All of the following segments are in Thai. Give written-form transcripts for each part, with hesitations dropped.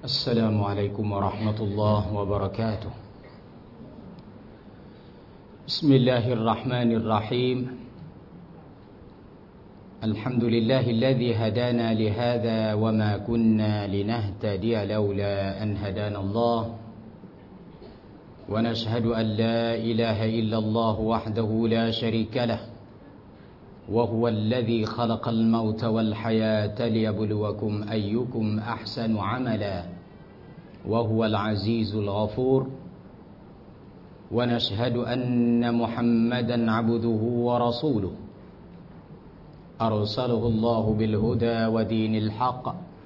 السلام عليكم ورحمة الله وبركاته بسم الله الرحمن الرحيم الحمد لله الذي هدانا لهذا وما كنا لنهتدي لولا أن هدانا الله ونشهد أن لا إله إلا الله وحده لا شريك له وهو الذي خلق الموت والحياة ليبلوكم أيكم أحسن عملا وهو العزيز الغفور ونشهد أن محمدا عبده ورسوله أرسله الله بالهدى ودين الحق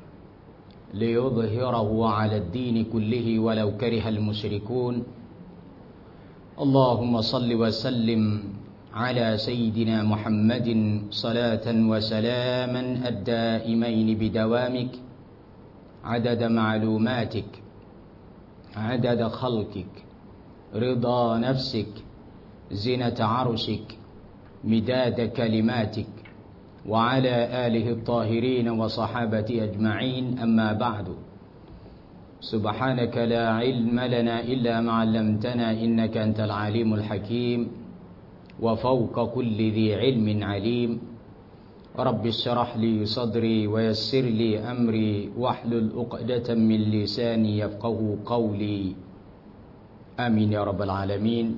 ليظهره على الدين كله ولو كره المشركون اللهم صل وسلم على سيدنا محمد صلاة وسلاما الدائمين بدوامك عدد معلوماتك عدد خلقك رضا نفسك زنة عرشك مداد كلماتك وعلى آله الطاهرين وصحابته أجمعين أما بعد سبحانك لا علم لنا إلا ما علمتنا إنك أنت العليم الحكيم وفوق كل ذي علم عليم رب اشرح لي صدري ويسر لي أمري واحلل عقدة من لساني يفقه قولي آمين يا رب العالمين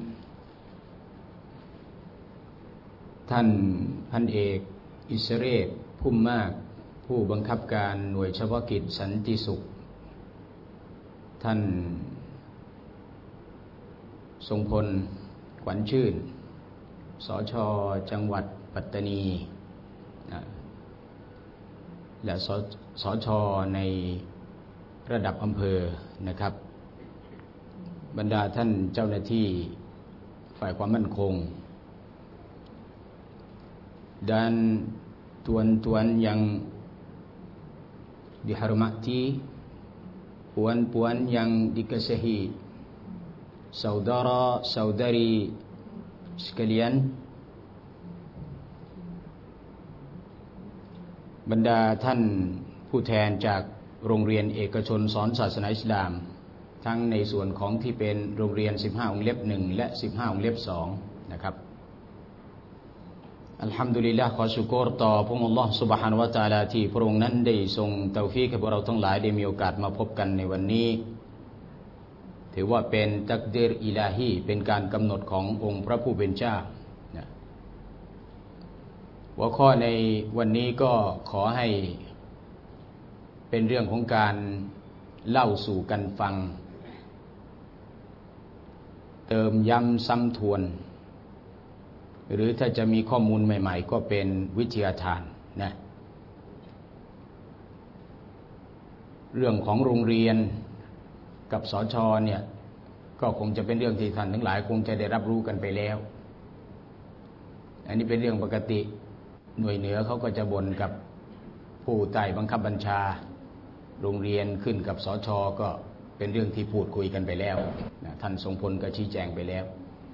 ท่านพันเอกอิสเรศพุ่มมากผู้บังคับการหน่วยเฉพาะกิจสันติสุขท่านทรงพลขวัญชื่นสช.จังหวัดปัตตานีและสช.ในระดับอำเภอนะครับบรรดาท่านเจ้าหน้าที่ฝ่ายความมั่นคงdan tuan-tuan yang dihormati, puan-puan yang dikasihi, saudara-saudari sekalian, บรรดาท่านผู้แทนจากโรงเรียนเอกชนสอนศาสนาอิสลามทั้งในส่วนของที่เป็นโรงเรียน15วงเล็บ1และ15วงเล็บ2นะครับอัลฮัมดุลิลลาห์ขอชุกรต่อพระองค์อัลเลาะห์ซุบฮานะฮูวะตะอาลาที่พระองค์นั้นได้ทรงเตาฟีกให้พวกเราทั้งหลายได้มีโอกาสมาพบกันในวันนี้ถือว่าเป็นตักดีรอิลาฮีเป็นการกำหนดขององค์พระผู้เป็นเจ้าหัวข้อในวันนี้ก็ขอให้เป็นเรื่องของการเล่าสู่กันฟังเติมย้ำซ้ำทวนหรือถ้าจะมีข้อมูลใหม่ๆก็เป็นวิทยาทานนะเรื่องของโรงเรียนกับสช.เนี่ยก็คงจะเป็นเรื่องที่ท่านทั้งหลายคงจะได้รับรู้กันไปแล้วอันนี้เป็นเรื่องปกติหน่วยเหนือเขาก็จะบ่นกับผู้ใต้บังคับบัญชาโรงเรียนขึ้นกับสช.ก็เป็นเรื่องที่พูดคุยกันไปแล้วนะท่านทรงพลก็ชี้แจงไปแล้ว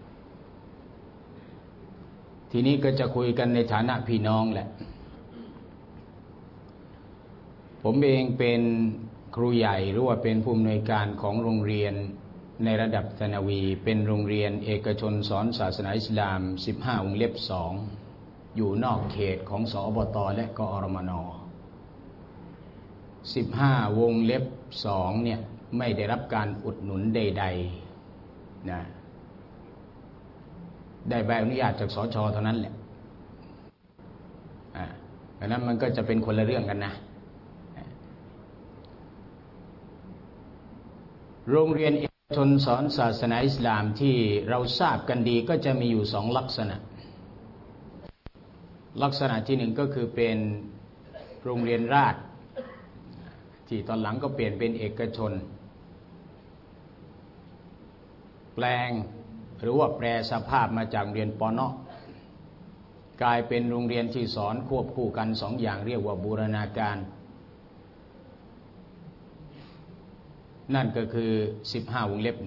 ทีนี้ก็จะคุยกันในฐานะพี่น้องแหละผมเองเป็นครูใหญ่หรือว่าเป็นผู้อำนวยการของโรงเรียนในระดับธนวีเป็นโรงเรียนเอกชนสอนศาสนาอิสลาม15วงเล็บ2อยู่นอกเขตของสอบต.และกอรมน15วงเล็บ2เนี่ยไม่ได้รับการอุดหนุนใดๆนะได้ใบอนุญาตจากสช.เท่านั้นแหละดังนั้นมันก็จะเป็นคนละเรื่องกันนะโรงเรียนเอกชนสอนศาสนาอิสลามที่เราทราบกันดีก็จะมีอยู่2ลักษณะลักษณะที่1ก็คือเป็นโรงเรียนราษฎร์ที่ตอนหลังก็เปลี่ยนเป็นเอกชนแปลงหรือว่าแปรสภาพมาจากโรงเรียนปน.กลายเป็นโรงเรียนที่สอนควบคู่กัน2อย่างเรียกว่าบูรณาการนั่นก็คือ15วงเล็บ1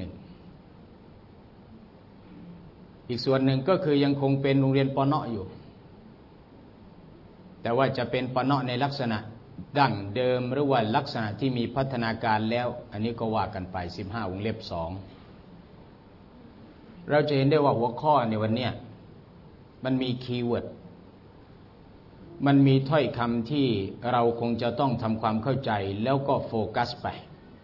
อีกส่วนหนึ่งก็คือยังคงเป็นโรงเรียนปน.อยู่ แต่ว่าจะเป็นปนในลักษณะดั้งเดิมหรือว่าลักษณะที่มีพัฒนาการแล้วอันนี้ก็ว่ากันไป15 วงเล็บ 2เราจะเห็นได้ว่าหัวข้อในวันนี้มันมีคีย์เวิร์ดมันมีถ้อยคำที่เราคงจะต้องทำความเข้าใจแล้วก็โฟกัสไป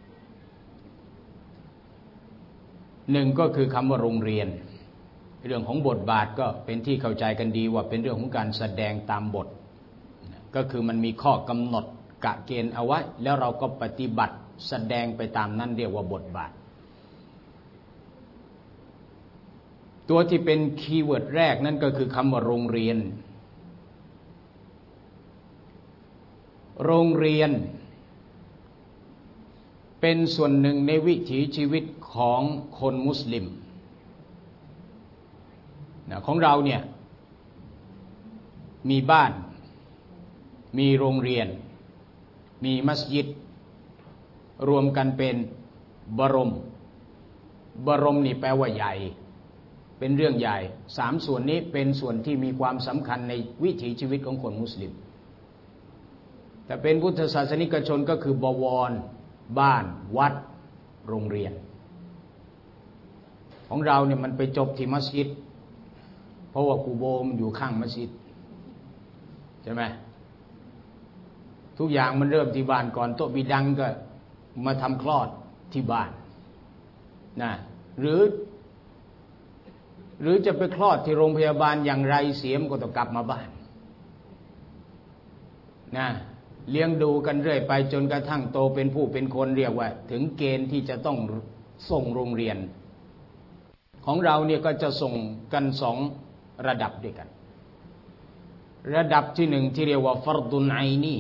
หนึ่งก็คือคำว่าโรงเรียนเรื่องของบทบาทก็เป็นที่เข้าใจกันดีว่าเป็นเรื่องของการแสดงตามบทก็คือมันมีข้อกำหนดกะเกณฑ์เอาไว้แล้วเราก็ปฏิบัติแสดงไปตามนั้นเรียกว่าบทบาทตัวที่เป็นคีย์เวิร์ดแรกนั่นก็คือคำว่าโรงเรียนโรงเรียนเป็นส่วนหนึ่งในวิถีชีวิตของคนมุสลิมของเราเนี่ยมีบ้านมีโรงเรียนมีมัสยิดรวมกันเป็นบรมนี่แปลว่าใหญ่เป็นเรื่องใหญ่3ส่วนนี้เป็นส่วนที่มีความสำคัญในวิถีชีวิตของคนมุสลิมแต่เป็นพุทธศาสนิกชนก็คือบวรบ้านวัดโรงเรียนของเราเนี่ยมันไปจบที่มัสยิดเพราะว่ากูโบมันอยู่ข้างมัสยิดใช่ไหมทุกอย่างมันเริ่มที่บ้านก่อนโต๊ะบิดังก็มาทำคลอดที่บ้านนะหรือจะไปคลอดที่โรงพยาบาลอย่างไรเสียมก็ต้องกลับมาบ้านนะเลี้ยงดูกันเรื่อยไปจนกระทั่งโตเป็นผู้เป็นคนเรียกว่าถึงเกณฑ์ที่จะต้องส่งโรงเรียนของเราเนี่ยก็จะส่งกัน2ระดับด้วยกันระดับที่1ที่เรียกว่าฟัรดุนไอนี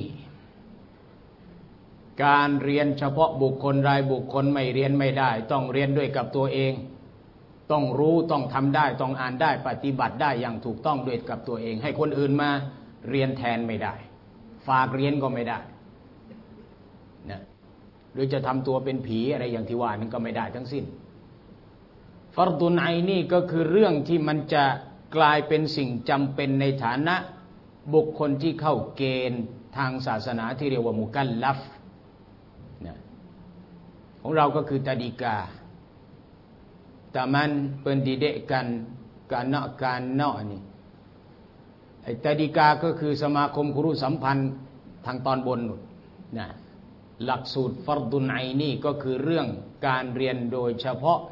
การเรียนเฉพาะบุคคลรายบุคคลไม่เรียนไม่ได้ต้องเรียนด้วยกับตัวเองต้องรู้ต้องทำได้ต้องอ่านได้ปฏิบัติได้อย่างถูกต้องด้วยกับตัวเองให้คนอื่นมาเรียนแทนไม่ได้ฝากเรียนก็ไม่ได้นะหรือจะทำตัวเป็นผีอะไรอย่างที่ว่านั้นก็ไม่ได้ทั้งสิ้นฟัรดุนไอนีก็คือเรื่องที่มันจะกลายเป็นสิ่งจำเป็นในฐานะบุคคลที่เข้าเกณฑ์ทางศาสนาที่เรียกว่ามุกัลลัฟนะของเราก็คือตาดีกาแต่มันเป็นดีเดกันการเนาะนี่ไอ้ตาดีกาก็คือสมาคมครุสัมพันธ์ทางตอนบนนะหลักสูตรฟัรดุนไอนีก็คือเรื่องการเรียนโดยเฉพาะ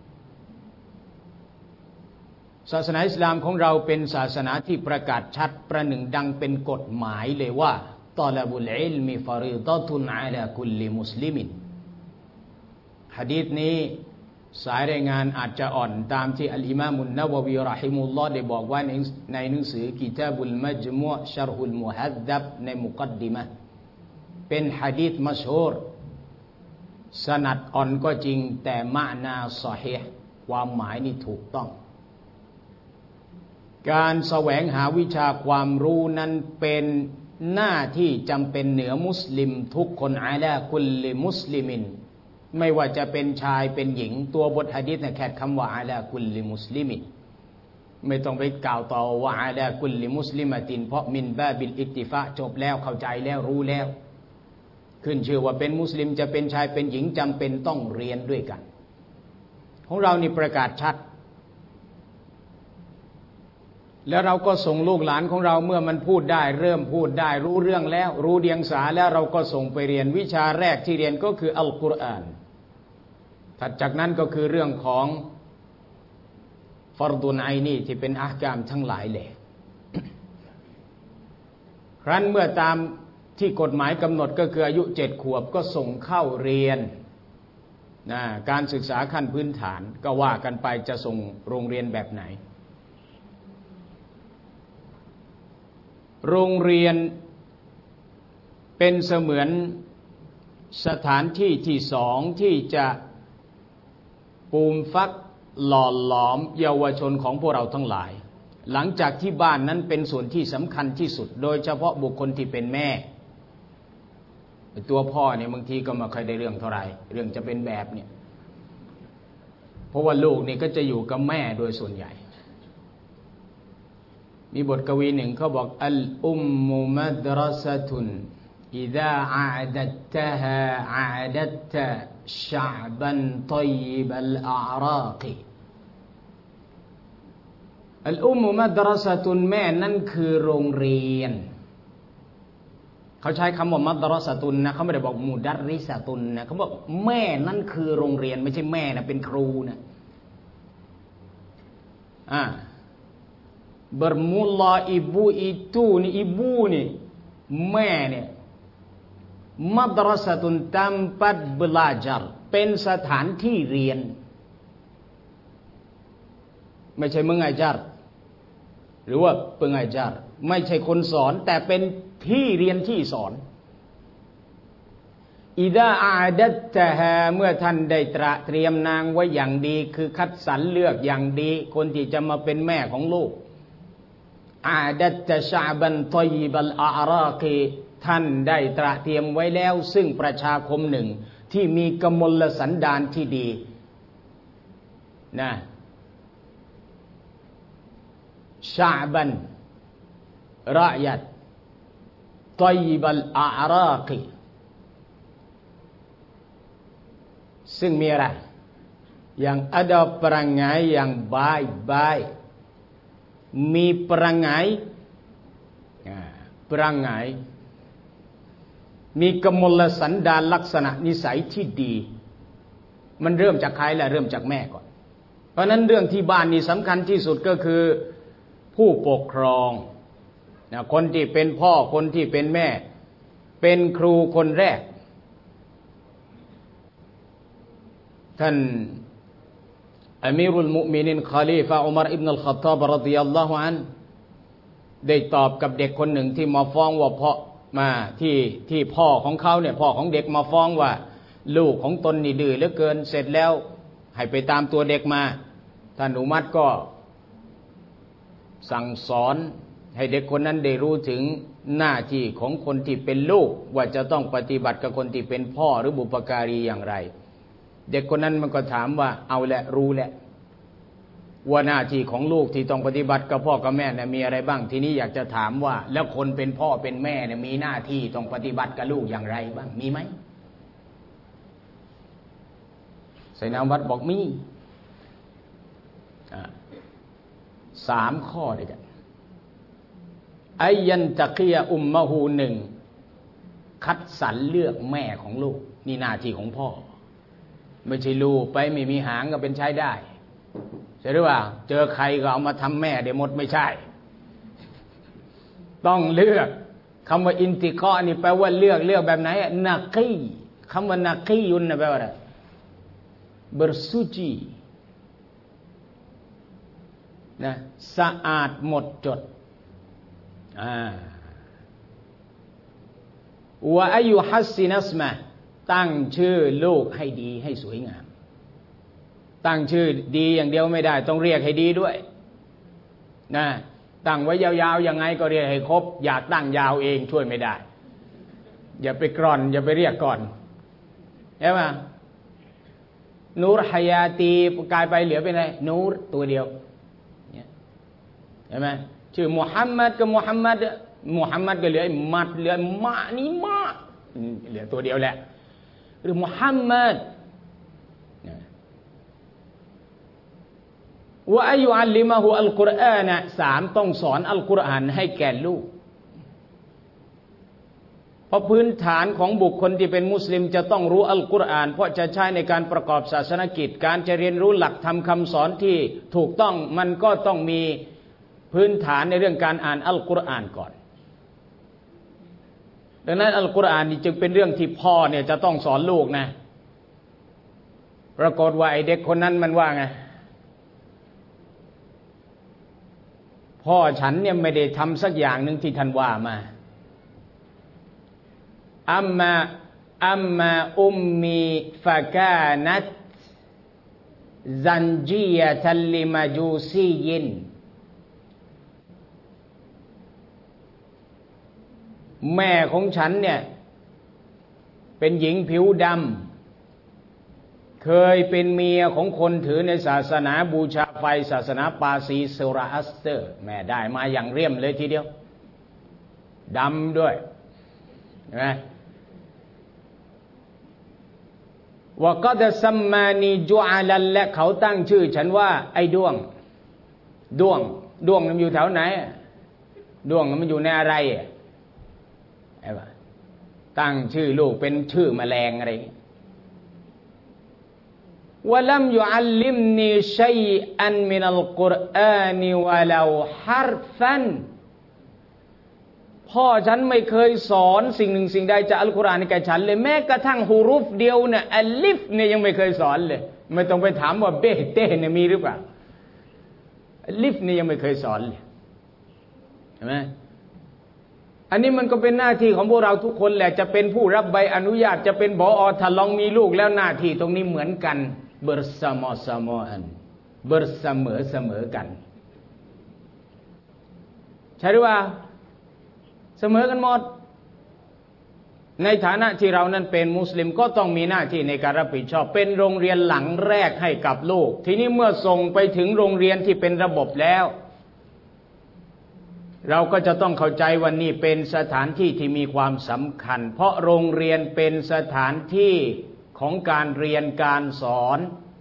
ศาสนาอิสลามของเราเป็นศาสนาที่ประกาศชัดประหนึ่งดังเป็นกฎหมายเลยว่าตอลาบุลอิลมิฟาริฎะตุนอะลาคุลลิมุสลิมินหะดีษนี้สายรายงานอาจจะอ่อนตามที่อัลอิมามุนนะวะวีเราะฮิมุลลอฮ์ได้บอกไว้ในหนังสือกิตาบุลมัจมุอ์ชัรฮุลมุฮัดดับในมุกัดดิมะห์เป็นหะดีษมัชฮูรสนัดอ่อนก็จริงแต่มะนาซอฮีห์ความหมายนี่ถูกต้องการแสวงหาวิชาความรู้นั้นเป็นหน้าที่จำเป็นเหนือมุสลิมทุกคนอะลาคุลลิมุสลิมินไม่ว่าจะเป็นชายเป็นหญิงตัวบทหะดีษน่ะแค่คำว่าอะลาคุลลิมุสลิมินไม่ต้องไปกล่าวต่อว่าอะลาคุลลิมุสลิมะตินเพราะมินบาบิลอิกติฟาจบแล้วเข้าใจแล้วรู้แล้วขึ้นชื่อว่าเป็นมุสลิมจะเป็นชายเป็นหญิงจำเป็นต้องเรียนด้วยกันของเรานี่ประกาศชัดแล้วเราก็ส่งลูกหลานของเราเมื่อมันพูดได้เริ่มพูดได้รู้เรื่องแล้วรู้เดียงสาแล้วเราก็ส่งไปเรียนวิชาแรกที่เรียนก็คืออัลกุรอานถัดจากนั้นก็คือเรื่องของฟัรดุนไอนีที่เป็นอะห์กามทั้งหลายแหละครั้นเมื่อตามที่กฎหมายกำหนดก็คืออายุ7 ขวบก็ส่งเข้าเรียนการศึกษาขั้นพื้นฐานก็ว่ากันไปจะส่งโรงเรียนแบบไหนโรงเรียนเป็นเสมือนสถานที่ที่2ที่จะปูมฟักหล่อหลอมเยาวชนของพวกเราทั้งหลายหลังจากที่บ้านนั้นเป็นส่วนที่สำคัญที่สุดโดยเฉพาะบุคคลที่เป็นแม่ตัวพ่อเนี่ยบางทีก็ไม่ค่อยได้เรื่องเท่าไหร่เรื่องจะเป็นแบบเนี่ยเพราะว่าลูกนี่ก็จะอยู่กับแม่โดยส่วนใหญ่มีบทกวีหนึ่งเขาบอกอัลอุมมุมัดรสะตุน إذا عادتها عادت شعبا طيب الأعراق الأم مدرسة แม่นั่นคือโรงเรียนเขาใช้คำว่ามัดรอสะตุนนะเขาไม่ได้บอกมุดัรริสะตุนนะเขาบอกแม่นั่นคือโรงเรียนไม่ใช่แม่นะเป็นครูนะbermula ibu itu ni ibu ni แม่เนี่ยมัดรอสะตุน tempat belajar เป็นสถานที่เรียนไม่ใช่mengajar หรือว่าpengajar ไม่ใช่คนสอนแต่เป็นที่เรียนที่สอนอิดาอาดัตตะฮาเมื่อท่านได้ตระเตรียมนางไว้อย่างดีคือคัดสรรเลือกอย่างดีคนที่จะมาเป็นแม่ของลูกอาดัตตะชะบันฏอยบัลอารากีท่านได้ตระเตรียมไว้แล้วซึ่งประชาคมหนึ่งที่มีกมลสันดานที่ดีนะชะบันระยัตطيب الأعراق ซึ่งมีอะไรyang ada perangai yang baik-baik มีperangaiมีกมลสันดานลักษณะนิสัยที่ดีมันเริ่มจากใครล่ะเริ่มจากแม่ก่อนเพราะนั้นเรื่องที่บ้านนี่สำคัญที่สุดก็คือผู้ปกครองคนที่เป็นพ่อคนที่เป็นแม่เป็นครูคนแรกท่านอามีรุลมุมินินคอลีฟะอุมัรอิบนุลค็อฏฏอบรฎิยัลลอฮุอันฮุได้ตอบกับเด็กคนหนึ่งที่มาฟ้องว่าพ่อมาที่พ่อของเขาเนี่ยพ่อของเด็กมาฟ้องว่าลูกของตนนี่ดื้อเหลือเกินเสร็จแล้วให้ไปตามตัวเด็กมาท่านอุมัรก็สั่งสอนให้เด็กคนนั้นได้รู้ถึงหน้าที่ของคนที่เป็นลูกว่าจะต้องปฏิบัติกับคนที่เป็นพ่อหรือบุพการีอย่างไรเด็กคนนั้นมันก็ถามว่าเอาละรู้แล้วว่าหน้าที่ของลูกที่ต้องปฏิบัติกับพ่อกับแม่เนี่ยมีอะไรบ้างทีนี้อยากจะถามว่าแล้วคนเป็นพ่อเป็นแม่เนี่ยมีหน้าที่ต้องปฏิบัติกับลูกอย่างไรบ้างมีไหมไซนาวัดบอกมี3 ข้อด้วยกันอายันตะกียอุมมะฮูหนึ่งคัดสรรเลือกแม่ของลูกนี่หน้าที่ของพ่อไม่ใช่ลูกไปไม่มีหางก็เป็นใช้ได้ใช่หรือเปล่าเจอใครก็เอามาทำแม่ได้หมดไม่ใช่ต้องเลือกคำว่าอินติกอนี่แปลว่าเลือกแบบไหนนักกีคำว่านักกียุนแปลว่าอะไรbersuciนะสะอาดหมดจดวะอายุฮัสซินัสมาตั้งชื่อลูกให้ดีให้สวยงามตั้งชื่อดีอย่างเดียวไม่ได้ต้องเรียกให้ดีด้วยนะตั้งไว้ยาวๆยังไงก็เรียกให้ครบอยากตั้งยาวเองช่วยไม่ได้อย่าไปกร่อนอย่าไปเรียกก่อนใช่ไหมนูรฮายาตีกลายไปเหลือเป็นอะไรนูรตัวเดียวใช่ไหมชื่อมุฮัมมัดกับมุฮัมมัดก็เหลือมัดเหลือมะนี่มะเหลือตัวเดียวแหละหรือมุฮัมมัดว่าอายุอัลลิมะฮูอัลกุรอาน3ต้องสอนอัลกุรอานให้แก่ลูกเพราะพื้นฐานของบุคคลที่เป็นมุสลิมจะต้องรู้อัลกุรอานเพราะจะใช้ในการประกอบศาสนกิจการจะเรียนรู้หลักธรรมคำสอนที่ถูกต้องมันก็ต้องมีพื้นฐานในเรื่องการอ่านอัลกุรอานก่อนดังนั้นอัลกุรอานนี่จึงเป็นเรื่องที่พ่อเนี่ยจะต้องสอนลูกนะปรากฏว่าไอ้เด็กคนนั้นมันว่าไงพ่อฉันเนี่ยไม่ได้ทำสักอย่างหนึ่งที่ท่านว่ามาอัมมาอุมมีฟะกานัตซันจียะตัลลิมาจูซียินแม่ของฉันเนี่ยเป็นหญิงผิวดำเคยเป็นเมียของคนถือในศาสนาบูชาไฟศาสนาปาซีโซราอัสเตอร์แม่ได้มาอย่างเรี่ยมเลยทีเดียวดำด้วยเห็นไหมว่าก็จะซัมมานีจุอาลันและเขาตั้งชื่อฉันว่าไอ้ด้วงมันอยู่แถวไหนด้วงมันอยู่ในอะไรไอ้บ้าตั้งชื่อลูกเป็นชื่อแมลงอะไรวะลัมยุอัลลิมนีชัยอันมินัลกุรอานีวะลาฮัรฟันพ่อฉันไม่เคยสอนสิ่งหนึ่งสิ่งใดจากอัลกุรอานให้แก่ฉันเลยแม้กระทั่งฮูรุฟเดียวเนี่ยอัลลิฟเนี่ยยังไม่เคยสอนเลยไม่ต้องไปถามว่าเบเต้เนี่ยมีหรือเปล่าอัลลิฟเนี่ยยังไม่เคยสอนเลยเห็นไหมอันนี้มันก็เป็นหน้าที่ของพวกเราทุกคนแหละจะเป็นผู้รับใบอนุญาตจะเป็นผอ.ถ้าลองมีลูกแล้วหน้าที่ตรงนี้เหมือนกันเบอร์สมอสมออันเบอร์เสมอกันใช่หรือเปล่าเสมอกันหมดในฐานะที่เรานั้นเป็นมุสลิมก็ต้องมีหน้าที่ในการรับผิดชอบเป็นโรงเรียนหลังแรกให้กับลูกทีนี้เมื่อส่งไปถึงโรงเรียนที่เป็นระบบแล้วเราก็จะต้องเข้าใจว่านี่เป็นสถานที่ที่มีความสำคัญเพราะโรงเรียนเป็นสถานที่ของการเรียนการสอน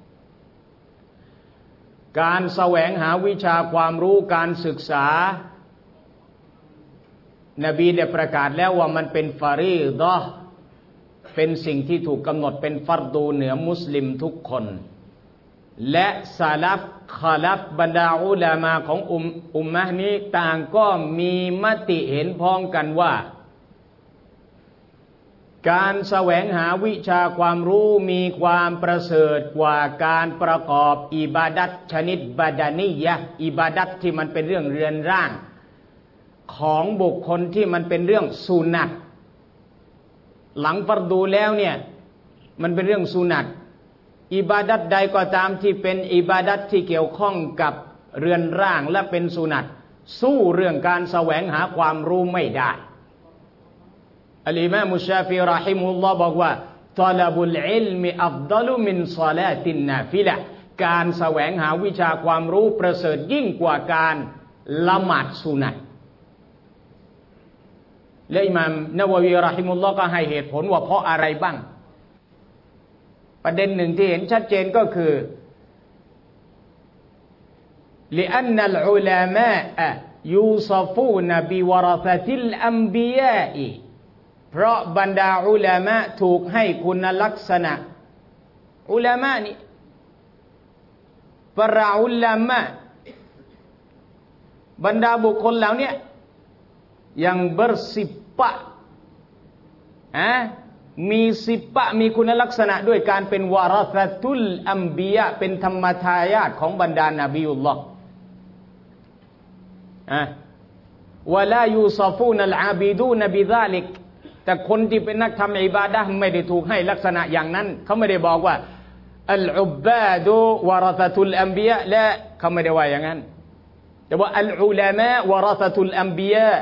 การแสวงหาวิชาความรู้การศึกษานบีได้ประกาศแล้วว่ามันเป็นฟารีฎะห์เป็นสิ่งที่ถูกกำหนดเป็นฟัรดูเหนือมุสลิมทุกคนและซาลัฟคอลัฟบรรดาอุลามะของอุมมะห์นี้ต่างก็มีมติเห็นพ้องกันว่าการแสวงหาวิชาความรู้มีความประเสริฐกว่าการประกอบอิบาดัตชนิดบาดานียะห์อิบาดัตที่มันเป็นเรื่องเรือนร่างของบุคคลที่มันเป็นเรื่องสุนัตหลังฟัรดูแล้วเนี่ยมันเป็นเรื่องสุนัตอิบาดัตใดก็ตามที่เป็นอิบาดัตที่เกี่ยวข้องกับเรือนร่างและเป็นสุนัตสู้เรื่องการแสวงหาความรู้ไม่ได้อัลอิมามชาฟิอีเราะฮิมฮุลลอฮ์บอกว่าตอลบุลอิลมิอัฟฎอลุมินศอลาตินนาฟิละห์การแสวงหาวิชาความรู้ประเสริฐยิ่งกว่าการละหมาดสุนัตและอิหม่ามนะวะวีเราะฮิมุลลอฮ์ก็ให้เหตุผลว่าเพราะอะไรบ้างประเด็นหนึ่งที่เห็นชัดเจนก็คือ لأن العلماء يوصفون بورثة الأنبياء เพราะบรรดาอุลามะถูกให้คุณลักษณะอุลามะนี่para ulama บรรดาบุคคลเหล่านี้yang bersifat มีสิปะมีคุณลักษณะด้วยการเป็นวารัษะตุลอัมบิยะเป็นธรรมทายาทของบรรดานบีอุลลอฮ์วะลายูซอฟูนัลอาบิดูนบิซาลิกแต่คนที่เป็นนักทำอิบาดะห์ไม่ได้ถูกให้ลักษณะอย่างนั้นเขาไม่ได้บอกว่าอัลอุบาดุวารัษะตุลอัมบิยะและเขาไม่ได้ว่าอย่างนั้นแต่ว่าอัลอุลามะวารัษะตุลอัมบิยะ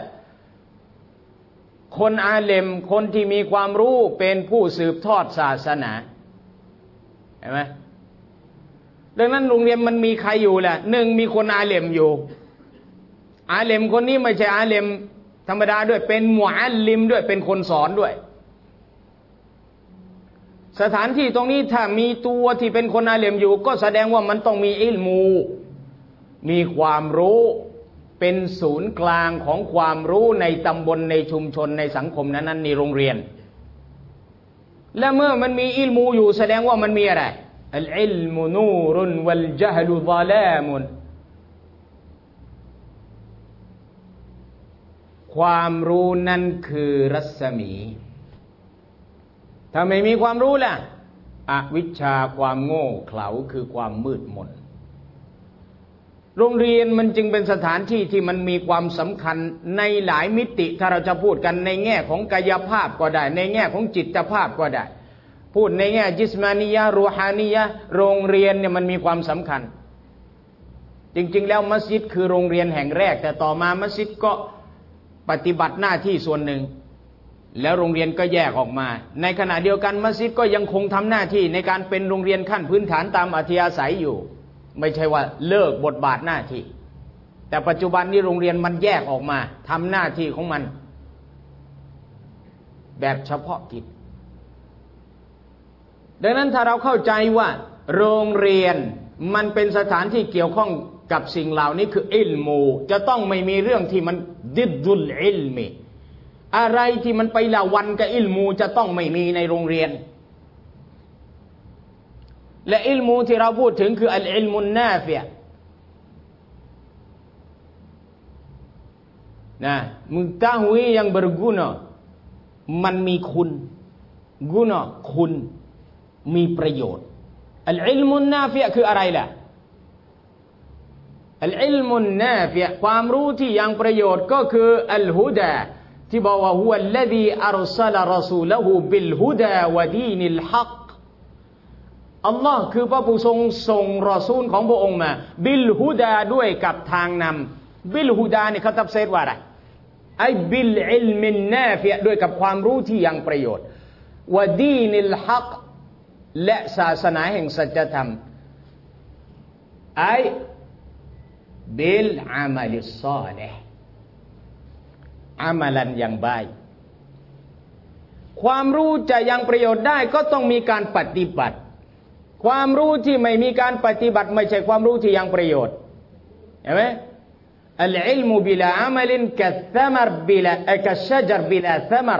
คนอาเลมคนที่มีความรู้เป็นผู้สืบทอดศาสนาเห็นไหมดังนั้นโรงเรียนมันมีใครอยู่ล่ะหนึ่งมีคนอาเลมอยู่อาเลมคนนี้ไม่ใช่อาเลมธรรมดาด้วยเป็นมุอัลลิมด้วยเป็นคนสอนด้วยสถานที่ตรงนี้ถ้ามีตัวที่เป็นคนอาเลมอยู่ก็แสดงว่ามันต้องมีอิลมูมีความรู้เป็นศูนย์กลางของความรู้ในตำบลในชุมชนในสังคมนั้นในโรงเรียนและเมื่อมันมีอิลมูอยู่แสดงว่ามันมีอะไรอัลอิลมุนูรุนวัลญะฮลุฎอลามุนความรู้นั้นคือรัศมีถ้าไม่มีความรู้ล่ะอวิชชาความโง่เขลาคือความมืดมนโรงเรียนมันจึงเป็นสถานที่ที่มันมีความสำคัญในหลายมิติถ้าเราจะพูดกันในแง่ของกายภาพก็ได้ในแง่ของจิตภาพก็ได้พูดในแง่จิสมานียะรูฮานียะโรงเรียนเนี่ยมันมีความสำคัญจริงๆแล้วมัสยิดคือโรงเรียนแห่งแรกแต่ต่อมามัสยิดก็ปฏิบัติหน้าที่ส่วนหนึ่งแล้วโรงเรียนก็แยกออกมาในขณะเดียวกันมัสยิดก็ยังคงทำหน้าที่ในการเป็นโรงเรียนขั้นพื้นฐานตามอัธยาศัยอยู่ไม่ใช่ว่าเลิกบทบาทหน้าที่แต่ปัจจุบันนี้โรงเรียนมันแยกออกมาทำหน้าที่ของมันแบบเฉพาะกิจดังนั้นถ้าเราเข้าใจว่าโรงเรียนมันเป็นสถานที่เกี่ยวข้องกับสิ่งเหล่านี้คืออิลมูจะต้องไม่มีเรื่องที่มันดิดดุลอิลมีอะไรที่มันไปละวันกับอิลมูจะต้องไม่มีในโรงเรียนและอิลมูที่เราพูดถึงคืออัลอิลมุนนาฟิอะนะmengetahui yang bergunaมันมีคุณกุนะคุณมีประโยชน์อัลอิลมุนนาฟิอะคืออะไรล่ะอัลอิลมุนนาฟิอะความรู้ที่ยังประโยชน์ก็คืออัลฮุดาที่บอกว่าฮุวัลลซีอัรซะละรอซูละฮูบิลฮุดาวะดีนิลฮักอัลลอฮ์คือพระผู้ทรงส่งรอซูลของพระองค์มาบิลฮุดาด้วยกับทางนำบิลฮุดาเนี่ยเขาตัฟซีรว่าอะไรไอ้บิลอิลมินนาฟิอะด้วยกับความรู้ที่ยังประโยชน์วะดีนิลฮักและศาสนาแห่งสัจธรรมไอ้บิลอามัลิศอลิฮ์อามัลันอย่างบายความรู้จะยังประโยชน์ได้ก็ต้องมีการปฏิบัติความรู้ที่ไม่มีการปฏิบัติไม่ใช่ความรู้ที่ยังประโยชน์เห็นไหมอัลอิลมุบิลาอามัลินกัสซัมรบิลากัสชะจรบิลาซัมร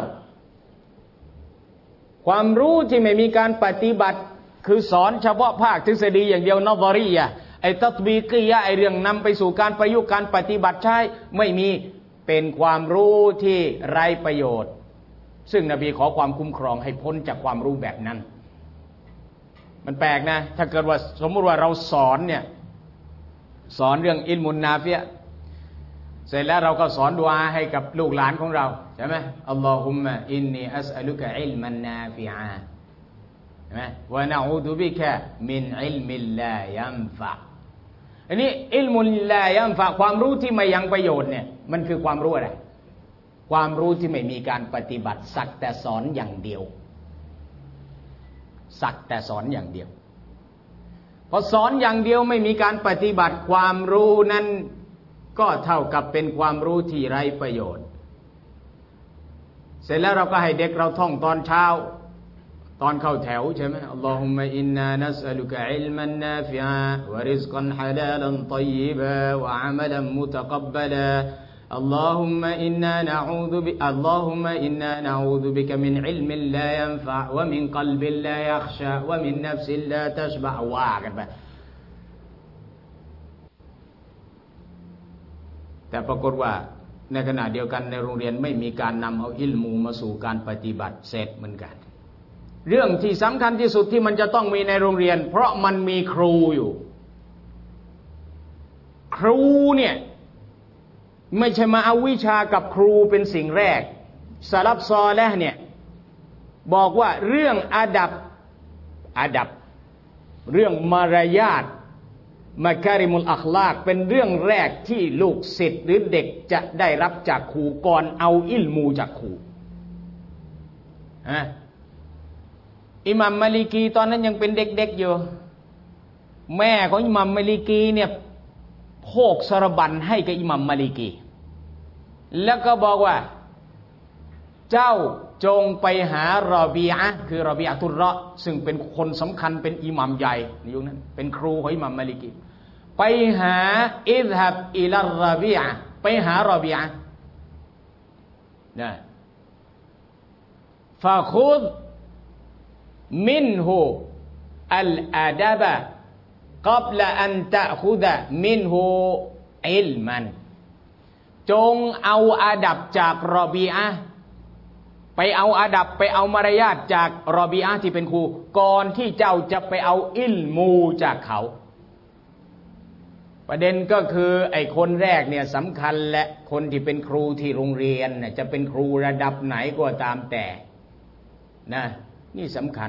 ความรู้ที่ไม่มีการปฏิบัติคือสอนเฉพาะภาคทฤษฎีอย่างเดียวนะฎอรียะห์ไอ้ตัตบีกียะห์ไอ้เรื่องนำไปสู่การประยุกต์การปฏิบัติใช้ไม่มีเป็นความรู้ที่ไร้ประโยชน์ซึ่งนบีขอความคุ้มครองให้พ้นจากความรู้แบบนั้นมันแปลกนะถ้าเกิดว่าสมมุติว่าเราสอนเนี่ยสอนเรื่องอิลมุนนาฟิอะห์เสร็จแล้วเราก็สอนดุอาให้กับลูกหลานของเราใช่ไหมอัลลอฮุมมะอินนีอัสอะลุกะอิลมันนาฟิอะห์ใช่ไหมวะนะอูดุบิกะมินอิลมิลลายันฟะอันนี้อิลมุลลายันฟะความรู้ที่ไม่ยังประโยชน์เนี่ยมันคือความรู้อะไรความรู้ที่ไม่มีการปฏิบัติสักแต่สอนอย่างเดียวสักแต่สอนอย่างเดียวพอสอนอย่างเดียวไม่มีการปฏิบัติความรู้นั้นก็เท่ากับเป็นความรู้ที่ไร้ประโยชน์เสร็จแล้วเราก็ให้เด็กเราท่องตอนเช้าตอนเข้าแถวใช่ไหมอัลลอฮุมะอินนานัสอะลุกะอิลมันนาฟิอะห์วะริซกันฮะลาลันฏอยยิบะวะอะมัลันมุตะกับบะลาاللهم إنا نعوذ بك من علم لا ينفع ومن قلب لا يخشع ومن نفس لا تشبع ว่ากันไปแต่ปรากฏว่าในขณะเดียวกันในโรงเรียนไม่มีการนำเอาอิลมูมาสู่การปฏิบัติเสร็จเหมือนกันเรื่องที่สำคัญที่สุดที่มันจะต้องมีในโรงเรียนเพราะมันมีครูอยู่ครูเนี่ยไม่ใช่มาเอาวิชากับครูเป็นสิ่งแรกสลับซอและเนี่ยบอกว่าเรื่องอาดับเรื่องมารยาทมัการิมุลอัคลากเป็นเรื่องแรกที่ลูกศิษย์หรือเด็กจะได้รับจากครูก่อนเอาอิลมูจากครูอิหม่ามมาลิกีตอนนั้นยังเป็นเด็กๆอยู่แม่ของอิหม่ามมาลิกีเนี่ยโพกสรบันให้กับอิหม่ามมาลิกีแล้วก็บอกว่าเจ้าจงไปหารอบีอะห์คือรอบีอะตุรเราะห์ซึ่งเป็นคนสำคัญเป็นอิหม่ามใหญ่ในยุคนั้นเป็นครูของอิหม่ามมาลิกีไปหาอิซฮับอิลัรรอบีอะห์ไปหารอบีอะห์นะฟะคุซมินฮูอัลอาดับะกับละอันตะคุดะมินฮูอิลมันจงเอาอาดับจากรอบีอะห์ไปเอาอาดับไปเอามารยาทจากรอบีอะห์ที่เป็นครูก่อนที่เจ้าจะไปเอาอิลมูจากเขาประเด็นก็คือไอ้คนแรกเนี่ยสำคัญและคนที่เป็นครูที่โรงเรียนเนี่ยจะเป็นครูระดับไหนก็ตามแต่นะนี่สำคัญ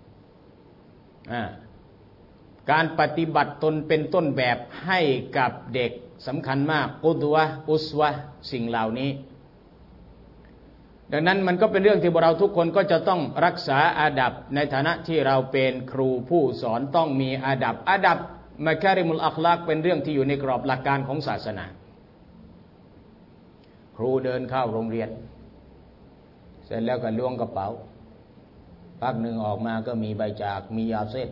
การปฏิบัติตนเป็นต้นแบบให้กับเด็กสำคัญมากอุดวะอุสวะสิ่งเหล่านี้ดังนั้นมันก็เป็นเรื่องที่เราทุกคนก็จะต้องรักษาอาดับในฐานะที่เราเป็นครูผู้สอนต้องมีอาดับมัการิมุลอัคลากเป็นเรื่องที่อยู่ในกรอบหลักการของศาสนาครูเดินเข้าโรงเรียนเสร็จแล้วก็ล้วงกระเป๋าพักหนึ่งออกมาก็มีใบจากมียาเส้น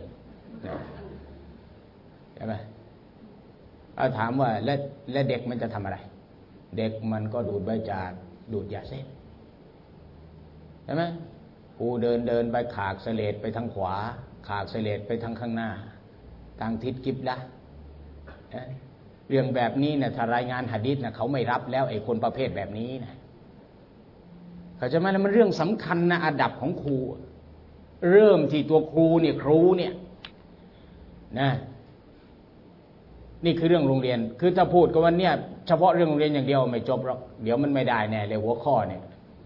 ใช่ไหมเอาถามว่าและเด็กมันจะทำอะไรเด็กมันก็ดูดใบจากดูดยาเส้นใช่ไหมกูเดินไปขากเสลดไปทางขวาขากเสลดไปทางข้างหน้าทางทิศกิบละเรื่องแบบนี้เนี่ยถ้ารายงานหะดีษนะเขาไม่รับแล้วไอ้คนประเภทแบบนี้นะเขาจะมาแล้วมันเรื่องสำคัญนะอาดับของครูเริ่มที่ตัวครูเนี่ยนะนี่คือเรื่องโรงเรียนคือถ้าพูดกันวันเนี้ยเฉพาะเรื่องโรงเรียนอย่างเดียวไม่จบหรอกเดี๋ยวมันไม่ได้แน่เลยหัวข้อเนี่ย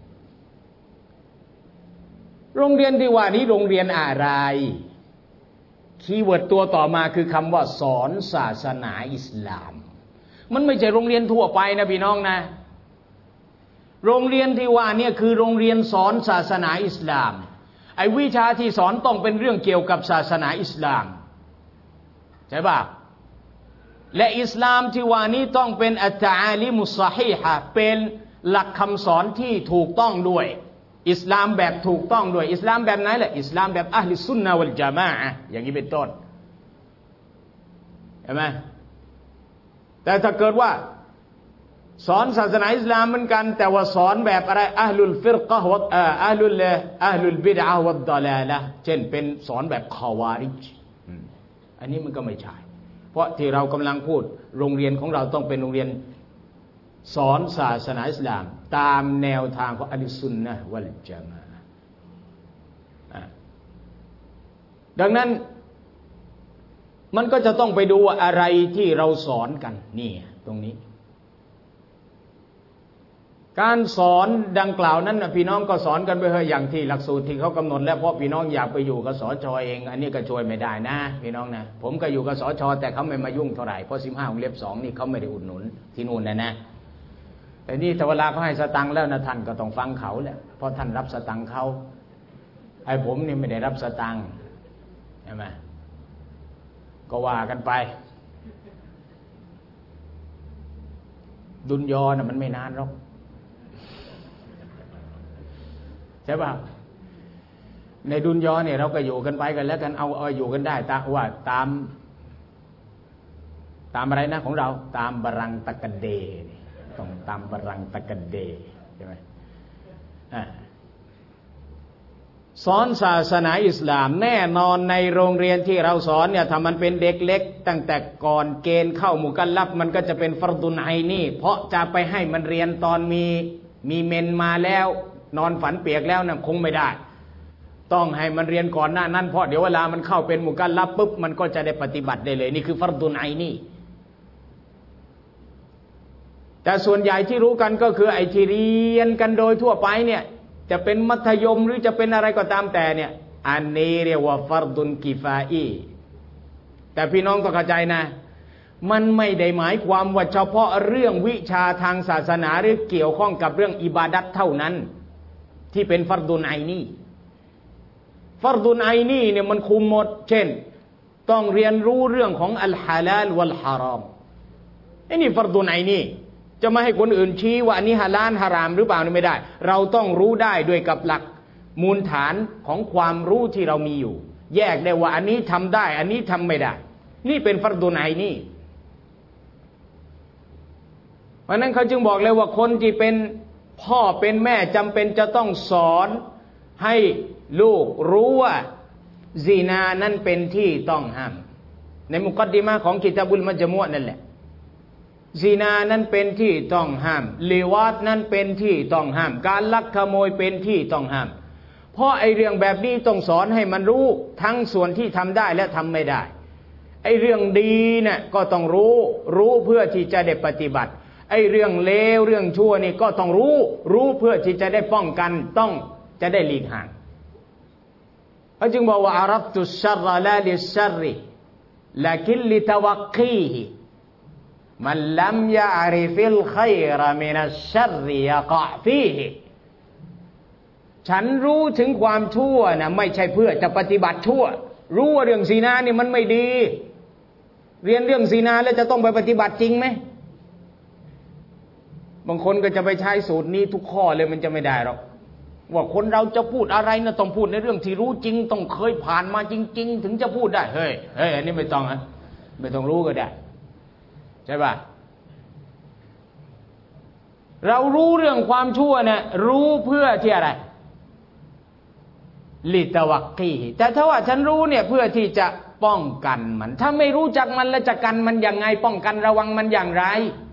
โรงเรียนที่ว่านี้โรงเรียนอะไรคีย์เวิร์ดตัวต่อมาคือคำว่าสอนศาสนาอิสลามมันไม่ใช่โรงเรียนทั่วไปนะพี่น้องนะโรงเรียนที่ว่านี่คือโรงเรียนสอนศาสนาอิสลามไอ้วิชาที่สอนต้องเป็นเรื่องเกี่ยวกับศาสนาอิสลามใช่ป่ะและอิสลามที่ว่านี้ต้องเป็นอัตตะอาลิมุศฮีฮะเป็นหลักคำสอนที่ถูกต้องด้วยอิสลามแบบถูกต้องด้วยอิสลามแบบไหนล่ะอิสลามแบบอะห์ลิสซุนนะวัลญะมาอะห์อย่างนี้เป็นต้นเห็นไหมแต่ถ้าเกิดว่าสอนศาสนาอิสลามเหมือนกันแต่ว่าสอนแบบอะไรอะห์ลุลฟิรกะฮ์วะอะห์ลุลบิดอะฮ์วัดฎอลาละห์เช่นเป็นสอนแบบคอวาริจอันนี้มันก็ไม่ใช่เพราะที่เรากำลังพูดโรงเรียนของเราต้องเป็นโรงเรียนสอนศาสนาอิสลามตามแนวทางของอะห์ลุสซุนนะฮ์วัลญะมาอะห์ดังนั้นมันก็จะต้องไปดูว่าอะไรที่เราสอนกันนี่ตรงนี้การสอนดังกล่าวนั้นนะพี่น้องก็สอนกันไปเถอะอย่างที่หลักสูตรที่เขากำหนดแล้วเพราะพี่น้องอยากไปอยู่กับสช.เองอันนี้ก็ช่วยไม่ได้นะพี่น้องนะผมก็อยู่กับสช.แต่เขาไม่มายุ่งเท่าไหร่เพราะ15 วงเล็บ 2นี่เขาไม่ได้อุดหนุนที่นู่นนะแต่นี่แต่เวลาเขาให้สตังค์แล้วนะท่านก็ต้องฟังเขาแหละเพราะท่านรับสตังค์เขาไอ้ผมนี่ไม่ได้รับสตังค์ใช่ไหมก็ว่ากันไปดุนยอนะมันไม่นานหรอกใช่ป่ะในดุนยอเนี่ยเราก็อยู่กันไปกันแล้วกันเอาอยู่กันได้ว่าตามอะไรนะของเราตามบรังตะกะเดต้องตามบรังตะกะเดใช่ไหมสอนศาสนาอิสลามแน่นอนในโรงเรียนที่เราสอนเนี่ยถ้ามันเป็นเด็กเล็กตั้งแต่ก่อนเกณฑ์เข้ามุกัลลัฟมันก็จะเป็นฟัรดุนไอนี่เพราะจะไปให้มันเรียนตอนมีเมนมาแล้วนอนฝันเปียกแล้วนะคงไม่ได้ต้องให้มันเรียนก่อนหน้านั้นเพราะเดี๋ยวเวลามันเข้าเป็นมุกัลลัฟปุ๊บมันก็จะได้ปฏิบัติได้เลยนี่คือฟัรดุนไอนี่แต่ส่วนใหญ่ที่รู้กันก็คือไอ้ที่เรียนกันโดยทั่วไปเนี่ยจะเป็นมัธยมหรือจะเป็นอะไรก็ตามแต่เนี่ยอันนี้เรียกว่าฟัรดุนกิฟาอีแต่พี่น้องต้องเข้าใจนะมันไม่ได้หมายความว่าเฉพาะเรื่องวิชาทางศาสนาหรือเกี่ยวข้องกับเรื่องอิบาดัตเท่านั้นที่เป็นฟัรดุนไอนีฟัรดุนไอนีเนี่ยมันคุมหมดเช่นต้องเรียนรู้เรื่องของอัลฮาลาลวัลฮารอมไอ้นี่ฟัรดุนไอนีจะไม่ให้คนอื่นชี้ว่าอันนี้ฮาลาลฮารามหรือเปล่านี่ไม่ได้เราต้องรู้ได้ด้วยกับหลักมูลฐานของความรู้ที่เรามีอยู่แยกได้ว่าอันนี้ทำได้อันนี้ทำไม่ได้นี่เป็นฟัรดุนไอนีเพราะนั้นเขาจึงบอกเลยว่าคนที่เป็นพ่อเป็นแม่จำเป็นจะต้องสอนให้ลูกรู้ว่าซินานั้นเป็นที่ต้องห้ามในมุกัดดิมะห์ของกิตาบุลมัจมุอะห์นั่นแหละซินานั้นเป็นที่ต้องห้ามลิวาตนั้นเป็นที่ต้องห้ามการลักขโมยเป็นที่ต้องห้ามเพราะไอ้เรื่องแบบนี้ต้องสอนให้มันรู้ทั้งส่วนที่ทำได้และทำไม่ได้ไอ้เรื่องดีเนี่ยก็ต้องรู้เพื่อที่จะได้ปฏิบัติไอ้เรื่องเลวเรื่องชั่วนี่ก็ต้องรู้เพื่อที่จะได้ป้องกันต้องจะได้หลีกห่างเขาจึงบอกว่าอารัฟตุชัรรลาลิชัรริละกินลิตะวักกีฮิมันลัมยะอริฟิลขัยรมินัชชัรริยะกะฟีฮิฉันรู้ถึงความชั่วนะไม่ใช่เพื่อจะปฏิบัติชั่วรู้ว่าเรื่องซินานี่มันไม่ดีเรียนเรื่องซินาแล้วจะต้องไปปฏิบัติจริงไหมบางคนก็จะไปใช้สูตรนี้ทุกข้อเลยมันจะไม่ได้หรอกว่าคนเราจะพูดอะไรนะต้องพูดในเรื่องที่รู้จริงต้องเคยผ่านมาจริงๆถึงจะพูดได้เฮ้ยอันนี้ไม่ต้องไม่ต้องรู้ก็ได้ใช่ป่ะเรารู้เรื่องความชั่วเนี่ยรู้เพื่อที่อะไรลิตวักกีแต่ถ้าว่าฉันรู้เนี่ยเพื่อที่จะป้องกันมันถ้าไม่รู้จักมันแล้วจะกันมันยังไงป้องกันระวังมันอย่างไร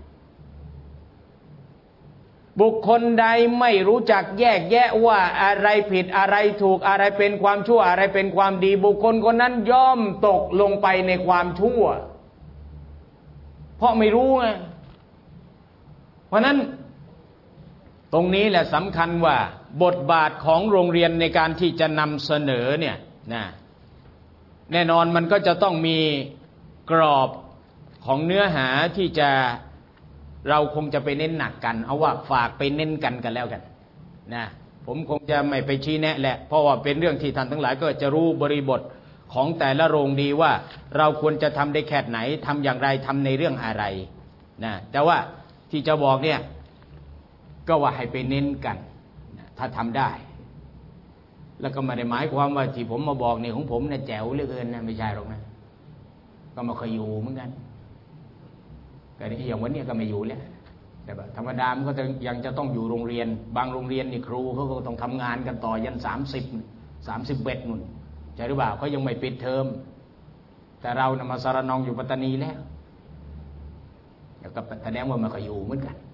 บุคคลใดไม่รู้จักแยกแยะว่าอะไรผิดอะไรถูกอะไรเป็นความชั่วอะไรเป็นความดีบุคคลคนนั้นย่อมตกลงไปในความชั่วเพราะไม่รู้ไงเพราะนั้นตรงนี้แหละสำคัญว่าบทบาทของโรงเรียนในการที่จะนำเสนอเนี่ยนะแน่นอนมันก็จะต้องมีกรอบของเนื้อหาที่จะเราคงจะไปเน้นหนักกันเอาว่าฝากไปเน้นกันแล้วกันนะผมคงจะไม่ไปชี้แนะแหละเพราะว่าเป็นเรื่องที่ท่านทั้งหลายก็จะรู้บริบทของแต่ละโรงดีว่าเราควรจะทำได้แค่ไหนทำอย่างไรทำในเรื่องอะไรนะแต่ว่าที่จะบอกเนี่ยก็ว่าให้ไปเน้นกันถ้าทำได้แล้วก็ไม่ได้หมายความว่าที่ผมมาบอกเนี่ยของผมเนี่ยแจ๋วเหลือเกินนะไม่ใช่หรอกนะก็มาเคยอยู่เหมือนกันแต่นี่อย่างวันนี้ก็ไม่อยู่แล้วแต่แบบธรรมดามันก็ยังจะต้องอยู่โรงเรียนบางโรงเรียนนี่ครูเขาก็ต้องทำงานกันต่อยัน31นู่นใช่หรือเปล่าเขายังไม่ปิดเทอมแต่เรานะมาสารนองอยู่ปัตตานีแล้วก็แสดงว่ามาเคยอยู่เหมือนกัน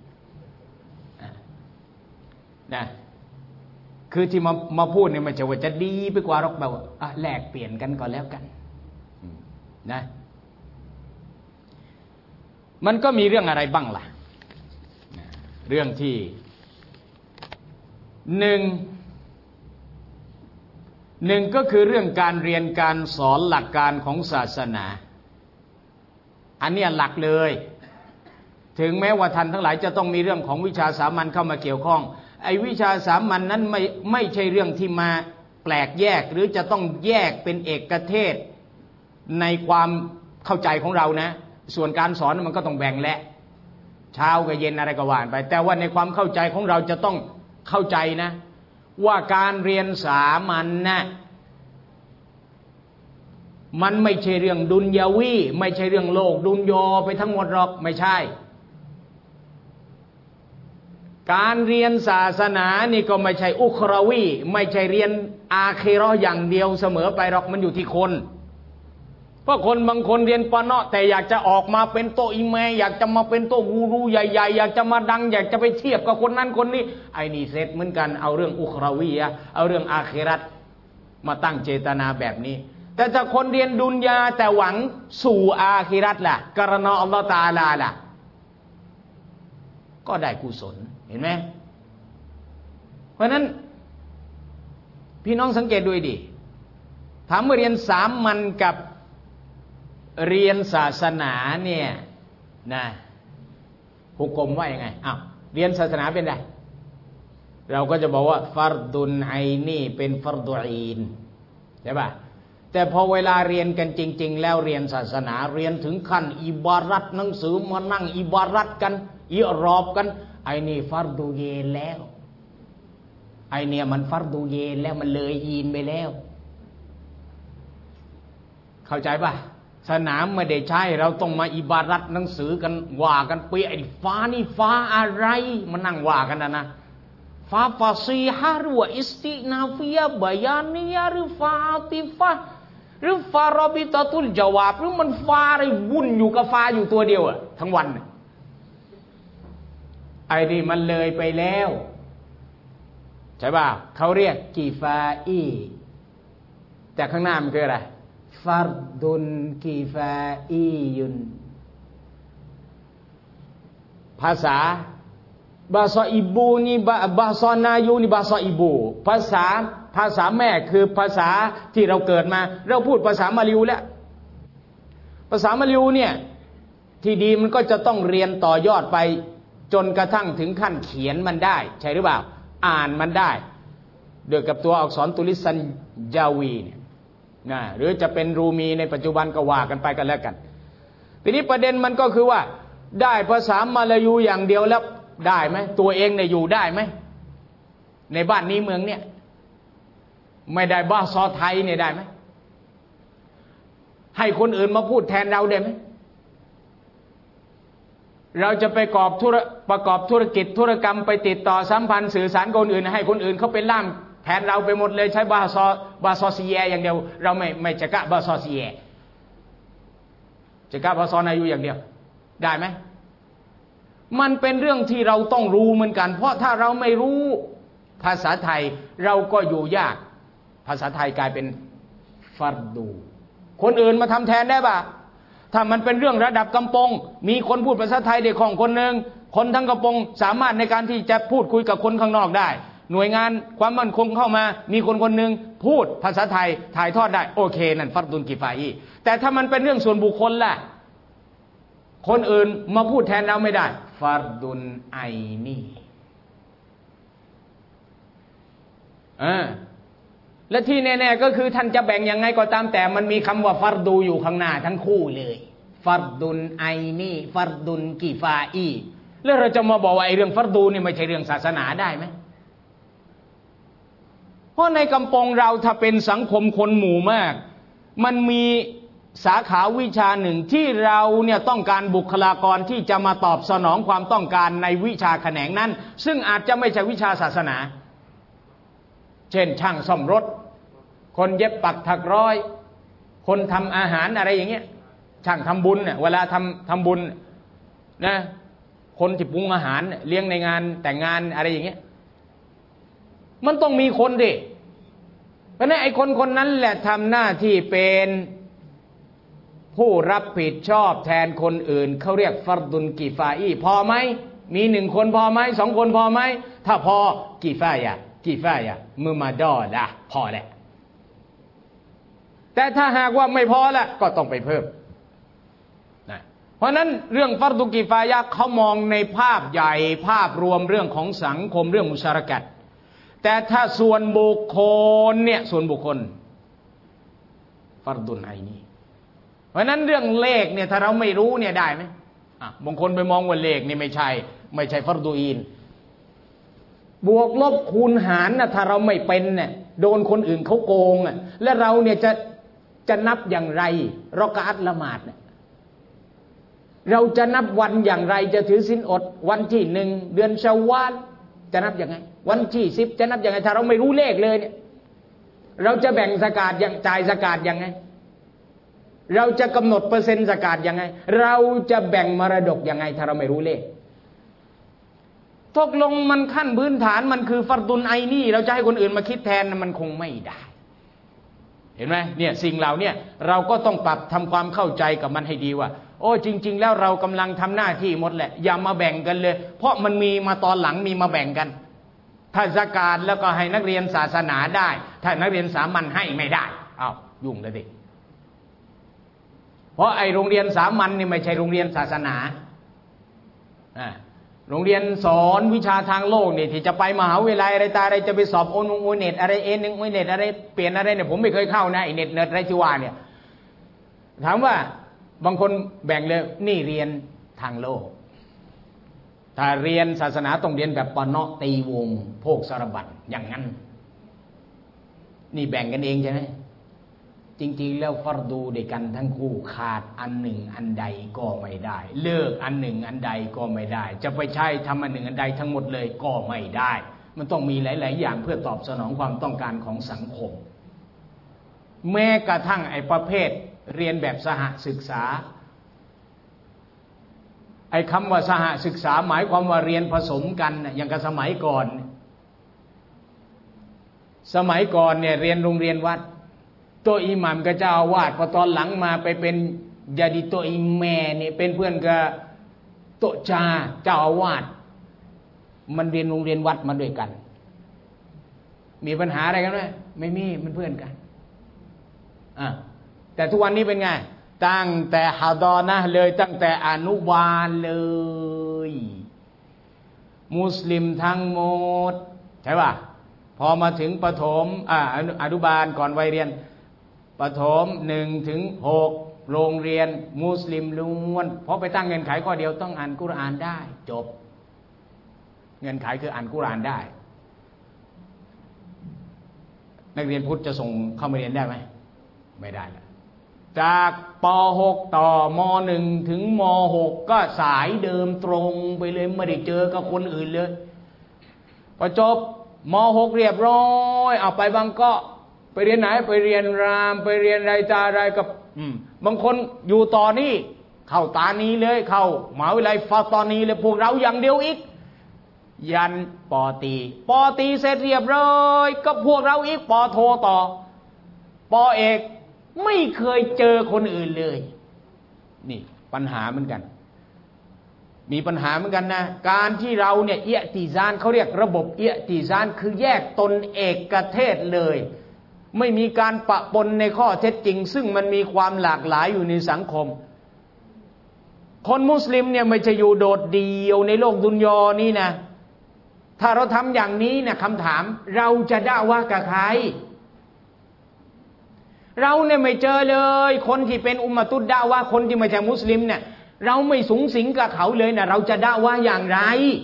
นะคือที่มาพูดเนี่ยไม่ใช่ว่าจะดีไปกว่าหรอกแบบแลกเปลี่ยนกันก่อนแล้วกันนะมันก็มีเรื่องอะไรบ้างล่ะเรื่องที่หนึ่งก็คือเรื่องการเรียนการสอนหลักการของศาสนาอันนี้หลักเลยถึงแม้ว่าท่านทั้งหลายจะต้องมีเรื่องของวิชาสามัญเข้ามาเกี่ยวข้องไอ้วิชาสามัญนั้นไม่ใช่เรื่องที่มาแปลกแยกหรือจะต้องแยกเป็นเอกเทศในความเข้าใจของเรานะส่วนการสอนมันก็ต้องแบ่งแหละเช้ากับเย็นอะไรก็ว่าไปแต่ว่าในความเข้าใจของเราจะต้องเข้าใจนะว่าการเรียนสามัญนะมันไม่ใช่เรื่องดุนยาวีไม่ใช่เรื่องโลกดุนยอไปทั้งหมดหรอกไม่ใช่การเรียนศาสนานี่ก็ไม่ใช่อุคราวีไม่ใช่เรียนอาคิเราะห์อย่างเดียวเสมอไปหรอกมันอยู่ที่คนเพราะคนบางคนเรียนปะเนาะแต่อยากจะออกมาเป็นโตอิเมอยากจะมาเป็นโตกูรูใหญ่ๆอยากจะมาดังอยากจะไปเทียบกับคนนั้นคนนี้ไอ้นี่เสร็จเหมือนกันเอาเรื่องอุคราวีเอาเรื่องอาคิเราะห์มาตั้งเจตนาแบบนี้แต่ถ้าคนเรียนดุนยาแต่หวังสู่อาคิเราะห์ล่ะกรณะอัลลอฮฺตะอาลาล่ะก็ได้กุศลเห็นไหมเพราะนั้นพี่น้องสังเกตดูดิถามว่าเรียนสามัญกับเรียนศาสนาเนี่ยนะหุกมว่ายังไงเรียนศาสนาเป็นไรเราก็จะบอกว่าฟัรดุนไอนี่เป็นฟัรดุอีนใช่ป่ะแต่พอเวลาเรียนกันจริงๆแล้วเรียนศาสนาเรียนถึงขั้นอิบารัตหนังสือมานั่งอิบารัตกันอิรอบกันไอ้นี่ฟัรดูเยนแล้วไอ้เนี่ยมันฟัรดูเยนแล้วมันเลยอีนไปแล้วเข้าใจป่ะสนามไม่ได้ใช่เราต้องมาอิบารัตหนังสือกันว่ากันไปไอ้ฟ้านี่ฟ้าอะไรมันนั่งว่ากันนะฟ้าฟาซีฮะหรือว่าอิสตินาฟิยะบายานียะหรือฟ้าอาติฟะหรือฟ้ารอบิตะตุลจาวาบหรือมันฟ้าอะไรวุ่นอยู่กับฟ้าอยู่ตัวเดียวทั้งวันไอ้นี่มันเลยไปแล้วใช่ป่ะเขาเรียกกีฟาอีแต่ข้างหน้ามันคืออะไรฟัรดุนกีฟาอียุนภาษาอิบูนี่ภาษานายูนี่ภาษาอิบูภาษาแม่คือภาษาที่เราเกิดมาเราพูดภาษามะลิวแล้วภาษามะลิวเนี่ยที่ดีมันก็จะต้องเรียนต่อยอดไปจนกระทั่งถึงขั้นเขียนมันได้ใช่หรือเปล่าอ่านมันได้โดยกับตัวอักษรตุลิสันยาวีเนี่ยนะหรือจะเป็นรูมีในปัจจุบันก็ว่ากันไปกันแล้วกันทีนี้ประเด็นมันก็คือว่าได้ภาษามลายูอย่างเดียวแล้วได้ไหมตัวเองเนี่ยอยู่ได้ไหมในบ้านนี้เมืองเนี่ยไม่ได้บ้าซอไทยเนี่ยได้ไหมให้คนอื่นมาพูดแทนเราได้ไหมเราจะไปประกอบธุรกิจธุรกรรมไปติดต่อสัมพันธ์สื่อสารกับคนอื่นให้คนอื่นเขาเป็นล่ามแทนเราไปหมดเลยใช้บาซอซีแยอย่างเดียวเราไม่จะกะบาซอซีแยจะกะบาซอนายูอย่างเดียวได้ไหมมันเป็นเรื่องที่เราต้องรู้เหมือนกันเพราะถ้าเราไม่รู้ภาษาไทยเราก็อยู่ยากภาษาไทยกลายเป็นฟัรดูคนอื่นมาทำแทนได้ป่ะถ้ามันเป็นเรื่องระดับกำปงมีคนพูดภาษาไทยเด็กของคนหนึ่งคนทั้งกำปงสามารถในการที่จะพูดคุยกับคนข้างนอกได้หน่วยงานความมั่นคงเข้ามามีคนคนหนึ่งพูดภาษาไทยถ่ายทอดได้โอเคนั่นฟัรดุลกิฟาอีแต่ถ้ามันเป็นเรื่องส่วนบุคคลล่ะคนอื่นมาพูดแทนเราไม่ได้ฟัรดุลไอนีและที่แน่ๆก็คือท่านจะแบ่งยังไงก็ตามแต่มันมีคำว่าฟัรดูอยู่ข้างหน้าทั้งคู่เลยฟัรดุลไอนีฟัรดุลกิฟาอีแล้วเราจะมาบอกว่าไอ้เรื่องฟัรดูนี่ไม่ใช่เรื่องศาสนาได้ไหมเพราะในกำปงเราถ้าเป็นสังคมคนหมู่มากมันมีสาขาวิชาหนึ่งที่เราเนี่ยต้องการบุคลากรที่จะมาตอบสนองความต้องการในวิชาแขนงนั้นซึ่งอาจจะไม่ใช่วิชาศาสนาเช่นช่างซ่อมรถคนเย็บปักถักร้อยคนทำอาหารอะไรอย่างเงี้ยช่างทำบุญเนี่ยเวลาทำบุญนะคนที่ปรุงอาหารเลี้ยงในงานแต่งงานอะไรอย่างเงี้ยมันต้องมีคนดิเพราะนั้นไอ้คนนั้นแหละทำหน้าที่เป็นผู้รับผิดชอบแทนคนอื่นเขาเรียกฟัรดุลกิฟาอีพอไหมมี1 คนพอไหม2 คนพอไหมถ้าพอกิฟายะมือมาดอละพอแหละแต่ถ้าหากว่าไม่พอละก็ต้องไปเพิ่มนะเพราะนั้นเรื่องฟัรดุลกิฟายะเขามองในภาพใหญ่ภาพรวมเรื่องของสังคมเรื่องมุชาระกัตแต่ถ้าส่วนบุคคลเนี่ยส่วนบุคคลฟัรดุลไอนีเพราะนั้นเรื่องเลขเนี่ยถ้าเราไม่รู้เนี่ยได้ไหมบางคนไปมองว่าเลขนี่ไม่ใช่ฟัรดูอีนบวกลบคูณหารนะถ้าเราไม่เป็นเนี่ยโดนคนอื่นเขาโกงอ่ะและเราเนี่ยจะนับอย่างไรรอกะอัตละหมาดเนี่ยเราจะนับวันอย่างไรจะถือศีลอดวันที่1เดือนชาวาลจะนับยังไงวันที่10จะนับยังไงถ้าเราไม่รู้เลขเลยเนี่ยเราจะแบ่งซะกาตอย่างจ่ายซะกาตยังไงเราจะกำหนดเปอร์เซ็นต์ซะกาตยังไงเราจะแบ่งมรดกยังไงถ้าเราไม่รู้เลขตกลงมันขั้นพื้นฐานมันคือฟัรดุลไอนีเราจะให้คนอื่นมาคิดแทนมันคงไม่ได้เห็นไหมเนี่ยสิ่งเหล่านี้เราก็ต้องปรับทำความเข้าใจกับมันให้ดีว่าโอ้จริงๆแล้วเรากำลังทำหน้าที่หมดแหละอย่ามาแบ่งกันเลยเพราะมันมีมาตอนหลังมีมาแบ่งกันถ้าซะกาตแล้วก็ให้นักเรียนศาสนาได้ถ้านักเรียนสามัญให้ไม่ได้อ้าวยุ่งเลยดิเพราะไอ้โรงเรียนสามัญนี่ไม่ใช่โรงเรียนศาสนาโรงเรียนสอนวิชาทางโลกนี่ที่จะไปมหาวิทยาลัยอะไรตาอะไรจะไปสอบโอเน็ตอะไรA1โอเน็ตอะไรเปลี่ยนอะไรเนี่ยผมไม่เคยเข้านะไอ้เน็ตอะไรที่ว่าเนี่ยถามว่าบางคนแบ่งเลยนี่เรียนทางโลกถ้าเรียนศาสนาต้องเรียนแบบปนตีวงโภคสารบัญอย่างนั้นนี่แบ่งกันเองใช่ไหมจริงๆแล้วฟัรดูด้วยกันทั้งคู่ขาดอันหนึ่งอันใดก็ไม่ได้เลิกอันหนึ่งอันใดก็ไม่ได้จะไปใช้ทำอันหนึ่งอันใดทั้งหมดเลยก็ไม่ได้มันต้องมีหลายๆอย่างเพื่อตอบสนองความต้องการของสังคมแม้กระทั่งไอ้ประเภทเรียนแบบสหศึกษาไอ้คำว่าสหศึกษาหมายความว่าเรียนผสมกันอย่างกับสมัยก่อนเนี่ยเรียนโรงเรียนวัดตัวอิหมัมกับเจ้าอาวาสพอตอนหลังมาไปเป็นยาดิโตอิแม่เนี่ยเป็นเพื่อนกับโตจาเจ้าอาวาสมันเรียนโรงเรียนวัดมาด้วยกันมีปัญหาอะไรกันไหมไม่มีมันเพื่อนกันแต่ทุกวันนี้เป็นไงตั้งแต่ฮาดอนะห์เลยตั้งแต่อนุบาลเลยมุสลิมทั้งหมดใช่ป่ะพอมาถึงประถมอนุบาลก่อนวัยเรียนประถม1 ถึง 6โรงเรียนมุสลิมล้วนเพราะไปตั้งเงื่อนไขข้อเดียวต้องอ่านกุรอานได้จบเงื่อนไขคืออ่านกุรอานได้นักเรียนพุทธจะส่งเข้ามาเรียนได้ไหมไม่ได้แล้วจากป .6 ต่อม .1 ถึงม .6 ก็สายเดิมตรงไปเลยไม่ได้เจอกับคนอื่นเลยพอจบม .6 เรียบร้อยเอาไปบางก็ไปเรียนไหนไปเรียนรามไปเรียนอะไรตาอะไรกับบางคนอยู่ต่อนี่เข้าตานี้เลยเข้ามหาวิทยาลัยฟาตอนีเลยพวกเราอย่างเดียวอีกยันปอตีเสร็จเรียบร้อยก็พวกเราอีกปอโทต่อปอเอกไม่เคยเจอคนอื่นเลยนี่ปัญหาเหมือนกันมีปัญหาเหมือนกันนะการที่เราเนี่ยเอียติซานเขาเรียกระบบเอียติซานคือแยกตนเอกเทศเลยไม่มีการปะปนในข้อเท็จจริงซึ่งมันมีความหลากหลายอยู่ในสังคมคนมุสลิมเนี่ยไม่จะอยู่โดดเดี่ยวในโลกดุนยอนี้นะถ้าเราทำอย่างนี้นะคำถามเราจะด่าว่ากับใครเราเนี่ยไม่เจอเลยคนที่เป็นอุมมะตุดด่าว่าคนที่ไม่ใช่มุสลิมเนี่ยเราไม่สูงสิงกับเขาเลยนะเราจะด่าว่าอย่างไร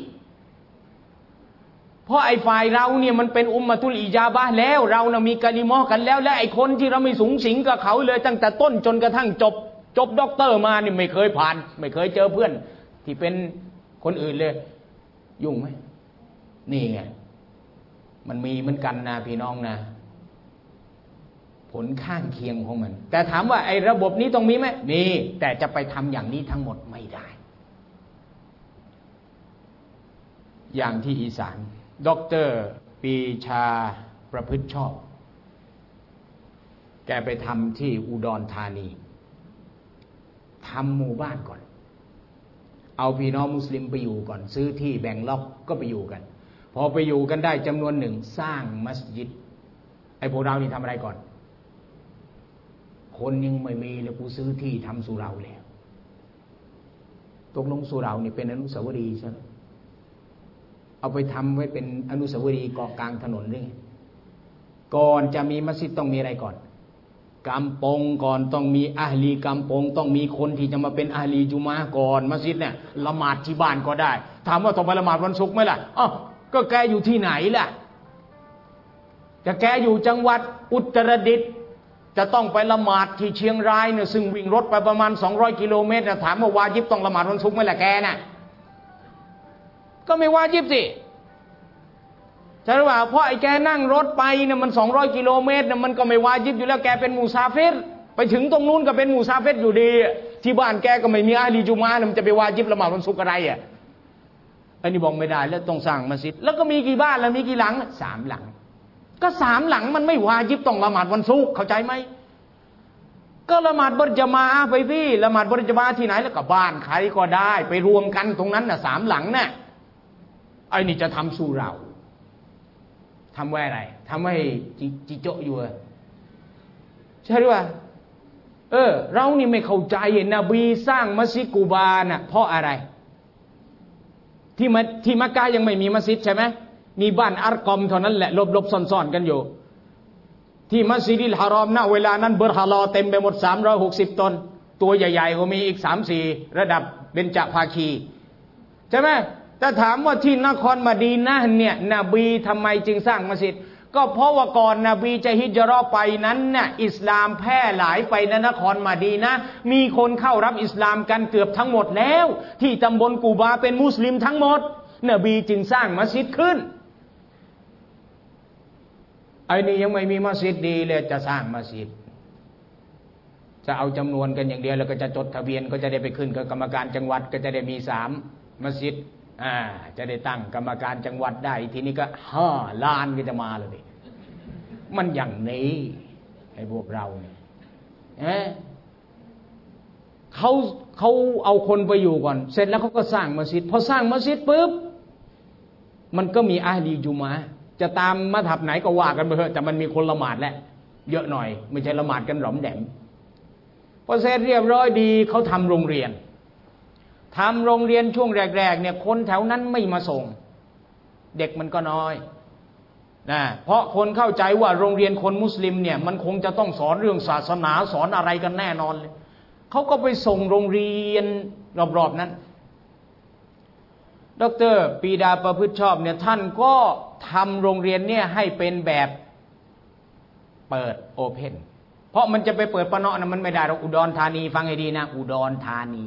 เพราะไอ้ฝ่ายเราเนี่ยมันเป็นอุมมะตุลอิจาบะห์แล้วเรานะมีกะลิมอกันแล้วและไอ้คนที่เราไม่สูงสิงกับเขาเลยตั้งแต่ต้นจนกระทั่งจบด็อกเตอร์มานี่ไม่เคยผ่านไม่เคยเจอเพื่อนที่เป็นคนอื่นเลยยุ่งไหมนี่ไงมันมีเหมือนกันนะพี่น้องนะผลข้างเคียงของมันแต่ถามว่าไอ้ระบบนี้ต้องมีไหมมีแต่จะไปทำอย่างนี้ทั้งหมดไม่ได้อย่างที่อีสานด็อกเตอร์ปีชาประพฤติชอบแกไปทำที่อุดรธานีทำหมู่บ้านก่อนเอาพี่น้องมุสลิมไปอยู่ก่อนซื้อที่แบ่งล็อกก็ไปอยู่กันพอไปอยู่กันได้จำนวนหนึ่งสร้างมัสยิดไอ้พวกเรานี่ทำอะไรก่อนคนยังไม่มีเลยกูซื้อที่ทำสุเหร่าแล้วตกลงสุเหร่านี่เป็นอนุสาวรีย์ใช่ไหมเอาไปทำไว้เป็นอนุสาวรีย์เกาะกลางถนนนี่ก่อนจะมีมัสยิดต้องมีอะไรก่อนกำปงก่อนต้องมีอะห์ลีกำปงต้องมีคนที่จะมาเป็นอะห์ลีจุมาก่อนมัสยิดเนี่ยละหมาดที่บ้านก็ได้ถามว่าต้องไปละหมาดวันศุกร์ไหมล่ะอ้าวก็แกอยู่ที่ไหนล่ะจะแกอยู่จังหวัดอุตรดิตถ์จะต้องไปละหมาดที่เชียงรายเนี่ยซึ่งวิ่งรถไปประมาณ200กิโลเมตรถามว่าวาญิบต้องละหมาดวันศุกร์ไหมล่ะแกน่ะก็ไม่วาญิบสิใช่หรือเปล่าเพราะไอ้แกนั่งรถไปเนี่ยมัน200กิโลเมตรเนี่ยมันก็ไม่วาญิบอยู่แล้วแกเป็นมูซาฟิรไปถึงตรงนู้นก็เป็นมูซาฟิรอยู่ดีที่บ้านแกก็ไม่มีอะห์ลีจุมาเนี่ยมันจะไปวาญิบละหมาดวันศุกร์อะไรอ่ะอันนี้บอกไม่ได้แล้วต้องสร้างมัสยิดแล้วก็มีกี่บ้านแล้วมีกี่หลัง3หลังก็3หลังมันไม่วาญิบต้องละหมาดวันศุกร์เข้าใจไหมก็ละหมาดบัรญะมาอะห์ไปพี่ละหมาดบัรญะมาอะห์ที่ไหนแล้วก็บ้านใครก็ได้ไปรวมกันตรงนั้นน่ะ3หลังน่ะไอ้นี่จะทำสุเหร่าทำไว้อะไรทำให้จิโจอยู่ใช่หรือเปล่าเรานี่ไม่เข้าใจนบีสร้างมัสยิดกูบาน่ะเพราะอะไรที่มักกะยังไม่มีมัสยิดใช่ไหมมีบ้านอัรกอมเท่านั้นแหละลบๆซ่อนๆกันอยู่ที่มัสยิดฮารอมณเวลานั้นเบอร์ฮาลอเต็มไปหมด360ต้นตัวใหญ่ๆก็มีอีก 3-4 ระดับเบญจภาคีใช่ไหมแต่ถามว่าที่นครมะดีนะห์เนี่ยนบีทำไมจึงสร้างมัสยิดก็เพราะว่าก่อนนบีจะฮิจเราะห์ไปนั้นน่ะอิสลามแพร่หลายไปในนครมะดีนะห์มีคนเข้ารับอิสลามกันเกือบทั้งหมดแล้วที่ตำบลกูบาเป็นมุสลิมทั้งหมดนบีจึงสร้างมัสยิดขึ้นไอ้นี่ยังไม่มีมัสยิดดีเลยจะสร้างมัสยิดจะเอาจำนวนกันอย่างเดียวแล้วก็จะจดทะเบียนก็จะได้ไปขึ้นกับกรรมการจังหวัดก็จะได้มี3มัสยิดจะได้ตั้งกรรมการจังหวัดได้ทีนี้ก็5 ล้านก็จะมาเลยมันอย่างนี้ไอ้พวกเราเนี่ยเขาเอาคนไปอยู่ก่อนเสร็จแล้วเขาก็สร้างมัสยิดพอสร้างมัสยิดปุ๊บมันก็มีอะห์ลีจุมาจะตามมัธยับไหนก็ว่ากันไปเถอะแต่มันมีคนละหมาดแหละเยอะหน่อยไม่ใช่ละหมาดกันหลอมแดมพอเสร็จเรียบร้อยดีเขาทำโรงเรียนช่วงแรกๆเนี่ยคนแถวนั้นไม่มาส่งเด็กมันก็น้อยนะเพราะคนเข้าใจว่าโรงเรียนคนมุสลิมเนี่ยมันคงจะต้องสอนเรื่องศาสนาสอนอะไรกันแน่นอนเลยเขาก็ไปส่งโรงเรียนรอบๆนั้นดร.ปีดาประพฤติชอบเนี่ยท่านก็ทำโรงเรียนเนี่ยให้เป็นแบบเปิดโอเพนเพราะมันจะไปเปิดปะเนาะนะมันไม่ได้หรอกอุดรธานีฟังให้ดีนะอุดรธานี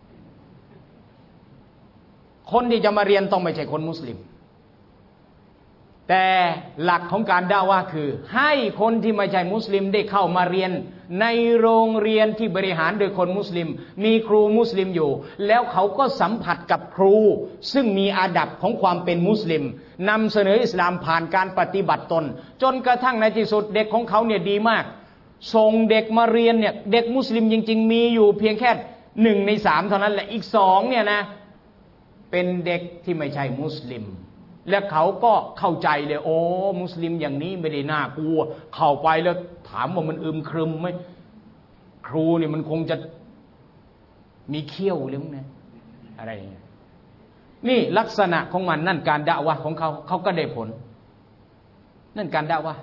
คนที่จะมาเรียนต้องไม่ใช่คนมุสลิมแต่หลักของการดะอ์วะห์คือให้คนที่ไม่ใช่มุสลิมได้เข้ามาเรียนในโรงเรียนที่บริหารโดยคนมุสลิมมีครูมุสลิมอยู่แล้วเขาก็สัมผัสกับครูซึ่งมีอาดับของความเป็นมุสลิมนำเสนออิสลามผ่านการปฏิบัติตนจนกระทั่งในที่สุดเด็กของเขาเนี่ยดีมากส่งเด็กมาเรียนเนี่ยเด็กมุสลิมจริงๆมีอยู่เพียงแค่1 ใน 3เท่านั้นแหละอีก2เนี่ยนะเป็นเด็กที่ไม่ใช่มุสลิมและเขาก็เข้าใจเลยโอ้มุสลิมอย่างนี้ไม่ได้น่ากลัวเข้าไปแล้วถามว่ามันอึมครึมไหมครูนี่มันคงจะมีเขี้ยวหรือไงอะไรอย่างเงี้ยนี่ลักษณะของมันนั่นการดะอ์วะห์ของเขาก็ได้ผลนั่นการดะอ์วะห์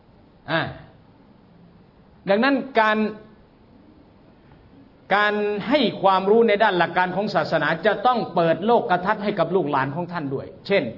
ดังนั้นการให้ความรู้ในด้านหลักการของศาสนาจะต้องเปิดโลกทัศน์ให้กับลูกหลานของท่านด้วยเช่น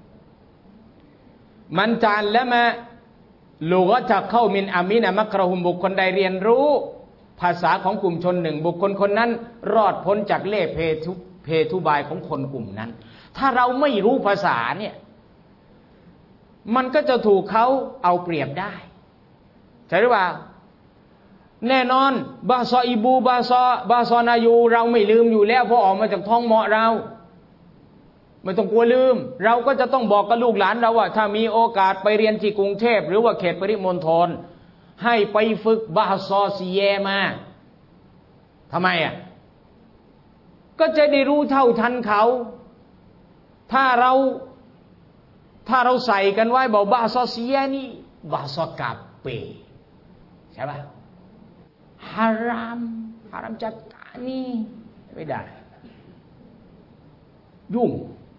มันจานและมาลูกจะเข้ามินอามินะมักรหุมบุคคลใดเรียนรู้ภาษาของกลุ่มชนหนึ่งบุคคลคนนั้นรอดพ้นจากเล่ห์เพทุบายของคนกลุ่มนั้นถ้าเราไม่รู้ภาษาเนี่ยมันก็จะถูกเขาเอาเปรียบได้ใช่หรือเปล่าแน่นอนบาซออิบูบาซอนายูเราไม่ลืมอยู่แล้วเพราะออกมาจากท้องเหมาะเราไม่ต้องกลัวลืมเราก็จะต้องบอกกับลูกหลานเราว่าถ้ามีโอกาสไปเรียนที่กรุงเทพหรือว่าเขตปริมณฑลให้ไปฝึกบาซอซีเยมาทำไมก็จะได้รู้เท่าทันเขาถ้าเราใส่กันไว้บอกบาซอซีเยนี่บาซอกาเปใช่ป่ะฮารามจัดนี่ไม่ได้ยุ่ง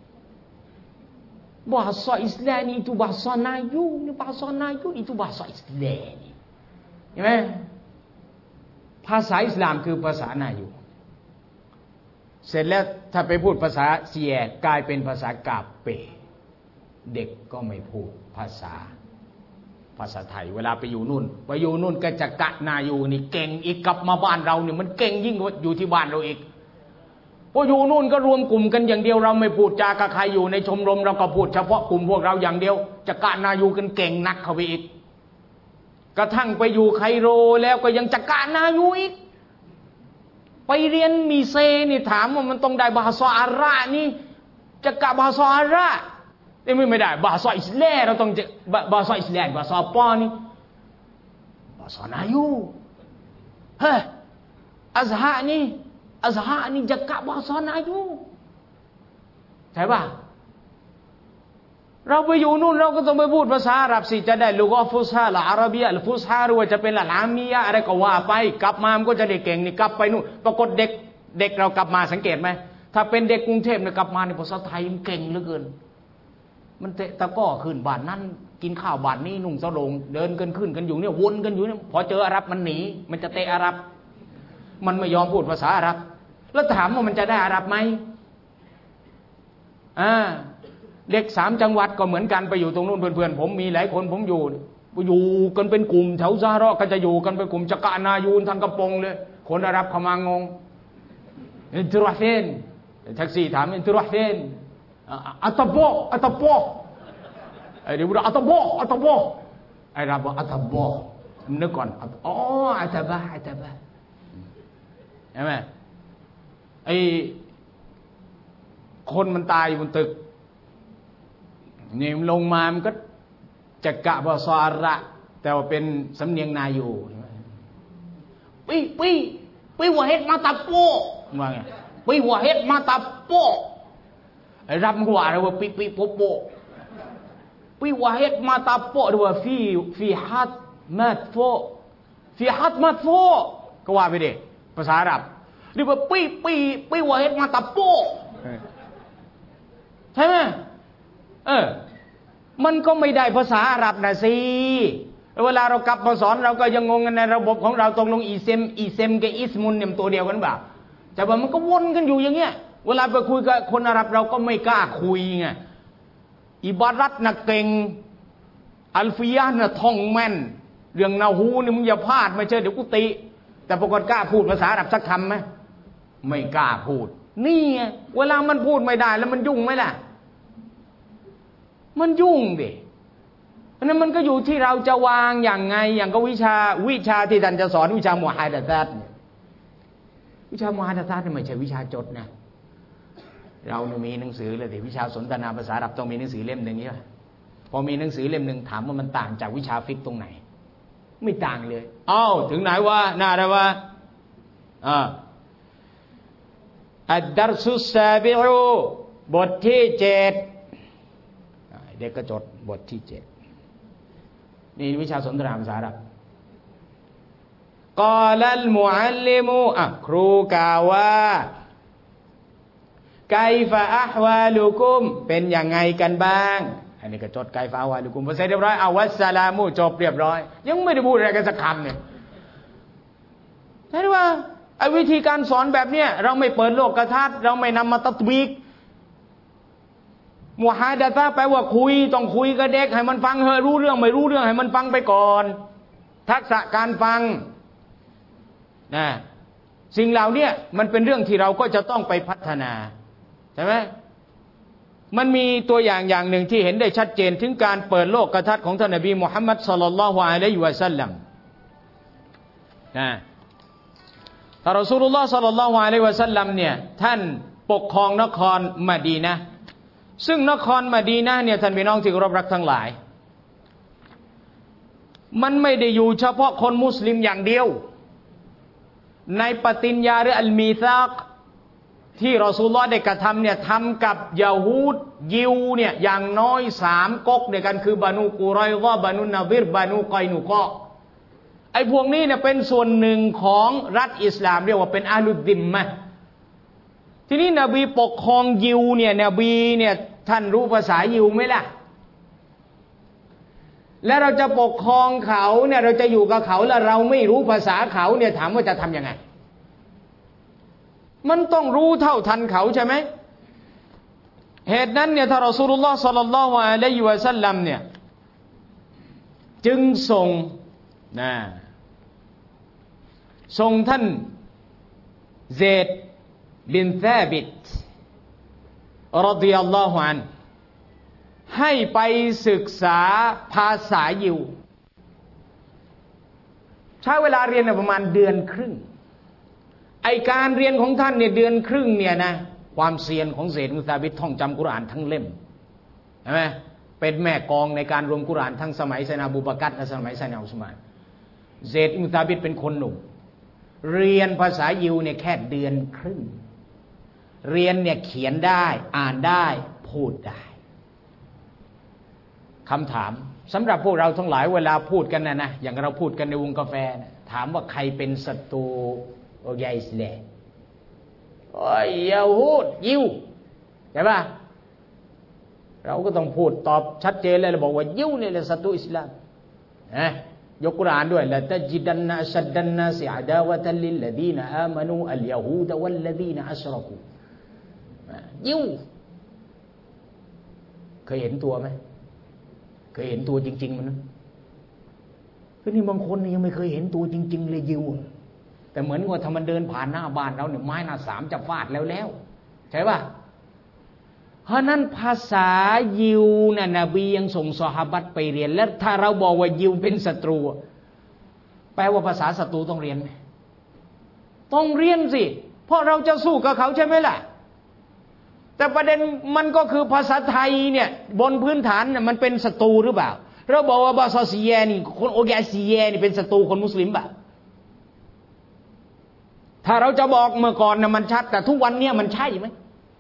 bahasa Islam itu bahasa Nayu ni bahasa Nayu itu bahasa Islam เห็นไหมภาษาอิสลามคือภาษานายูเสร็จแล้วถ้าไปพูดภาษาเซียกลายเป็นภาษากาเปเด็กก็ไม่พูดภาษาไทยเวลาไปอยู่นู่นก็จะกะนายูนี่เก่งอีกกลับมาบ้านเราเนี่ยมันเก่งยิ่งกว่าอยู่ที่บ้านเราอีกพออยู่นู่นก็รวมกลุ่มกันอย่างเดียวเราไม่พูดจากับใครอยู่ในชมรมเราก็พูดเฉพาะกลุ่มพวกเราอย่างเดียวจะกะนายูกันเก่งนักเข้าไปอีกกระทั่งไปอยู่ไคโรแล้วก็ยังจะกะนายูอีกไปเรียนมีเซนี่ถามว่ามันต้องได้ภาษาอาหรับนี่จะกะภาษาอาหรับไม่ได้ภาษาอิสลามเราต้องภาษาอิสลามภาษาapaนี่ภาษานายูอัซฮะนี่จะกะภาษานายูใช่ป่ะเราไปอยู่นู่นเราก็ต้องไปพูดภาษาอาหรับสิจะได้ลูกอัลฟุซฮาละอาหรับียะอัลฟุซฮาหรือว่าจะเป็นละอามียะอะไรก็ว่าไปกลับมามันก็จะได้เก่งนี่กลับไปนู่นปรากฏเด็กเรากลับมาสังเกตไหมถ้าเป็นเด็กกรุงเทพเนี่ยกลับมาในภาษาไทยมันเก่งเหลือเกินมันเตะตะก้อขึ้นบ้านนั้นกินข้าวบ้านนี้นุ่งสโลงเดินกันขึ้นกันอยู่เนี่ยวนกันอยู่เนี่ยพอเจออาหรับมันหนีมันจะเตะอาหรับมันไม่ยอมพูดภาษาอาหรับแล้วถามว่ามันจะได้อาหรับไหมเด็ก3 จังหวัดก็เหมือนกันไปอยู่ตรงนู้นเพื่อนๆผมมีหลายคนผมอยู่กันเป็นกลุ่มแถวซาระก็จะอยู่กันเป็นกลุ่มจักรนายูนทางกระโปรงเลยคนอาหรับเขามางงอินทรัฟเฟนแท็กซี่ถามอินทรัฟเฟนอัตโบไอ้เดี๋ยวอัตโบไอ้เราบอกอัตโบนึกก่อนอ๋ออัตบะใช่ไหมไอ้คนมันตายอยู่บนตึกนี่ลงมามันก็จะกะภาษาอาหรับแต่ว่าเป็นสำเนียงนายูปีวะเฮ็ดมาตาโปว่าไงปีวะเฮ็ดมาตาโปไอ้รับมันว่าอะไรว่าปีโปปีวะเฮ็ดมาตาโปหรือว่าฟีฮัดมาตโฟก็ว่าไปดิภาษาอาหรับหรือว่าปีวะเฮ็ดมาตาโปใช่ไหมมันก็ไม่ได้ภาษาอาหรับนะสิเวลาเรากลับมาสอนเราก็ยังงงกันในระบบของเราตรงลงอีเซมกับอิสมุนเนี่ยตัวเดียวกันเปล่าแต่ว่ามันก็วนกันอยู่อย่างเงี้ยเวลาไปคุยกับคนอาหรับเราก็ไม่กล้าคุยไงอิบารัตน่ะเก่งอัลฟิยะห์น่ะท่องแม่นเรื่องนาหูนี่มึงอย่าพลาดไม่เชื่อเดี๋ยวกูติแต่ปกติกล้าพูดภาษาอาหรับสักคำไหมไม่กล้าพูดนี่ไงเวลามันพูดไม่ได้แล้วมันยุ่งไหมล่ะมันยุ่งดิเพราะนั้นมันก็อยู่ที่เราจะวางอย่างไงอย่างก็วิชาที่ท่านจะสอนวิชามุฮาดะซาตวิชามุฮาดะซาตนี่ไม่ใช่วิชาจดนะเราเนี่ยมีหนังสือเลยแต่วิชาสนทนาภาษาอาหรับต้องมีหนังสือเล่มหนึ่งใช่ไหมพอมีหนังสือเล่มหนึ่งถามว่ามันต่างจากวิชาฟิกตรงไหนไม่ต่างเลยถึงไหนวะน่าได้วะอัดดัรซุสซาบิอูบทที่7เด็กก็จดบทที่7นี่วิชาสนทนาภาษาอาหรับกอลัลมุอัลลิมูครูกล่าวว่าไกฟะอะฮวาลุกุมเป็นยังไงกันบ้างอันนี้ก็จดไกฟะอะฮวาลุกุมพอเสร็จเรียบร้อยวัสสลามุจบเรียบร้อยยังไม่ได้พูดอะไรกันสักคำเนี่ยเห็นว่าไอ้วิธีการสอนแบบเนี้ยเราไม่เปิดโลกทัศน์เราไม่นำมาตัตบีกมุฮาดะซะห์แปลว่าคุยต้องคุยกับเด็กให้มันฟังรู้เรื่องไม่รู้เรื่องให้มันฟังไปก่อนทักษะการฟังนะสิ่งเหล่านี้มันเป็นเรื่องที่เราก็จะต้องไปพัฒนาใช่ไหมมันมีตัวอย่างหนึ่งที่เห็นได้ชัดเจนถึงการเปิดโลกทัศน์ของท่านนบีมุฮัมมัดศ็อลลัลลอฮุอะลัยฮิวะซัลลัมนะท่านรอซูลุลลอฮ์ศ็อลลัลลอฮุอะลัยฮิวะซัลลัมเนี่ยท่านปกครองนครมะดีนะห์ซึ่งนครมะดีนะห์เนี่ยท่านพี่น้องที่เคารพรักทั้งหลายมันไม่ได้อยู่เฉพาะคนมุสลิมอย่างเดียวในปฏิญญาหรืออัลมีซากที่รอซูลุลลอฮ์ได้กระทำเนี่ยทำกับยะฮูดยิวเนี่ยอย่างน้อย3ก๊กด้วยกันคือบานูกุรอยฎอบานูนาดิรบานูกอยนุกอไอ้พวกนี้เนี่ยเป็นส่วนหนึ่งของรัฐอิสลามเรียกว่าเป็นอาลุดดิมมะทีนี้นบีปกครองยิวเนี่ยนบีเนี่ยท่านรู้ภาษายิวไหมล่ะและเราจะปกครองเขาเนี่ยเราจะอยู่กับเขาแล้วเราไม่รู้ภาษาเขาเนี่ยถามว่าจะทำยังไงมันต้องรู้เท่าทันเขาใช่ไหมเหตุนั้นเนี่ยท่านรอซูลุลลอฮ์ศ็อลลัลลอฮุอะลัยฮิวะซัลลัมเนี่ยจึงส่งท่านเซดบินซาบิตรอฎิยัลลอฮุอันฮุให้ไปศึกษาภาษายิวใช้เวลาเรียนประมาณเดือนครึ่งไอการเรียนของท่านเนี่ยเดือนครึ่งเนี่ยนะความเซียนของเซดบินซาบิตท่องจำกุรอานทั้งเล่มใช่ไหมเป็นแม่กองในการรวมกุรอานทั้งสมัยไซนาบูบากัรและสมัยไซนาอุสมานเซดบินซาบิตเป็นคนหนุ่มเรียนภาษายิวเนี่ยแค่เดือนครึ่งเรียนเนี่ยเขียนได้อ่านได้พูดได้คำถามสำหรับพวกเราทั้งหลายเวลาพูดกันนะอย่างเราพูดกันในวงกาแฟนะถามว่าใครเป็นศัตรูอิสลามยะฮูดยิวใช่ป่ะเราก็ต้องพูดตอบชัดเจนเลยเราบอกว่ายิวเนี่ยแหละศัตรูอิสลามยกกุรอานด้วยละตัจิดันนะอัชดันนาสิอะดาวะตัลลิลลดีนอามานูอัลยะฮูดวัลลดีนอัชรกูยิวเคยเห็นตัวไหมเคยเห็นตัวจริงๆมันนะก็นี่บางคนยังไม่เคยเห็นตัวจริงๆเลยยิวแต่เหมือนว่าถ้ามันเดินผ่านหน้าบ้านเราเนี่ยไม้หน้าสามจะฟาดแล้วใช่ป่ะเพราะนั้นภาษายิวน่ะนบียังส่งซอฮาบะห์ไปเรียนแล้วถ้าเราบอกว่ายิวเป็นศัตรูแปลว่าภาษาศัตรูต้องเรียนไหมต้องเรียนสิเพราะเราจะสู้กับเขาใช่ไหมล่ะแต่ประเด็นมันก็คือภาษาไทยเนี่ยบนพื้นฐานเนี่ยมันเป็นศัตรูหรือเปล่าเราบอกว่าบาซอซีแยนี่คนโอแกซีแยนี่เป็นศัตรูคนมุสลิมป่ะถ้าเราจะบอกเมื่อก่อนนะมันชัดแต่ทุกวันเนี่ยมันใช่ไหม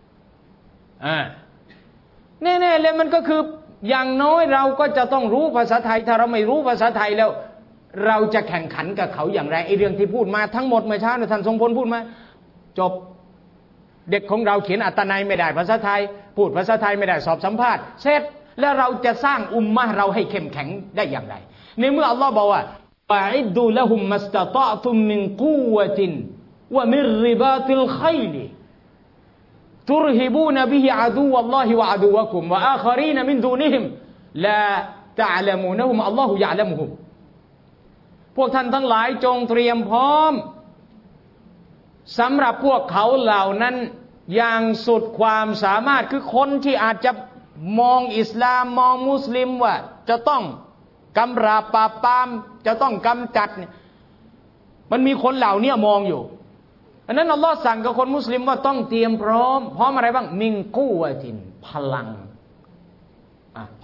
แน่ๆเลยมันก็คืออย่างน้อยเราก็จะต้องรู้ภาษาไทยถ้าเราไม่รู้ภาษาไทยแล้วเราจะแข่งขันกับเขาอย่างไรไอ้เรื่องที่พูดมาทั้งหมดเมื่อเช้าท่านทรงพลพูดมาจบเด็กของเราเขียนอัตนัยไม่ได้ภาษาไทยพูดภาษาไทยไม่ได้สอบสัมภาษณ์เสร็จแล้วเราจะสร้างอุมมะห์เราให้เข้มแข็งได้อย่างไรในเมื่ออัลลอฮ์บอกว่าฟะอิดดุละฮุมมัสตะฏอตุมมินกุวะตินวะมิรริบาติลค็อยลตุรฮิบูนบิฮิอะดูวัลลอฮิวะอะดูวะกุมวะอาคอรีนมินดูนิฮิมลาตะอ์ละมูนะฮุมอัลลอฮุยะอ์ละมุฮุมพวกท่านทั้งหลายจงเตรียมพร้อมสำหรับพวกเขาเหล่านั้นอย่างสุดความสามารถคือคนที่อาจจะมองอิสลามมองมุสลิมว่าจะต้องกำราบปราบปรามจะต้องกำจัดมันมีคนเหล่านี้มองอยู่อันนั้นอัลลอฮ์สั่งกับคนมุสลิมว่าต้องเตรียมพร้อมอะไรบ้างมิงกูวะตินพลังพ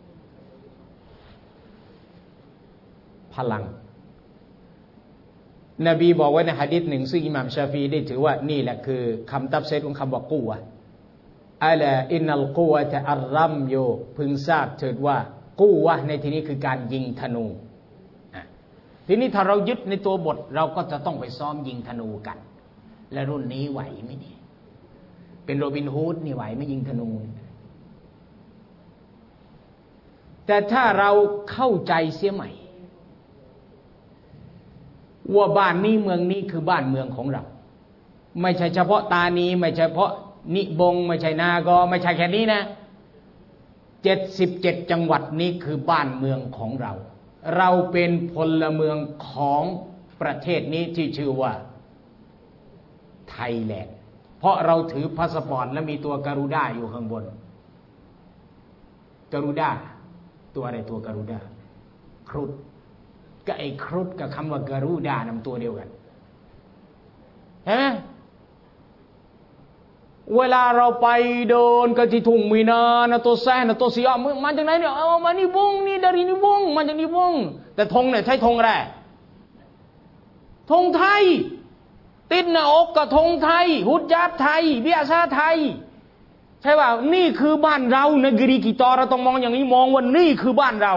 ลังนบีบอกไว้ในหะดีษหนึ่งซึ่งอิหม่ามชาฟีได้ถือว่านี่แหละคือคำตัฟซีรของคำว่ากูวะอะลาอินนัลกูวะตะอัรรัมโยพึงทราบเถิดว่ากูวะในที่นี้คือการยิงธนูทีนี้ถ้าเรายึดในตัวบทเราก็จะต้องไปซ้อมยิงธนูกันและรุ่นนี้ไหวไหมเนี่ยเป็นโรบินฮูดนี่ไหวไหมยิงธนูแต่ถ้าเราเข้าใจเสียใหม่ว่าบ้านนี้เมืองนี้คือบ้านเมืองของเราไม่ใช่เฉพาะตานีไม่ใช่เฉพาะนิบงไม่ใช่นากอไม่ใช่แค่นี้นะ77จังหวัดนี้คือบ้านเมืองของเราเราเป็นพลเมืองของประเทศนี้ที่ชื่อว่าไทยแลนด์เพราะเราถือพาสปอร์ตและมีตัวการูด้าอยู่ข้างบนการูด้าตัวอะไรตัวการูด้าครุฑก็ไอ้ครุฑกับคำว่าการูด้านำตัวเดียวกันเห็นไหมเวลาเราไปเดินกันที่ทุ่งมีนานะตัวแซ่นะตัวเสียมาจากไหนเนี่ยเอามานี่วงนี่ดารินี่วงมาจากนี่วงแต่ธงเนี่ยใช้ธงอะไรธงไทยติดหน้าอกกับธงไทยฮุดญาตไทยเบียซาไทยใช่ป่ะนี่คือบ้านเราในกรีกิตอเราต้องมองอย่างนี้มองว่านี่คือบ้านเรา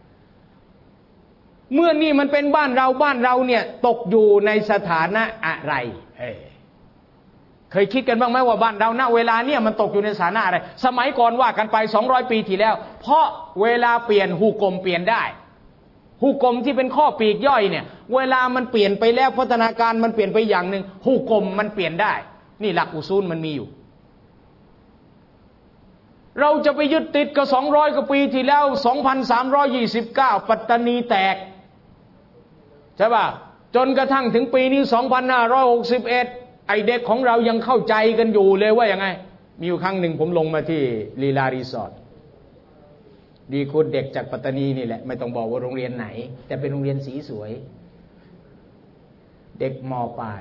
เมื่อนี่มันเป็นบ้านเราเนี่ยตกอยู่ในสถานะอะไรเคยคิดกันบ้างไหมว่าบ้านเราณเวลาเนี่ยมันตกอยู่ในสถานะอะไรสมัยก่อนว่ากันไป200ปีที่แล้วเพราะเวลาเปลี่ยนหุกกลมเปลี่ยนได้หุกกลมที่เป็นข้อปีกย่อยเนี่ยเวลามันเปลี่ยนไปแล้วพัฒนาการมันเปลี่ยนไปอย่างหนึ่งหุกกลมมันเปลี่ยนได้นี่หลักอุซูลมันมีอยู่เราจะไปยึดติดกับ200กว่าปีที่แล้ว2329ปัตตานีแตกใช่ป่ะจนกระทั่งถึงปีนี้2561ไอเด็กของเรายังเข้าใจกันอยู่เลยว่ายังไงมีอยู่ครั้งหนึ่งผมลงมาที่ลีลารีสอร์ทดีคุณเด็กจากปัตตานีนี่แหละไม่ต้องบอกว่าโรงเรียนไหนแต่เป็นโรงเรียนสีสวยเด็กม.ปลาย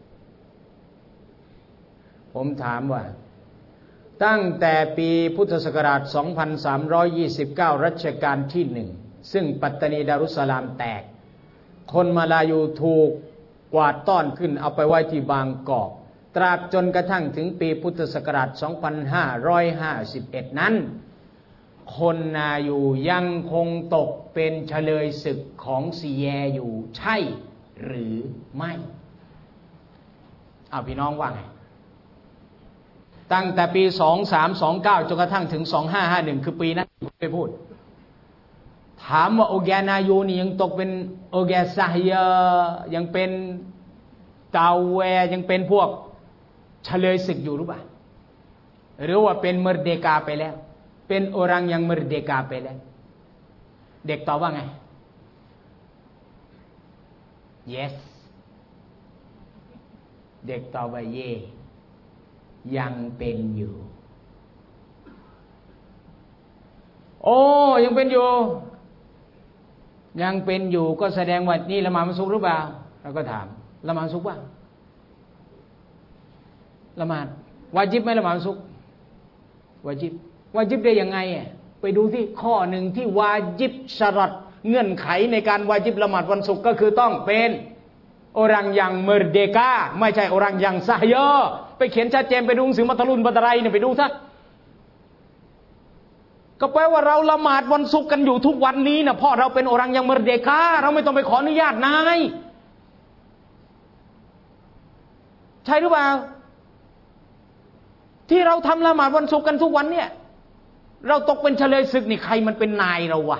ผมถามว่าตั้งแต่ปีพุทธศักราช2329รัชกาลที่1ซึ่งปัตตานีดารุสสลามแตกคนมาลายูถูกกวาดต้อนขึ้นเอาไปไว้ที่บางกอกตราบจนกระทั่งถึงปีพุทธศักราช2551นั้นคนนายูยังคงตกเป็นเฉลยศึกของซีแยอยู่ใช่หรือไม่เอาพี่น้องว่าไงตั้งแต่ปี2329จนกระทั่งถึง2551คือปีนั้นไม่พูดถามว่าโอแกนายูนี่ยังตกเป็นโอแกซาฮยยังเป็นตาแวยังเป็นพวกเฉลยศึกอยู่หรือเปล่าหรือว่าเป็นเมรเดกาไปแล้วเป็นอรังยังเมรเดกาไปแล้วเด็กตอบว่าไง yes เด็กตอบว่าเย่ยังเป็นอยู่โอ้ยังเป็นอยู่ก็แสดงว่านี่ละหมาดวันศุกร์หรือเปล่าเราก็ถามละหมาดวันศุกร์ป่ะละหมาดวาญิบไหมละหมาดวันศุกร์วาญิบได้ยังไงไปดูที่ข้อหนึ่งที่วาญิบชะรัตเงื่อนไขในการวาญิบละหมาดวันศุกร์ก็คือต้องเป็นอรังยังเมรเดกาไม่ใช่อรังยังซาฮยอไปเขียนชัดเจนไปดูหนังสือมัตลุนบัตไรเนี่ยไปดูซะก็แปลว่าเราละหมาดวันศุกร์กันอยู่ทุกวันนี้นะเพราะเราเป็นอรังยังเมรเดกาเราไม่ต้องไปขออนุญาตนายใช่หรือเปล่าที่เราทำละหมาดวันศุกร์กันทุกวันเนี่ยเราตกเป็นเฉลยศึกนี่ใครมันเป็นนายเราวะ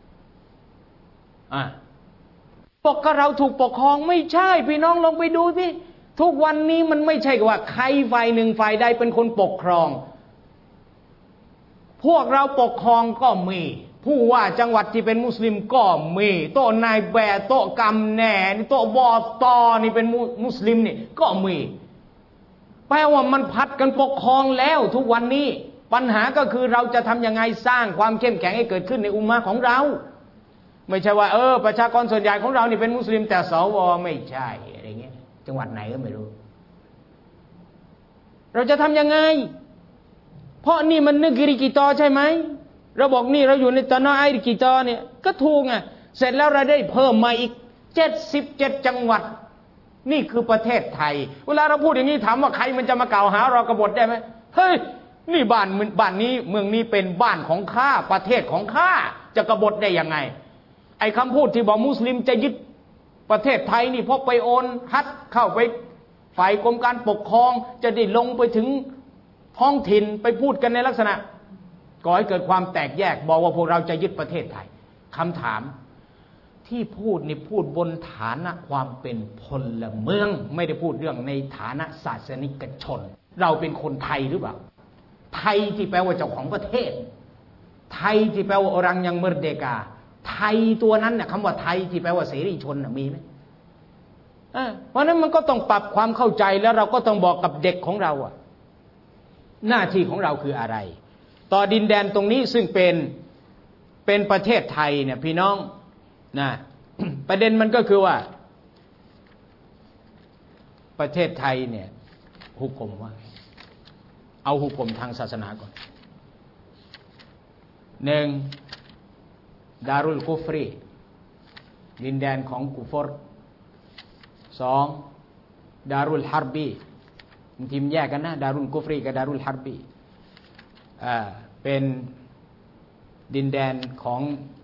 ปกเราถูกปกครองไม่ใช่พี่น้องลองไปดูสิทุกวันนี้มันไม่ใช่ว่าใครฝ่ายหนึ่งฝ่ายใดเป็นคนปกครองพวกเราปกครองก็มีผู้ว่าจังหวัดที่เป็นมุสลิมก็มีโต๊ะนายแบบโต๊ะกำแหน่โต๊ะบอตอนี่เป็นมุสลิมนี่ก็มีแปลว่ามันพัดกันปกครองแล้วทุกวันนี้ปัญหาก็คือเราจะทำยังไงสร้างความเข้มแข็งให้เกิดขึ้นในอุมมะห์ของเราไม่ใช่ว่าประชากรส่วนใหญ่ของเรานี่เป็นมุสลิมแต่สวไม่ใช่อะไรเงี้ยจังหวัดไหนก็ไม่รู้เราจะทำยังไงเพราะนี่มันนึกกิริกิตอใช่ไหมเราบอกนี่เราอยู่ในตะนาไอริกิตอเนี่ยก็ถูกไงเสร็จแล้วเราได้เพิ่มมาอีก77จังหวัดนี่คือประเทศไทยเวลาเราพูดอย่างนี้ถามว่าใครมันจะมากล่าวหาเรากบฏได้ไหมเฮ้ยนี่บ้านนี้เมืองนี้เป็นบ้านของข้าประเทศของข้าจะกบฏได้ยังไงไอ้คำพูดที่บอกมุสลิมจะยึดประเทศไทยนี่เพราะไปโอนฮัดเข้าไปฝ่ายกรมการปกครองจะได้ลงไปถึงท้องถิ่นไปพูดกันในลักษณะก่อให้เกิดความแตกแยกบอกว่าพวกเราจะยึดประเทศไทยคำถามที่พูดนี่พูดบนฐานะความเป็นพลเมืองไม่ได้พูดเรื่องในฐานะศาสนิกชนเราเป็นคนไทยหรือเปล่าไทยที่แปลว่าเจ้าของประเทศไทยที่แปลว่าอรังยังเมรเดกาไทยตัวนั้นน่ะคำว่าไทยที่แปลว่าเสรีชนน่ะมีไหมเพราะนั้นมันก็ต้องปรับความเข้าใจแล้วเราก็ต้องบอกกับเด็กของเราหน้าที่ของเราคืออะไรต่อดินแดนตรงนี้ซึ่งเป็นประเทศไทยเนี่ยพี่น้องนะประเด็นมันก็คือว่าประเทศไทยเนี่ยหุกกลมว่าเอาหุกกลมทางศาสนาก่อน1ดารุลกุฟรีดินแดนของกุฟร2ดารุลฮาร์บีมันทีมแยกกันนะดารุลกุฟรีกับดารุลฮาร์บีเป็นดินแดนของ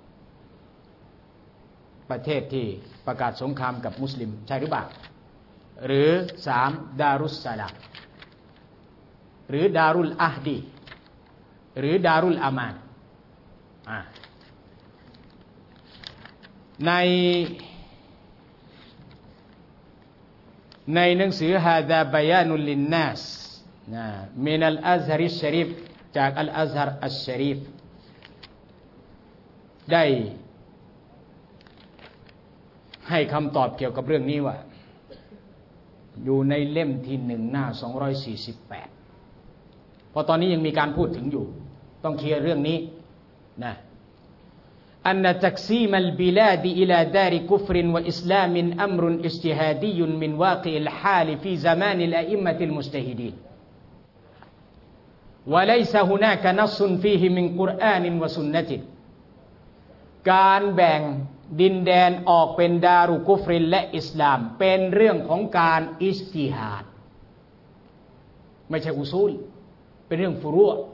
ประเทศที่ประกาศสงครามกับมุสลิมใช่หรือเปล่าหรือ3ดารุสสลามหรือดารุลอะฮดีหรือดารุลอามานในหนังสือฮาดาบยานุลลินนัสมินัลอัซฮาริชชะรีฟจากอัลอัซฮารอัชชะรีฟได้ให้คำตอบเกี่ยวกับเรื่องนี้ว่าอยู่ในเล่มที่1หน้า248พอตอนนี้ยังมีการพูดถึงอยู่ต้องเคลียร์เรื่องนี้นะอันตักซีมัลบิลาดอิลาดาริกุฟรวะอิสลามอัมรุนอิจติฮาดีมินวากิลฮาลฟีซะมานิลอะอิมมะติลมุจตะฮิดีนوليس هناك نص فيه من قرآن وسنة การแบ่งดินแดนออกเป็นดารุกุฟรินและอิสลามเป็นเรื่องของการอิจติฮาดไม่ใช่อุซูลเป็นเรื่องฟุรุอ์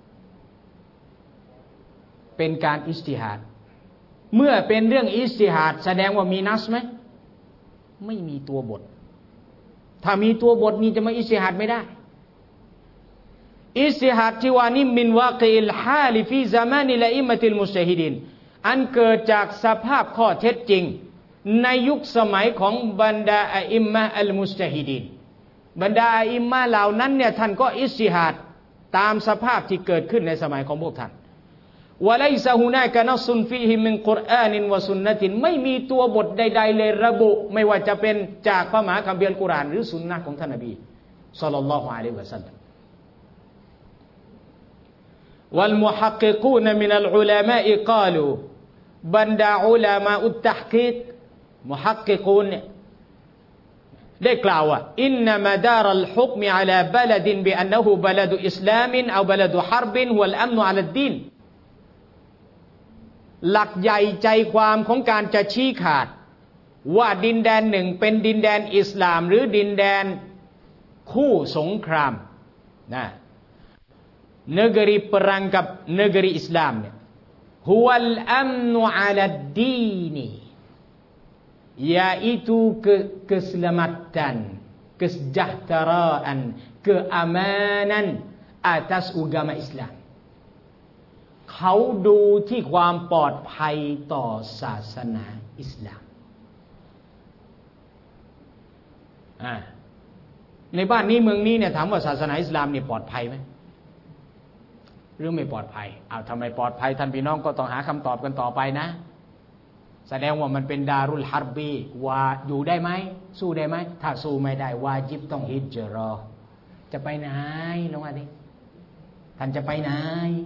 เป็นการอิจติฮาดเมื่อเป็นเรื่องอิจติฮาดแสดงว่ามีนัสไหมไม่มีตัวบทถ้ามีตัวบทนี้จะมาอิจติฮาดไม่ได้อิจติฮาดที่ว่านี่มินวากิลฮาลิฟีซะมานิลอะอิมมะติลมุจตะฮิดีนอันเกิดจากสภาพข้อเท็จจริงในยุคสมัยของบรรดาอะอิมมะอัลมุจตะฮิดีนบรรดาอะอิมมะเหล่านั้นเนี่ยท่านก็อิจติฮาดตามสภาพที่เกิดขึ้นในสมัยของพวกท่านวะไลซะฮุนาคะนัสซุนฟีฮิมินกุรอานินวะซุนนะตินไม่มีตัวบทใดๆเลยระบุไม่ว่าจะเป็นจากพระมหาคัมภีร์อัลกุรอานหรือสุนนะห์ของท่านนบีศ็อลลัลลอฮุอะลัยฮิวะซัลลัมوالمحققون من العلماء قالوا บรรดาอุลามะอุตตะฮ์กีกมุฮักกิกูนได้กล่าวว่าอินนามะดารัลฮุกมอะลาบะลดินบิอันนะฮูบะลดุอิสลามเอาบะลดุฮารบินฮุวัลอัมนุอะลัดดีนหลักใหญ่ใจความของการจะชี้ขาดว่าดินแดนหนึ่งเป็นดินแดนอิสลามหรือดินแดนคู่สงครามnegeri perangกับ negeri Islam เนี่ย huwal amnu 'ala ad-dini yaitu keselamatan kesejahteraan keamanan atas agama Islam เขาดูที่ความปลอดภัยต่อศาสนาอิสลามในบ้านนี้เมืองนี้เนี่ยถามว่าศาสนาอิสลามเนี่ยปลอดภัยไหมหรือไม่ปลอดภัยทำไมปลอดภัยท่านพี่น้องก็ต้องหาคำตอบกันต่อไปนะแสดงว่ามันเป็นดารุลฮัรบีว่าอยู่ได้ไหมสู้ได้ไหมถ้าสู้ไม่ได้วาญิบต้องฮิจเราะห์จะไปไหนลองว่าดิท่านจะไปไหน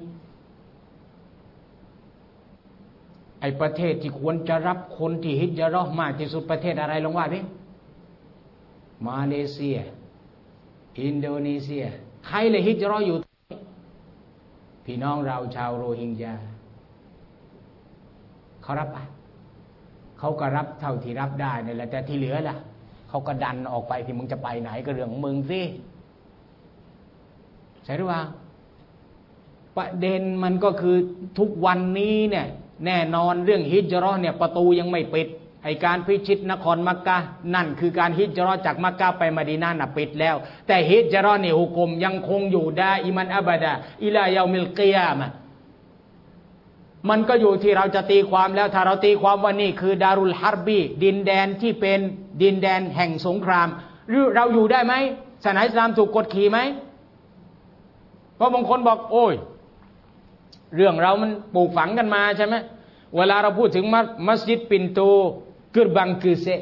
ไอ้ประเทศที่ควรจะรับคนที่ฮิจเราะห์มากที่สุดประเทศอะไรลองว่าดิมาเลเซียอินโดนีเซียใครเลยฮิจเราะห์อยู่พี่น้องเราชาวโรฮิงญาเขารับปะเขาก็รับเท่าที่รับได้นี่แหละแต่ที่เหลือล่ะเขาก็ดันออกไปที่มึงจะไปไหนก็เรื่องของมึงสิใช่หรือเปล่าประเด็นมันก็คือทุกวันนี้เนี่ยแน่นอนเรื่องฮิจเราะห์เนี่ยประตูยังไม่ปิดไอการพิชิตนครมักกะฮ์นั่นคือการฮิจเราะห์จากมักกะฮ์ไปมะดีนะห์น่ะปิดแล้วแต่ฮิจเราะห์นี่หุกุมยังคงอยู่ดาอิมันอับดะอิลาเยามิลกิยามะห์มันก็อยู่ที่เราจะตีความแล้วถ้าเราตีความว่านี่คือดารุลฮัรบีดินแดนที่เป็นดินแดนแห่งสงครามหรือเราอยู่ได้ไหมศาสนาอิสลามถูกกดขี่ไหมเพราะบางคนบอกโอ้ยเรื่องเรามันปลูกฝังกันมาใช่ไหมเวลาเราพูดถึงมัสยิดปินโตกิรบังกุเซ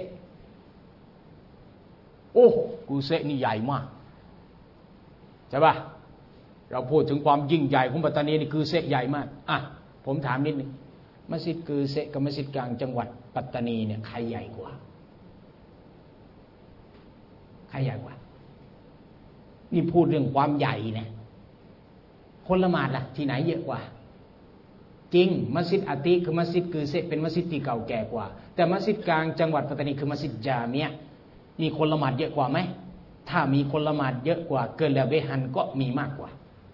โอ้กุเซนี่ใหญ่มากใช่ป่ะเราพูดถึงความยิ่งใหญ่ของปัตตานีนี่กุเซใหญ่มากผมถามนิดนึงมัสยิดกุเซกับมัสยิดกลางจังหวัดปัตตานีเนี่ยใครใหญ่กว่าใครใหญ่กว่านี่พูดเรื่องความใหญ่นะคนละหมาดล่ะที่ไหนเยอะกว่าจริงมัสยิดอาติคือมัสยิดกุเซเป็นมัสยิดที่เก่าแก่กว่าแต่มัสยิดกลางจังหวัดปัตตานีคือมัสยิดจามีอะห์มีคนละหมาดเยอะกว่าไหมถ้ามีคนละหมาดเยอะกว่าเกินละเบฮันก็มีมากกว่า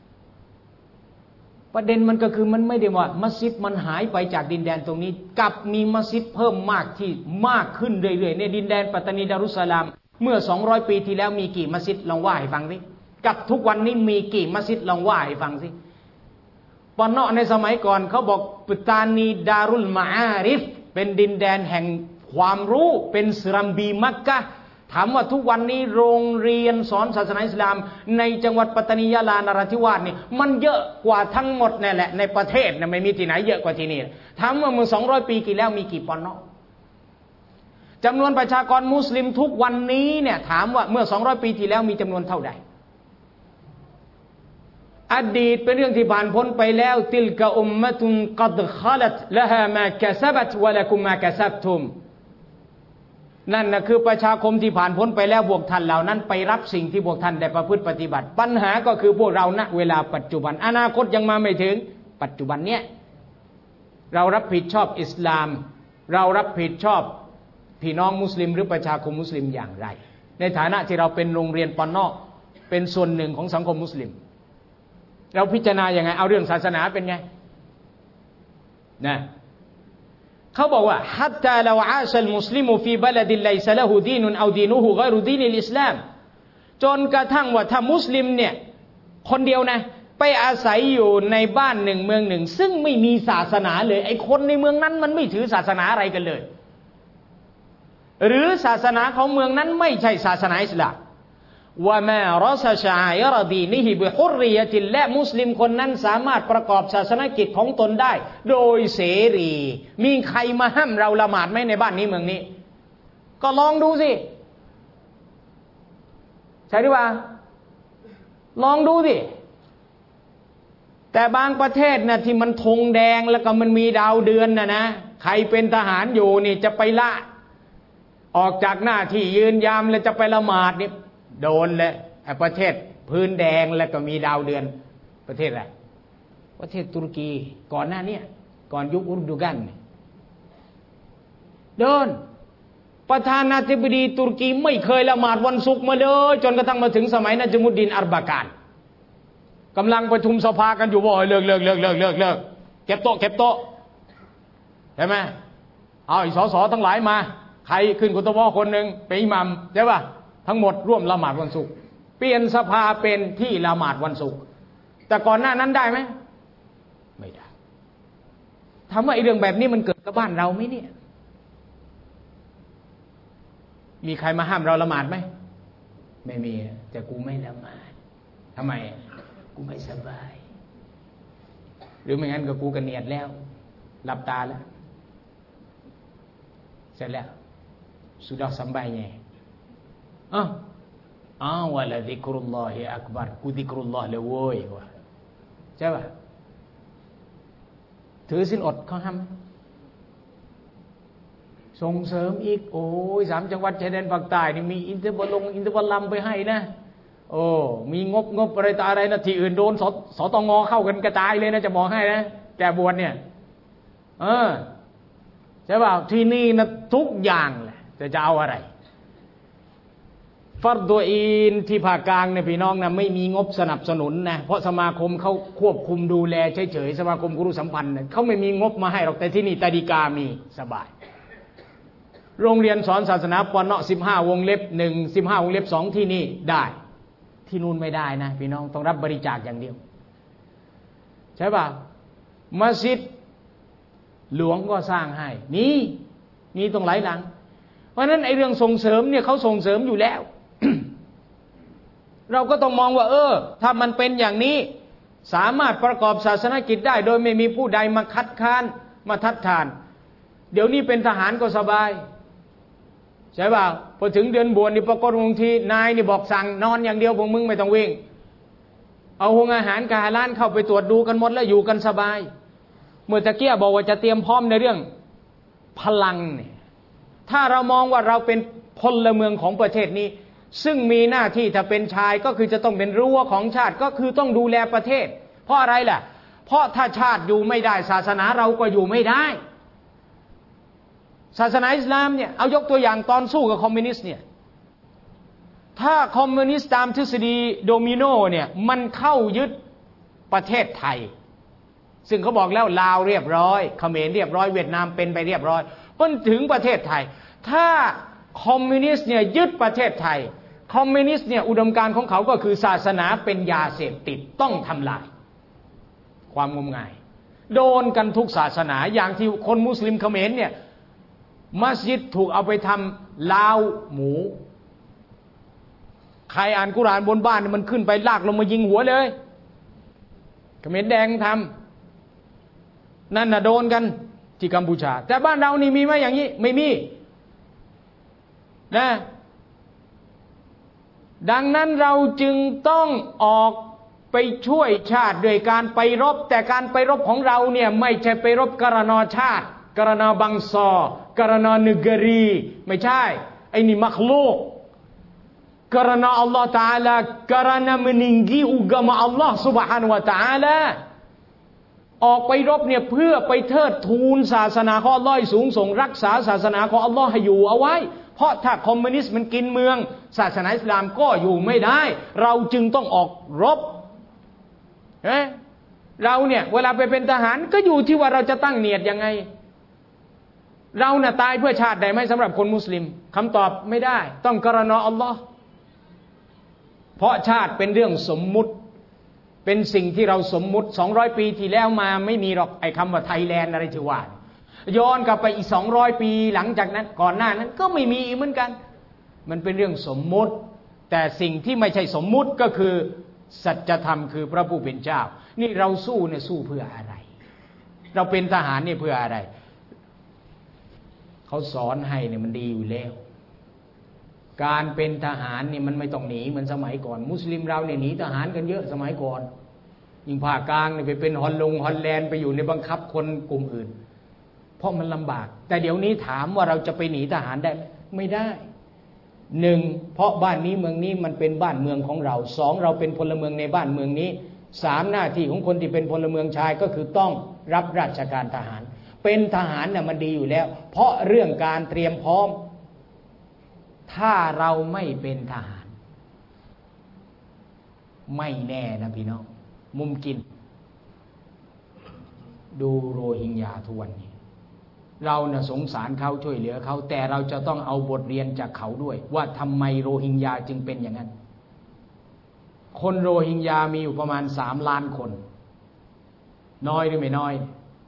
ประเด็นมันก็คือมันไม่ได้ว่ามัสยิดมันหายไปจากดินแดนตรงนี้กับมีมัสยิดเพิ่มมากที่มากขึ้นเรื่อยๆในดินแดนปัตตานีดารุสสลามเมื่อ200ปีที่แล้วมีกี่มัสยิดลองว่าให้ฟังสิกับทุกวันนี้มีกี่มัสยิดลองว่าให้ฟังสิปอนเนาะในสมัยก่อนเขาบอกปัตตานีดารุลมาอาริฟเป็นดินแดนแห่งความรู้เป็นสลัมบีมักกะฮ์ถามว่าทุกวันนี้โรงเรียนสอนศาสนาอิสลามในจังหวัดปัตตานียะลานราธิวาสนี่มันเยอะกว่าทั้งหมดนั่นแหละในประเทศนะไม่มีที่ไหนเยอะกว่าที่นี่ถามว่าเมื่อ200ปีกี่แล้วมีกี่ปอนเนาะจำนวนประชากรมุสลิมทุกวันนี้เนี่ยถามว่าเมื่อ200ปีที่แล้วมีจำนวนเท่าใดอดีตเป็นเรื่องที่ผ่านพ้นไปแล้วติลกะอุมมะตุนกัดคอลัตละฮามากะซะบัตวะละกุมมากะซับตุมนั่นนะคือประชาคมที่ผ่านพ้นไปแล้วพวกท่านเหล่านั้นไปรับสิ่งที่พวกท่านได้ประพฤติปฏิบัติปัญหาก็คือพวกเราณเวลาปัจจุบันอนาคตยังมาไม่ถึงปัจจุบันเนี้ยเรารับผิดชอบอิสลามเรารับผิดชอบพี่น้องมุสลิมหรือประชาคมมุสลิมอย่างไรในฐานะที่เราเป็นโรงเรียนปอนนอกเป็นส่วนหนึ่งของสังคมมุสลิมเราพิจารณาอย่างไงเอาเรื่องศาสนาเป็นไงนะเขาบอกว่าฮัตตาลาวอาชัลมุสลิมฟีบัลดิลไลซะละฮูดีนุนเอาดีนุฮูกอยรุดีนิลอิสลามจนกระทั่งว่าถ้ามุสลิมเนี่ยคนเดียวนะไปอาศัยอยู่ในบ้านหนึ่งเมืองหนึ่งซึ่งไม่มีศาสนาเลยไอ้คนในเมืองนั้นมันไม่ถือศาสนาอะไรกันเลยหรือศาสนาของเมืองนั้นไม่ใช่ศาสนาอิสลามว่ามารัสชาอิรดีนิฮิบิฮุรริยะติลและมุสลิมคนนั้นสามารถประกอบศาสนกิจของตนได้โดยเสรีมีใครมาห้ามเราละหมาดไหมในบ้านนี้เมืองนี้ก็ลองดูสิใช่หรือเปล่าลองดูสิแต่บางประเทศนะที่มันธงแดงแล้วก็มันมีดาวเดือนนะใครเป็นทหารอยู่นี่จะไปละออกจากหน้าที่ยืนยามแล้วจะไปละหมาดนี่โดนเลยประเทศพื้นแดงแล้วก็มีดาวเดือนประเทศอะไรประเทศตุรกีก่อนหน้านี้ก่อนยุคอุรดูกันโดนประธานาธิบดีตุรกีไม่เคยละหมาดวันศุกร์มาเลยจนกระทั่งมาถึงสมัยนัจมุดดินอัรบากานกำลังประชุมสภากันอยู่ว่าเลิกเก็บโต๊ะใช่ไหมเอาสสทั้งหลายมาใครขึ้นกุตวะคนหนึ่งเป็นอิหมัมใช่ป่ะทั้งหมดร่วมละหมาดวันศุกร์เปลี่ยนสภาเป็นที่ละหมาดวันศุกร์แต่ก่อนหน้านั้นได้ไหมไม่ได้ถามว่าไอ้เรื่องแบบนี้มันเกิดกับบ้านเราไหมเนี่ยมีใครมาห้ามเราละหมาดไหมไม่มีแต่กูไม่ละหมาดทำไมกูไม่สบายหรือไม่งั้นก็กูกันเนียดแล้วหลับตาแล้วเสร็จแล้ว sudah sampainya wala dzikrullahi akbar กูซิกรุลลอฮ์เลยโว้ยว่ะใช่ป่ะถือศีลอดเขาห้ามส่งเสริมอีกโอ้ย3จังหวัดชายแดนภาคใต้นี่มีอินเตอร์บอลลัมไปให้นะโอ้มีงบอะไรต่ออะไรนะที่อื่นโดนสตงเข้ากันกระจายเลยนะจะบอกให้นะแกบวชเนี่ยใช่ป่ะที่นี่นะทุกอย่างแหละจะเอาอะไรฟัรฎุอีนที่ภาคกลางเนี่ยพี่น้องนะไม่มีงบสนับสนุนนะเพราะสมาคมเขาควบคุมดูแลเฉยๆสมาคมกุรุสัมพันธ์เขาไม่มีงบมาให้หรอกแต่ที่นี่ตาดีกามีสบายโรงเรียนสอนศาสนาปน15 วงเล็บ 1 15 วงเล็บ 2ที่นี่ได้ที่นู่นไม่ได้นะพี่น้องต้องรับบริจาคอย่างเดียวใช่ป่ะมัสยิดหลวงก็สร้างให้นี่มีตรงหลายหลังเพราะนั้นไอ้เรื่องส่งเสริมเนี่ยเขาส่งเสริมอยู่แล้ว เราก็ต้องมองว่าถ้ามันเป็นอย่างนี้สามารถประกอบศาสนกิจได้โดยไม่มีผู้ใดมาคัดค้านมาทัดทานเดี๋ยวนี้เป็นทหารก็สบายใช่ป่ะพอถึงเดือนบวชนี่ปรากฏบางทีนายนี่บอกสั่งนอนอย่างเดียวพวกมึงไม่ต้องวิ่งเอาโรงอาหารกาล้านเข้าไปตรวจดูกันหมดแล้วอยู่กันสบายเมื่อตะเกียบอกว่าจะเตรียมพร้อมในเรื่องพลังเนี่ยถ้าเรามองว่าเราเป็นพลเมืองของประเทศนี้ซึ่งมีหน้าที่ถ้าเป็นชายก็คือจะต้องเป็นรั้วของชาติก็คือต้องดูแลประเทศเพราะอะไรล่ะเพราะถ้าชาติอยู่ไม่ได้ศาสนาเราก็อยู่ไม่ได้ศาสนาอิสลามเนี่ยเอายกตัวอย่างตอนสู้กับคอมมิวนิสต์เนี่ยถ้าคอมมิวนิสต์ตามทฤษฎีโดมิโนเนี่ยมันเข้ายึดประเทศไทยซึ่งเขาบอกแล้วลาวเรียบร้อยเขมรเรียบร้อยเวียดนามเป็นไปเรียบร้อยจนถึงประเทศไทยถ้าคอมมิวนิสต์เนี่ยยึดประเทศไทยคอมมิวนิสต์เนี่ยอุดมการณ์ของเขาก็คือศาสนาเป็นยาเสพติดต้องทำลายความงมงายโดนกันทุกศาสนาอย่างที่คนมุสลิมเขมรเนี่ยมัสยิดถูกเอาไปทำลาวหมูใครอ่านกุรอานบนบ้านมันขึ้นไปลากลงมายิงหัวเลยเขมรแดงทำนั่นน่ะโดนกันที่กัมพูชาแต่บ้านเรานี่มีไหมอย่างนี้ไม่มีนะดังนั้นเราจึงต้องออกไปช่วยชาติด้วยการไปรบแต่การไปรบของเราเนี่ยไม่ใช่ไปรบกรณาชาติกรณาบังซอกรณานึกรีไม่ใช่ไอ้นี่มักลูกกรณาอัลลอฮฺ Taala กรณาmeninggi agama Allah Subhanahu Wa Taala ออกไปรบเนี่ยเพื่อไปเทิดทูนศาสนาของอัลลอฮ์ให้สูงส่งรักษาศาสนาของอัลลอฮ์ให้อยู่เอาไว้เพราะถ้าคอมมิวนิสต์มันกินเมืองศาสนาอิสลามก็อยู่ไม่ได้เราจึงต้องออกรบเราเนี่ยเวลาไปเป็นทหารก็อยู่ที่ว่าเราจะตั้งเนียดยังไงเราน่ะตายเพื่อชาติได้ไหมสำหรับคนมุสลิมคำตอบไม่ได้ต้องกรณาอัลลอฮ์เพราะชาติเป็นเรื่องสมมุติเป็นสิ่งที่เราสมมุติ200 ปีที่แล้วมาไม่มีหรอกไอ้คำว่าไทยแลนด์อะไรที่ว่าย้อนกลับไปอีก200 ปีหลังจากนั้นก่อนหน้านั้นก็ไม่มีอีกเหมือนกันมันเป็นเรื่องสมมุติแต่สิ่งที่ไม่ใช่สมมุติก็คือสัจธรรมคือพระผู้เป็นเจ้านี่เราสู้เนี่ยสู้เพื่ออะไรเราเป็นทหารเนี่ยเพื่ออะไรเขาสอนให้เนี่ยมันดีอยู่แล้วการเป็นทหารนี่มันไม่ต้องหนีเหมือนสมัยก่อนมุสลิมเราเนี่ยหนีทหารกันเยอะสมัยก่อนยิ่งภาคกลางเนี่ยไปเป็นฮอลแลนด์ไปอยู่ในบังคับคนกลุ่มอื่นเพราะมันลำบากแต่เดี๋ยวนี้ถามว่าเราจะไปหนีทหารได้ไหมไม่ได้หนึ่งเพราะบ้านนี้เมืองนี้มันเป็นบ้านเมืองของเราสองเราเป็นพลเมืองในบ้านเมืองนี้สามหน้าที่ของคนที่เป็นพลเมืองชายก็คือต้องรับราชการทหารเป็นทหารน่ะมันดีอยู่แล้วเพราะเรื่องการเตรียมพร้อมถ้าเราไม่เป็นทหารไม่แน่นะพี่น้องมุมกินดูโรฮิงญาทุกวันนี้เราน่ะสงสารเขาช่วยเหลือเขาแต่เราจะต้องเอาบทเรียนจากเขาด้วยว่าทำไมโรฮิงญาจึงเป็นอย่างนั้นคนโรฮิงญามีอยู่ประมาณ3 ล้านคนน้อยหรือไม่น้อย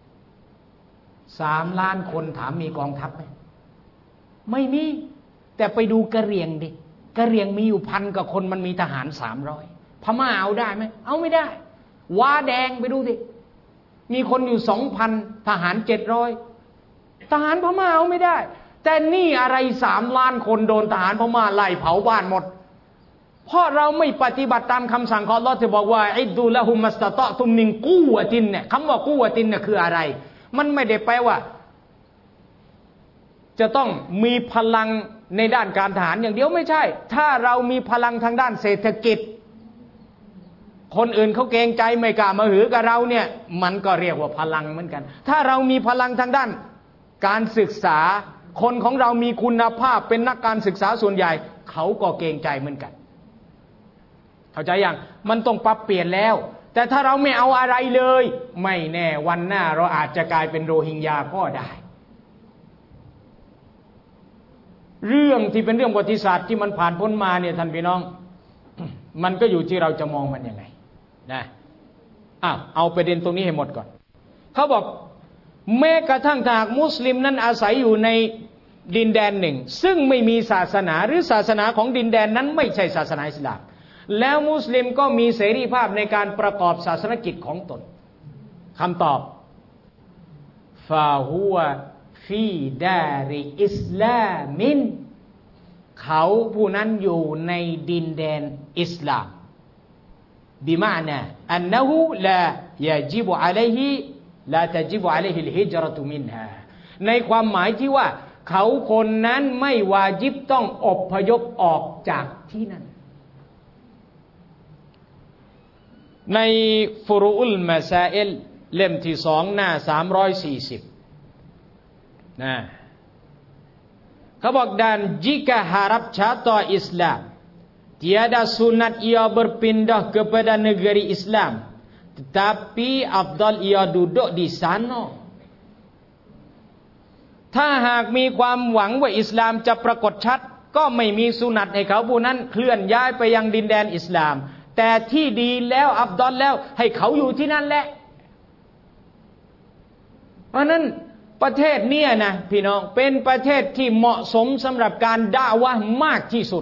3 ล้านคนถามมีกองทัพไหมไม่มีแต่ไปดูกะเหรี่ยงดิกะเหรี่ยงมีอยู่1,000 กว่าคนมันมีทหาร300พม่าเอาได้ไหมเอาไม่ได้ว้าแดงไปดูดิมีคนอยู่ 2,000 ทหาร 700ทหารพม่าเอาไม่ได้แต่นี่อะไร3 ล้านคนโดนทหารพม่าไล่เผาบ้านหมดเพราะเราไม่ปฏิบัติตามคำสั่งของอัลเลาะห์ที่บอกว่าอิดดูละฮุมัสตะตะตุมมินกูวะตินเนี่ยคำว่ากูวะตินเนี่ยคืออะไรมันไม่ได้แปลว่าจะต้องมีพลังในด้านการทหารอย่างเดียวไม่ใช่ถ้าเรามีพลังทางด้านเศรษฐกิจคนอื่นเขาเกรงใจไม่กล้ามาหือกับเราเนี่ยมันก็เรียกว่าพลังเหมือนกันถ้าเรามีพลังทางด้านการศึกษาคนของเรามีคุณภาพเป็นนักการศึกษาส่วนใหญ่เขาก็เกรงใจเหมือนกันเข้าใจยังมันต้องปรับเปลี่ยนแล้วแต่ถ้าเราไม่เอาอะไรเลยไม่แน่วันหน้าเราอาจจะกลายเป็นโรฮิงญาก็ได้เรื่องที่เป็นเรื่องประวัติศาสตร์ที่มันผ่านพ้นมาเนี่ยท่านพี่น้อง มันก็อยู่ที่เราจะมองมันยังไงนะเอาประเด็นตรงนี้ให้หมดก่อนเขาบอกแม้กระทั่งหากมุสลิมนั้นอาศัยอยู่ในดินแดนหนึ่งซึ่งไม่มีศาสนาหรือศาสนาของดินแดนนั้นไม่ใช่ศาสนาอิสลามแล้วมุสลิมก็มีเสรีภาพในการประกอบศาสนกิจของตนคำตอบฟาฮัวฟีดาริอิสลามินเขาผู้นั้นอยู่ในดินแดนอิสลามบิมานะอันนะฮูลายะจิบอะลัยฮิลาตะจิบอะลัยฮิลฮิจเราะตุมินฮาในความหมายที่ว่าเขาคนนั้นไม่วาญิบต้องอพยพออกจากที่นั่นในฟุรูอุลมาซาอิลเล่มที่2หน้า340นะเขาบอกdan jika harap catat Islam tiada sunat ia berpindah kepada negeri Islam tetapi afdal ia duduk di sanaถ้าหากมีความหวังว่าอิสลามจะปรากฏชัดก็ไม่มีสุนัตให้เขาผู้นั้นเคลื่อนย้ายไปยังดินแดนอิสลามแต่ที่ดีแล้วอัฟดอลแล้วให้เขาอยู่ที่นั่นแหละเพราะนั้นประเทศเนี่ยนะพี่น้องเป็นประเทศที่เหมาะสมสำหรับการด่าวะห์มากที่สุด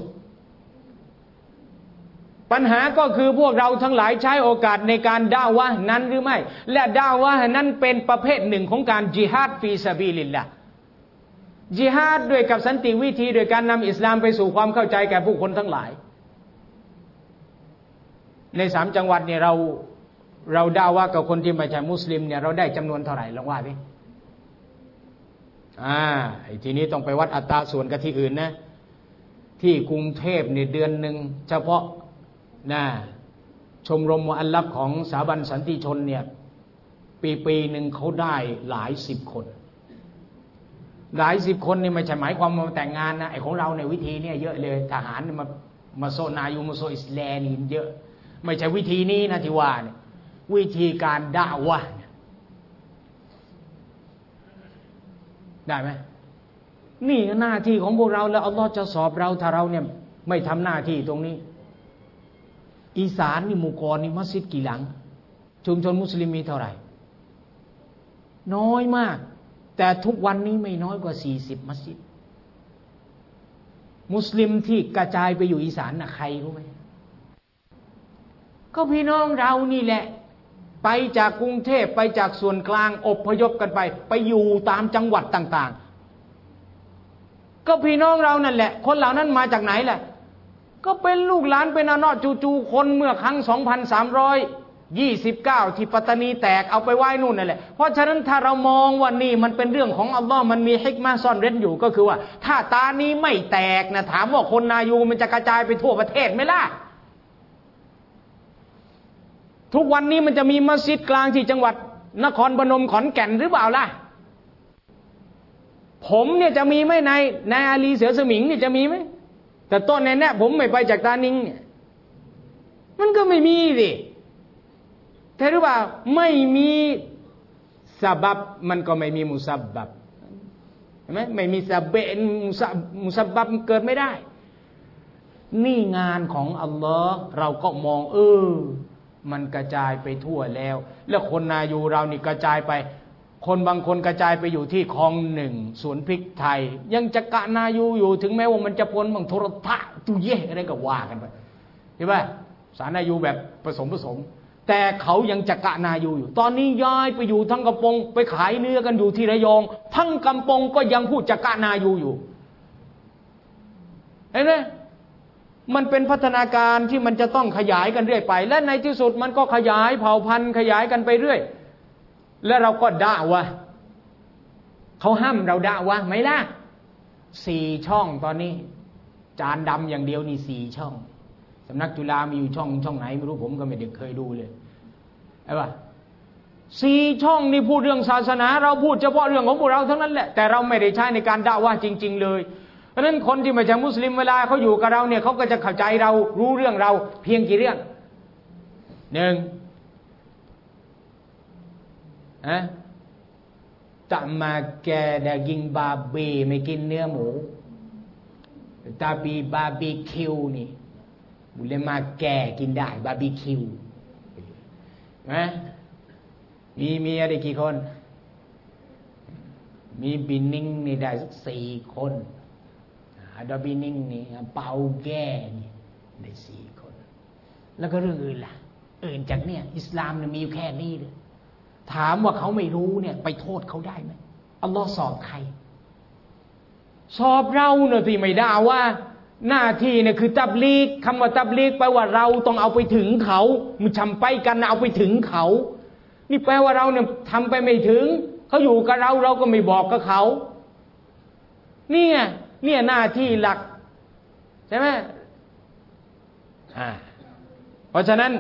ปัญหาก็คือพวกเราทั้งหลายใช้โอกาสในการด่าวะห์นั้นหรือไม่และด่าวะห์นั้นเป็นประเภทหนึ่งของการญิฮาดฟีซะบีลิลลาห์ญิฮาดด้วยกับสันติวิธีโดยการนำอิสลามไปสู่ความเข้าใจแก่ผู้คนทั้งหลายใน3 จังหวัดเนี่ยเราด่าวะห์กับคนที่ไม่ใช่มุสลิมเนี่ยเราได้จำนวนเท่าไหร่ลองว่าดิทีนี้ต้องไปวัดอัตราส่วนกับที่อื่นนะที่กรุงเทพเนี่ยเดือนหนึ่งเฉพาะชมรมมุอัลลัฟของสถาบันสันติชนเนี่ยปีหนึ่งเขาได้หลาย10 คนหลาย10 คนนี่ไม่ใช่หมายความว่าแต่งงานนะไอ้ของเราในวิธีเนี่ยเยอะเลยทหารมาโซนายูมาโซอิสลามีเยอะไม่ใช่วิธีนี้นะที่ว่าเนี่ยวิธีการด่าวะห์ได้ไหมนี่หน้าที่ของพวกเราแล้วอัลลอฮ์จะสอบเราถ้าเราเนี่ยไม่ทำหน้าที่ตรงนี้อีสานนี่หมู่กรนี่มัสยิดกี่หลังชุมชนมุสลิมมีเท่าไหร่น้อยมากแต่ทุกวันนี้ไม่น้อยกว่า40 มัสยิดมุสลิมที่กระจายไปอยู่อีสานน่ะใครรู้ไหมก็พี่น้องเรานี่แหละไปจากกรุงเทพไปจากส่วนกลางอพยพกันไปอยู่ตามจังหวัดต่างๆก็พี่น้องเรานั่นแหละคนเหล่านั้นมาจากไหนแหละก็เป็นลูกหลานเป็นอนอจูคนเมื่อครั้ง2329ที่ปัตตานีแตกเอาไปไว้นู่นนั่นแหละเพราะฉะนั้นถ้าเรามองว่านี่มันเป็นเรื่องของอัลลอฮ์มันมีฮิกมะห์ซ่อนเร้นอยู่ก็คือว่าถ้าตานี้ไม่แตกนะถามว่าคนนายูมันจะกระจายไปทั่วประเทศไหมล่ะทุกวันนี้มันจะมีมัสยิดกลางที่จังหวัดนครพนมขอนแก่นหรือเปล่าล่ะผมเนี่ยจะมีไหมในอาลีเสือสมิงเนี่ยจะมีไหมแต่ต้นแน่ๆผมไม่ไปจากตานิงเนี่ยมันก็ไม่มีสิใช่หรือเปล่าไม่มีซะบับมันก็ไม่มีมุซับบับเห็นไหมไม่มีซะเบนมุซับบับเกิดไม่ได้นี่งานของอัลลอฮ์เราก็มองมันกระจายไปทั่วแล้วคนนายูเรานี่กระจายไปคนบางคนกระจายไปอยู่ที่คลอง1สวนพริกไทยยังจะกะนายูอยู่ถึงแม้ว่ามันจะปนบางโทรทัศน์ตุเย่อะไรก็ว่ากันไปใช่ป่ะสารนายูแบบผสมแต่เขายังจะกะนาอยู่ตอนนี้ย้ายไปอยู่ทั้งกำปงไปขายเนื้อกันอยู่ที่ระยองทั้งกำปงก็ยังพูดจะกะนาอยู่เห็นไหมมันเป็นพัฒนาการที่มันจะต้องขยายกันเรื่อยไปและในที่สุดมันก็ขยายเผ่าพันธุ์ขยายกันไปเรื่อยและเราก็ด่าวะเขาห้ามเราด่าวะไหมล่ะ4 ช่องตอนนี้จานดำอย่างเดียวนี่4 ช่องสำนักจุฬามีอยู่ช่องไหนไม่รู้ผมก็ไม่ได้เคยดูเลยไอ้ว่า4 ช่องนี่พูดเรื่องศาสนาเราพูดเฉพาะเรื่องของพวกเราทั้งนั้นแหละแต่เราไม่ได้ใช้ในการด่าว่าจริงๆเลยเพราะฉะนั้นคนที่ไม่ใช่มุสลิมเวลาเขาอยู่กับเราเนี่ยเขาก็จะเข้าใจเรารู้เรื่องเราเพียงกี่เรื่องtak makan daging babi ไม่กินเนื้อหมู tapi barbecue นี่boleh makan กินได้ barbecue นะมีอะไรกี่คนมีบินิ่งนี่ได้สัก4 คนadaบินิ่งนี่เปาแก่นี่ได้4 คนแล้วก็เรื่องอื่นล่ะอื่นจากเนี่ยอิสลามเนี่ยมีอยู่แค่นี้เลยถามว่าเขาไม่รู้เนี่ยไปโทษเขาได้ไหมอัลลอฮ์สอบใครสอบเราเนี่ยที่ไม่ได้ว่าหน้าที่เนี่ยคือตับลีกคำว่าตับลีกแปลว่าเราต้องเอาไปถึงเขามึงทำไปกันเอาไปถึงเขานี่แปลว่าเราเนี่ยทำไปไม่ถึงเขาอยู่กับเราก็ไม่บอกกับเขาเนี่ยหน้าที่หลักใช่ไหมเพราะฉะนั้น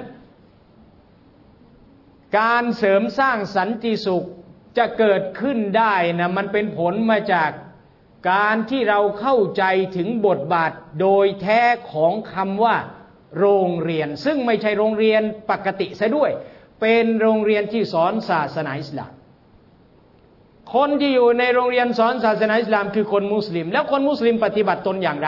การเสริมสร้างสันติสุขจะเกิดขึ้นได้นะมันเป็นผลมาจากการที่เราเข้าใจถึงบทบาทโดยแท้ของคำว่าโรงเรียนซึ่งไม่ใช่โรงเรียนปกติซะด้วยเป็นโรงเรียนที่สอนศาสนาอิสลามคนที่อยู่ในโรงเรียนสอนศาสนาอิสลามคือคนมุสลิมแล้วคนมุสลิมปฏิบัติตนอย่างไร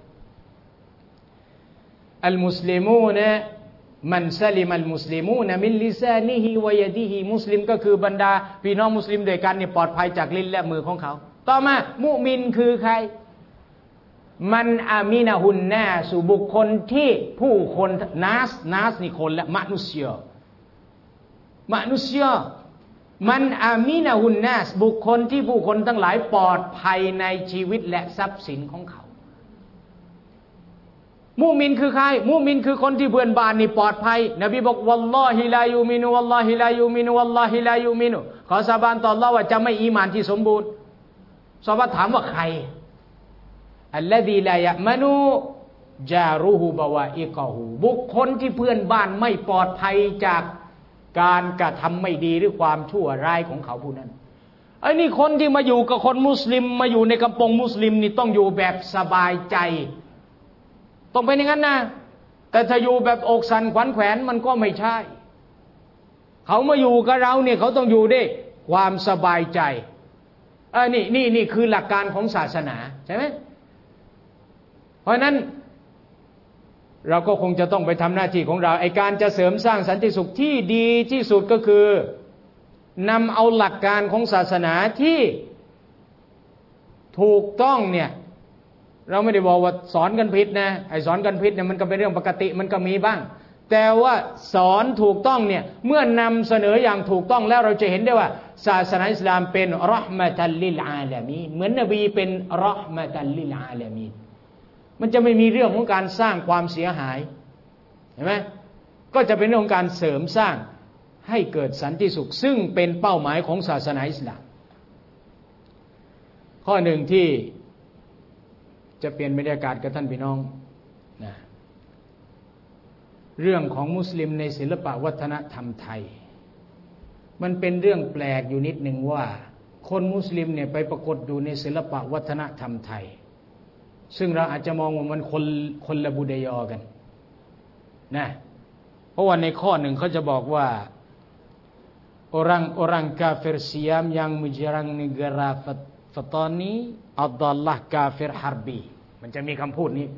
อัลมุสลิมูนมันซาลิมัลมุสลิมูนมินลิซานิฮิวะยะดิฮิมุสลิมก็คือบรรดาพี่น้องมุสลิมด้วยกันเนี่ยปลอดภัยจากลิ้นและมือของเขาต่อมามุมินคือใครมันอามินะฮุนนาสุบุคคลที่ผู้คนนัสนี่คนและมนุษย์มันอามินะฮุนนาสบุคคลที่ผู้คนทั้งหลายปลอดภัยในชีวิตและทรัพย์สินของเขามุมินคือใครมุมินคือคนที่เพื่อนบ้านนี่ปลอดภัยนบีบอกวัลลอฮิลายูมินุวัลลอฮิลายูมินุวัลลอฮิลายูมินุขอสาบานต่ออัลเลาะห์ว่าจะไม่อีหม่านที่สมบูรณ์ซอฮาบะห์ถามว่าใครอัลลซีลายะมะนูจารุฮุบะวะอิกะฮูบุคคลที่เพื่อนบ้านไม่ปลอดภัยจากการกระทำไม่ดีหรือความชั่วร้ายของเขาผู้นั้นไอ้นี่คนที่มาอยู่กับคนมุสลิมมาอยู่ในกำปงมุสลิมนี่ต้องอยู่แบบสบายใจต้องเป็นอย่างนั้นนะแต่ถ้าอยู่แบบอกสั่นขวัญแขวนมันก็ไม่ใช่เขามาอยู่กับเราเนี่ยเขาต้องอยู่ด้วยความสบายใจนี่คือหลักการของศาสนาใช่ไหมเพราะนั้นเราก็คงจะต้องไปทำหน้าที่ของเราไอ้การจะเสริมสร้างสันติสุขที่ดีที่สุดก็คือนำเอาหลักการของศาสนาที่ถูกต้องเนี่ยเราไม่ได้บอกว่าสอนกันผิดนะไอ้สอนกันผิดเนี่ยมันก็เป็นเรื่องปกติมันก็มีบ้างแต่ว่าสอนถูกต้องเนี่ยเมื่อนำเสนออย่างถูกต้องแล้วเราจะเห็นได้ว่าศาสนาอิสลามเป็นเราะห์มะตัลลิลอาลามีนเหมือนนบีเป็นเราะห์มะตัลลิลอาลามีนมันจะไม่มีเรื่องของการสร้างความเสียหายเห็นไหมก็จะเป็นเรื่องของการเสริมสร้างให้เกิดสันติสุขซึ่งเป็นเป้าหมายของศาสนาอิสลามข้อหนึ่งที่จะเปลี่ยนบรรยากาศกับท่านพี่น้องนะเรื่องของมุสลิมในศิลปะวัฒนธรรมไทยมันเป็นเรื่องแปลกอยู่นิดหนึ่งว่าคนมุสลิมเนี่ยไปปรากฏอยู่ในศิลปะวัฒนธรรมไทยซึ่งเราอาจจะมองว่ามันคนละบุดยอกันนะเพราะว่าในข้อหนึ่งเขาจะบอกว่า orang-orang kafir Siam yang menyerang negara Fatani adalah kafir harbi มันจะมีคำพูดนี้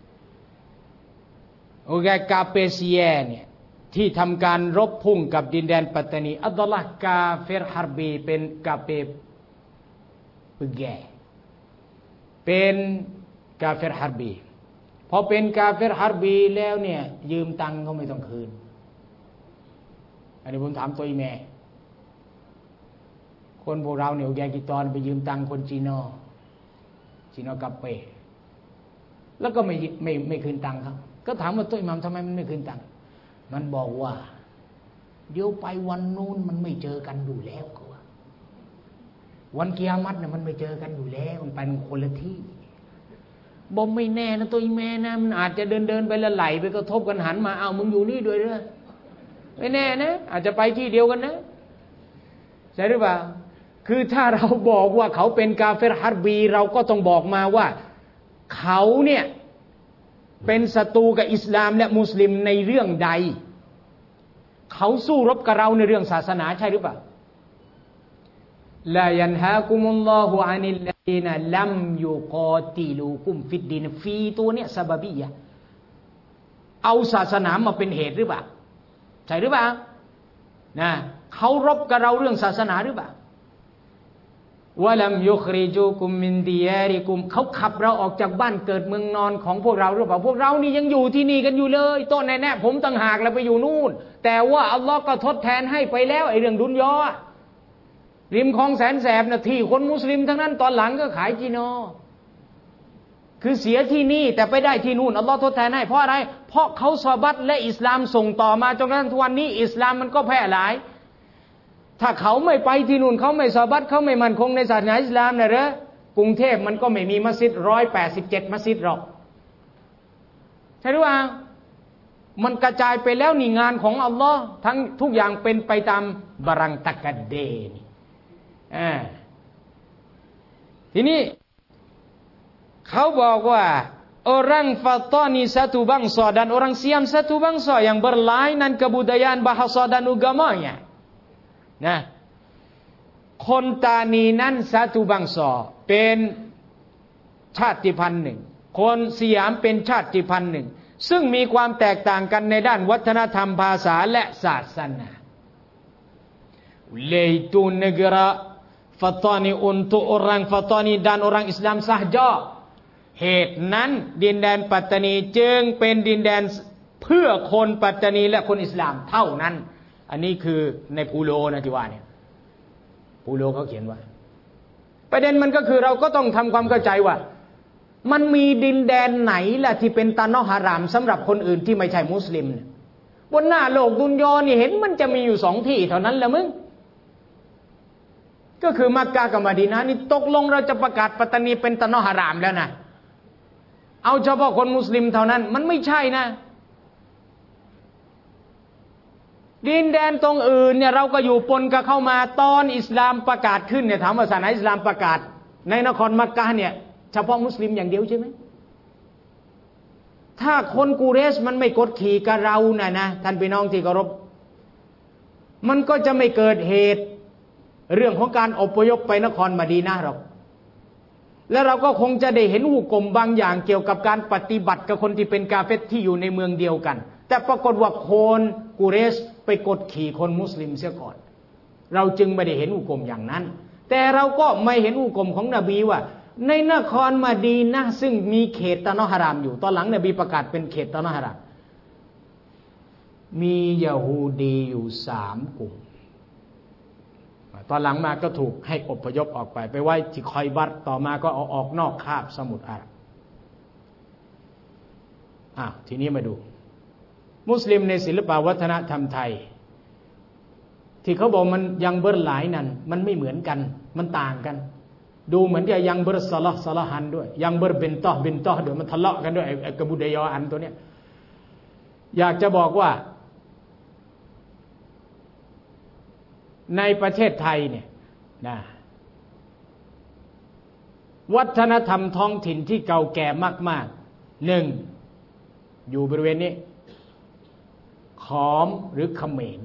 โอเคกาเปเซียเนี่ยที่ทำการรบพุ่งกับดินแดนปัตตานีอัลลอฮ์กาเฟรฮาร์บีเป็นกาเปปแกเป็นกาเฟรฮาร์บีพอเป็นกาเฟรฮาร์บีแล้วเนี่ยยืมตังค์เขาไม่ต้องคืนอันนี้ผมถามตัวอีแม่คนพวกเราเนี่ยแกกิตอนไปยืมตังคนจีโนกับเปแล้วก็ไม่คืนตังครับก็ถามว่าตัวอิหม่ามทำไมมันไม่คืนตังมันบอกว่าเดี๋ยวไปวันนู้นมันไม่เจอกันอยู่แล้วก็ว่าวันกิยามัตเนี่ยมันไม่เจอกันอยู่แล้วมันไปคนละที่บอกไม่แน่นะตัวอีแม่นะมันอาจจะเดินไปละไหลไปกระทบกันหันมาเอามึงอยู่นี่ด้วยเด้อไม่แน่นะอาจจะไปที่เดียวกันนะใช่หรือเปล่าคือถ้าเราบอกว่าเขาเป็นกาเฟรฮัรบีเราก็ต้องบอกมาว่าเขาเนี่ยเป็นศัตรูกับอิสลามและมุสลิมในเรื่องใดเขาสู้รบกับเราในเรื่องศาสนาใช่หรือเปล่าลายันฮากุมุลลอฮุอานิลลดีนะลัมยุกอติลูกุมฟิดดีนฟีตัวเนี่ยซะบะบียะเอาศาสนามาเป็นเหตุหรือเปล่าใช่หรือเปล่านะเขารบกับเราเรื่องศาสนาหรือเปล่าวะลัมยุคริจูกุมมินดิยาริกุมเขาขับเราออกจากบ้านเกิดเมืองนอนของพวกเราหรือเปล่าพวกเรานี่ยังอยู่ที่นี่กันอยู่เลยต้นแน่ๆผมต่างหากแล้วไปอยู่นู่นแต่ว่าอัลลอฮ์ก็ทดแทนให้ไปแล้วไอ้เรื่องดุนยอริมคลองแสนแสบนะที่คนมุสลิมทั้งนั้นตอนหลังก็ขายจีโนคือเสียที่นี่แต่ไปได้ที่นู่นอัลลอฮ์ทดแทนให้เพราะอะไรเพราะเขาซอบัตและอิสลามส่งต่อมาจนกระทั่งทุกวันนี้อิสลามมันก็แพร่หลายถ้าเขาไม่ไปที่นู่นเขาไม่ซอบัตเขาไม่มั่นคงในศาสนาอิสลามนะเหรอกรุงเทพมันก็ไม่มีมัสยิด187มัสยิดหรอกใช่หรือเปล่ามันกระจายไปแล้วนี่งานของอัลลอฮ์ทั้งทุกอย่างเป็นไปตามบารังตะกัดเดนทีนี้เขาบอกว่าorang Fatani satu bangsa dan orang Siam satu bangsa yang berlainan kebudayaan bahasa dan agamanyaนะคนตานีนั้นsatu bangsaเป็นชาติพันธุ์หนึ่งคนสยามเป็นชาติพันธุ์หนึ่งซึ่งมีความแตกต่างกันในด้านวัฒนธรรมภาษาและศาสนาleitu negara Fatani untuk orang Fatani dan orang Islam sahajaเหตุนั้นดินแดนปัตตานีจึงเป็นดินแดนเพื่อคนปัตตานีและคนอิสลามเท่านั้นอันนี้คือในปูโลนะที่ว่าเนี่ยปูโลเขาเขียนไว้ประเด็นมันก็คือเราก็ต้องทำความเข้าใจว่ามันมีดินแดนไหนล่ะที่เป็นตะนอฮารามสำหรับคนอื่นที่ไม่ใช่มุสลิมเนี่ยบนหน้าโลกดุนยอนี่เห็นมันจะมีอยู่2ที่เท่านั้นแหละมึงก็คือมักกะกับมะดีนะห์นี่ตกลงเราจะประกาศปัตตานีเป็นตะนอฮารามแล้วนะเอาเฉพาะคนมุสลิมเท่านั้นมันไม่ใช่นะดินแดนตรงอื่นเนี่ยเราก็อยู่ปนกับเข้ามาตอนอิสลามประกาศขึ้นเนี่ยถามว่าศาสนาอิสลามประกาศในนครมักกะเนี่ยเฉพาะมุสลิมอย่างเดียวใช่ไหมถ้าคนกูเรชมันไม่กดขี่กับเรานะท่านพี่น้องที่เคารพมันก็จะไม่เกิดเหตุเรื่องของการอพยพไปนครมะดีนะห์หรอกแล้วเราก็คงจะได้เห็นหุกกลมบางอย่างเกี่ยวกับการปฏิบัติกับคนที่เป็นกาเฟรที่อยู่ในเมืองเดียวกันแต่ปรากฏว่าคนกุเรชไปกดขี่คนมุสลิมเสียก่อนเราจึงไม่ได้เห็นหุกกลมอย่างนั้นแต่เราก็ไม่เห็นหุกกลมของนบีว่าในนครมะดีนะห์ซึ่งมีเขตตะนอฮารามอยู่ตอนหลังนบีประกาศเป็นเขตตะนอฮารามมียะฮูดีอยู่3กลุ่มตอนหลังมาก็ถูกให้อพยพออกไปไว้ที่คอยบัตต่อมาก็เอาออกนอกคาบสมุทรอาหรับทีนี้มาดูมุสลิมในศิลปวัฒนธรรมไทยที่เขาบอกมันยังเบอร์หลายนั้นมันไม่เหมือนกันมันต่างกันดูเหมือนจะยังเบอร์ซะละฮันด้วยยังเบอร์บินตอด้วยมันทะเลาะกันด้วยไอ้กระบุดยออันตัวเนี้ยอยากจะบอกว่าในประเทศไทยเนี่ยนะวัฒนธรรมท้องถิ่นที่เก่าแก่มากๆ1อยู่บริเวณนี้ขอมหรือเขมร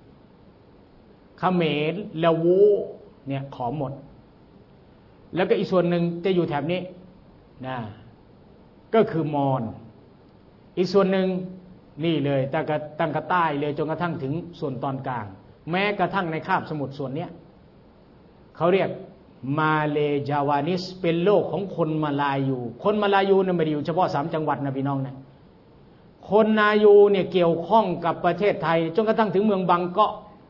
ละวูเนี่ยขอมหมดแล้วก็อีกส่วนหนึ่งจะอยู่แถบนี้นะก็คือมอญอีกส่วนหนึ่งนี่เลยตั้งกระใต้เลยจนกระทั่งถึงส่วนตอนกลางแม้กระทั่งในคาบสมุทรส่วนนี้เขาเรียกมาเลจาวานิสเป็นโลกของคนมาลายูคนมาลายูเนี่ยไม่ได้อยู่เฉพาะ3จังหวัดนะพี่น้องนะคนนายูเนี่ยเกี่ยวข้องกับประเทศไทยจนกระทั่งถึงเมืองบางเกาะ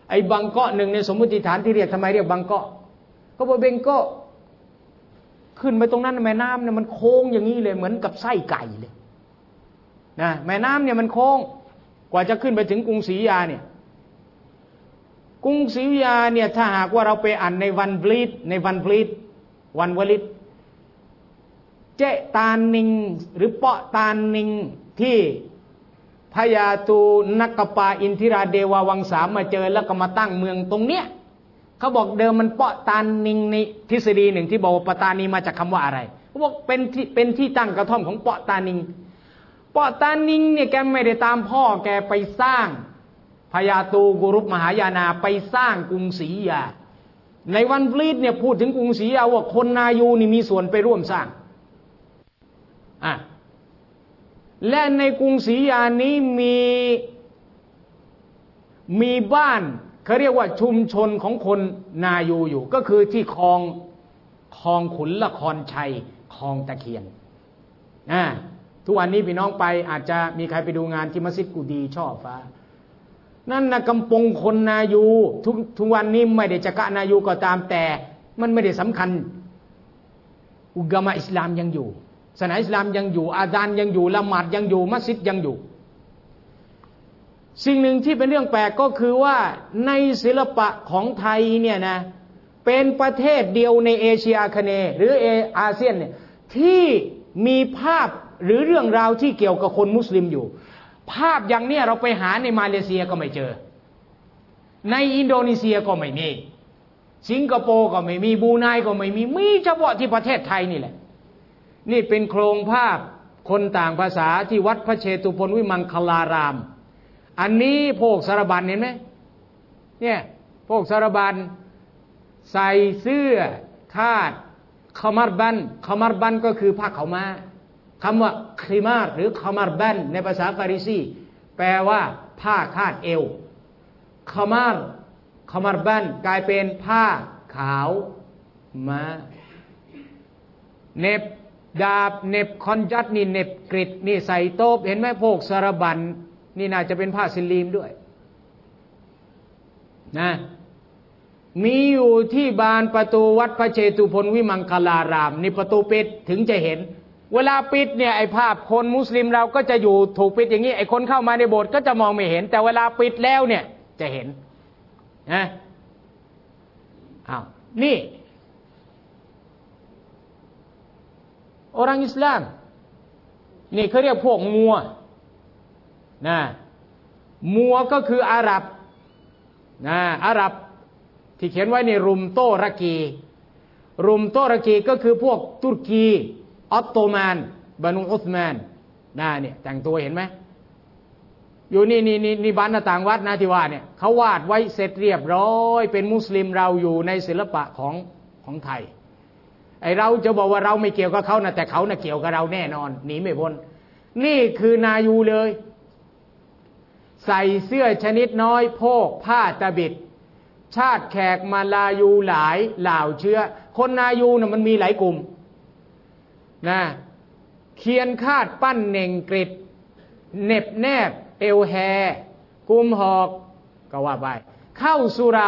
ไอ้บังเกาะหนึ่งในสมมติฐานที่เรียกทำไมเรียกบังเกาะก็บอกเบงเกาะขึ้นไปตรงนั้นแม่น้ำเนี่ยมันโค้งอย่างนี้เลยเหมือนกับไส้ไก่เลยนะแม่น้ำเนี่ยมันโค้งกว่าจะขึ้นไปถึงกรุงศรีอยุธยาเนี่ยกรุงศรีอยุธยาเนี่ยถ้าหากว่าเราไปอ่านในวันวลิดเจตานิงหรือเปาะตานิงที่พญาตูนักปาอินทิราเดวาวังสามาเจอแล้วก็มาตั้งเมืองตรงเนี้ยเขาบอกเดิมมันเปาะตานิงในทฤษฎีหนึ่งที่บอกว่าปะตานีมาจากคำว่าอะไรเขาบอกเป็นที่ตั้งกระท่อมของเปาะตานิงเปาะตานิงเนี่ยแกไม่ได้ตามพ่อแกไปสร้างพญาตูกุรุปมหายานาไปสร้างกรุงศรีอยุธยาในวันวลิดเนี่ยพูดถึงกรุงศรีอยุธยาว่าคนนายูนี่มีส่วนไปร่วมสร้างและในกรุงศรีอยุธยานี้มีบ้านเขาเรียกว่าชุมชนของคนนายูอยู่ก็คือที่คลองขุนละครชัยคลองตะเคียนทุกวันนี้พี่น้องไปอาจจะมีใครไปดูงานที่มัสยิดกูดีช่อฟ้านั่นนะกำปงคนนายูทุกวันนี้ไม่ได้จะกะนายูก็ตามแต่มันไม่ได้สำคัญอุกามะอิสลามยังอยู่ศาสนาอิสลามยังอยู่อาซานยังอยู่ละหมาดยังอยู่มัสยิดยังอยู่สิ่งหนึ่งที่เป็นเรื่องแปลกก็คือว่าในศิลปะของไทยเนี่ยนะเป็นประเทศเดียวในเอเชียอาคเนย์หรืออาเซียนเนี่ยที่มีภาพหรือเรื่องราวที่เกี่ยวกับคนมุสลิมอยู่ภาพอย่างนี้เราไปหาในมาเลเซียก็ไม่เจอในอินโดนีเซียก็ไม่มีสิงคโปร์ก็ไม่มีบรูไนก็ไม่มีเฉพาะที่ประเทศไทยนี่แหละนี่เป็นโครงภาพคนต่างภาษาที่วัดพระเชตุพนวิมังคลารามอันนี้โพกสารบัญเห็นไหมเนี่ยโพกสารบัญใส่เสื้อคาดขมัรบันก็คือผ้าขาวม้าคำว่าคริมาร์หรือขมัรบันในภาษาฟาริซีแปลว่าผ้าคาดเอวขมัรบันกลายเป็นผ้าขาวม้าเน็บดาบเน็บคอนจัดนี่เน็บกริดนี่ใส่โต๊บเห็นไหมโพกสารบัญนี่น่าจะเป็นผ้าซิลีมด้วยนะมีอยู่ที่บานประตูวัดพระเชตุพนวิมังคลารามนี่ประตูปิดถึงจะเห็นเวลาปิดเนี่ยไอ้ภาพคนมุสลิมเราก็จะอยู่ถูกปิดอย่างนี้ไอ้คนเข้ามาในโบสถ์ก็จะมองไม่เห็นแต่เวลาปิดแล้วเนี่ยจะเห็นนะนี่orang Islam นี่เขาเรียกพวกมัวนะมัวก็คืออาหรับอาหรับที่เขียนไว้ในรุมโตรกีก็คือพวกตุรกีออตโตมันบานูอุสมานเนี่ยแต่งตัวเห็นไหมอยู่นี่บ้านหน้าต่างวัดนะที่ว่าเนี่ยเขาวาดไว้เสร็จเรียบร้อยเป็นมุสลิมเราอยู่ในศิลปะของไทยไอเราจะบอกว่าเราไม่เกี่ยวกับเขานะแต่เขาน่ะเกี่ยวกับเราแน่นอนหนีไม่พ้นนี่คือนายูเลยใส่เสื้อชนิดน้อยโพกผ้าตะบิดชาติแขกมาลายูหลายเหล่าเชื้อคนนายูน่ะมันมีหลายกลุ่มนะเขียนคาดปั้นเน่งกริดเน็บแนบเอวแฮกุมหอกก็ว่าไปเข้าสู่เรา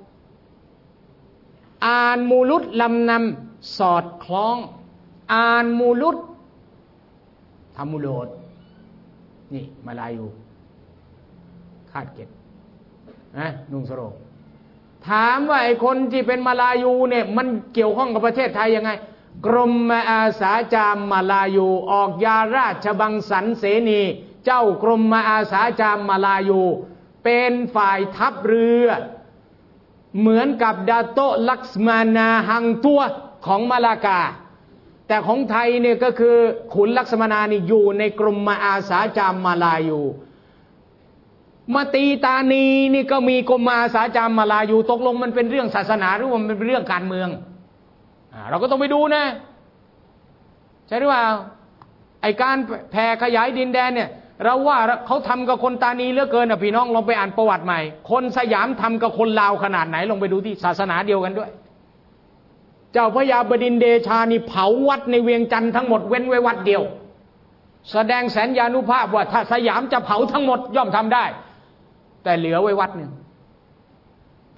อ่านมูลุดลำนำสอดคล้องอ่านมูลุดทำมูโลดนี่มาลายูคาดเก็บนุ่งสโรงถามว่าไอ้คนที่เป็นมาลายูเนี่ยมันเกี่ยวข้องกับประเทศไทยยังไงกรมอาสาจามมาลายูออกยาราชบังสันเสนีเจ้ากรมอาสาจามมาลายูเป็นฝ่ายทัพเรือเหมือนกับดาโตลักษมานาหังตัวของมาลากาแต่ของไทยเนี่ยก็คือขุนลักษมานานี่อยู่ในกรมอาสาจามมาลายูมาตีตานีนี่ก็มีกรมอาสาจามมาลายูตกลงมันเป็นเรื่องศาสนาหรือว่ามันเป็นเรื่องการเมืองเราก็ต้องไปดูนะใช่หรือเปล่าไอการแผ่ขยายดินแดนเนี่ยเราว่าเขาทำกับคนตานีเหลือเกินพี่น้องลองไปอ่านประวัติใหม่คนสยามทำกับคนลาวขนาดไหนลองไปดูที่ศาสนาเดียวกันด้วยเจ้าพระยาบดินทร์เดชานี่เผาวัดในเวียงจันทร์ทั้งหมดเว้นไว้วัดเดียวแสดงแสนยานุภาพว่าถ้าสยามจะเผาทั้งหมดย่อมทำได้แต่เหลือไว้วัดหนึ่ง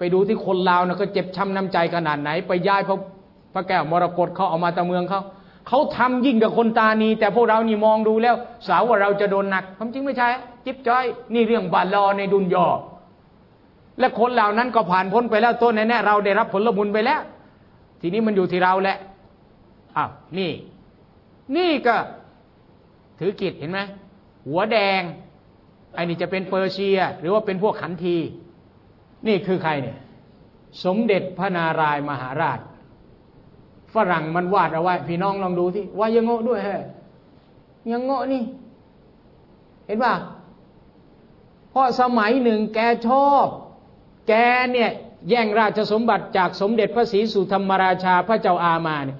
ไปดูที่คนลาวนะก็เจ็บช้ำน้ำใจขนาดไหนไปย้ายพระแก้วมรกตเขาเอามาตะเมืองเขาทำยิ่งกับคนตานีแต่พวกเรานี่มองดูแล้วสาวว่าเราจะโดนหนักความจริงไม่ใช่จิ๊บจ้อยนี่เรื่องบาลอในดุนยอและคนเหล่านั้นก็ผ่านพ้นไปแล้วต้นแน่ๆเราได้รับผลบุญไปแล้วทีนี้มันอยู่ที่เราแหละอ้าวนี่ก็ถือกิจเห็นไหมหัวแดงไอ้นี่จะเป็นเปอร์เซียหรือว่าเป็นพวกขันทีนี่คือใครเนี่ยสมเด็จพระนารายณ์มหาราชฝรั่งมันวาดเอาไว้พี่น้องลองดูที่ว่ายังโง่ด้วยฮะยังโง่นี่เห็นป่ะเพราะสมัยหนึ่งแกชอบแกเนี่ยแย่งราชสมบัติจากสมเด็จพระศรีสุธรรมราชาพระเจ้าอามาเนี่ย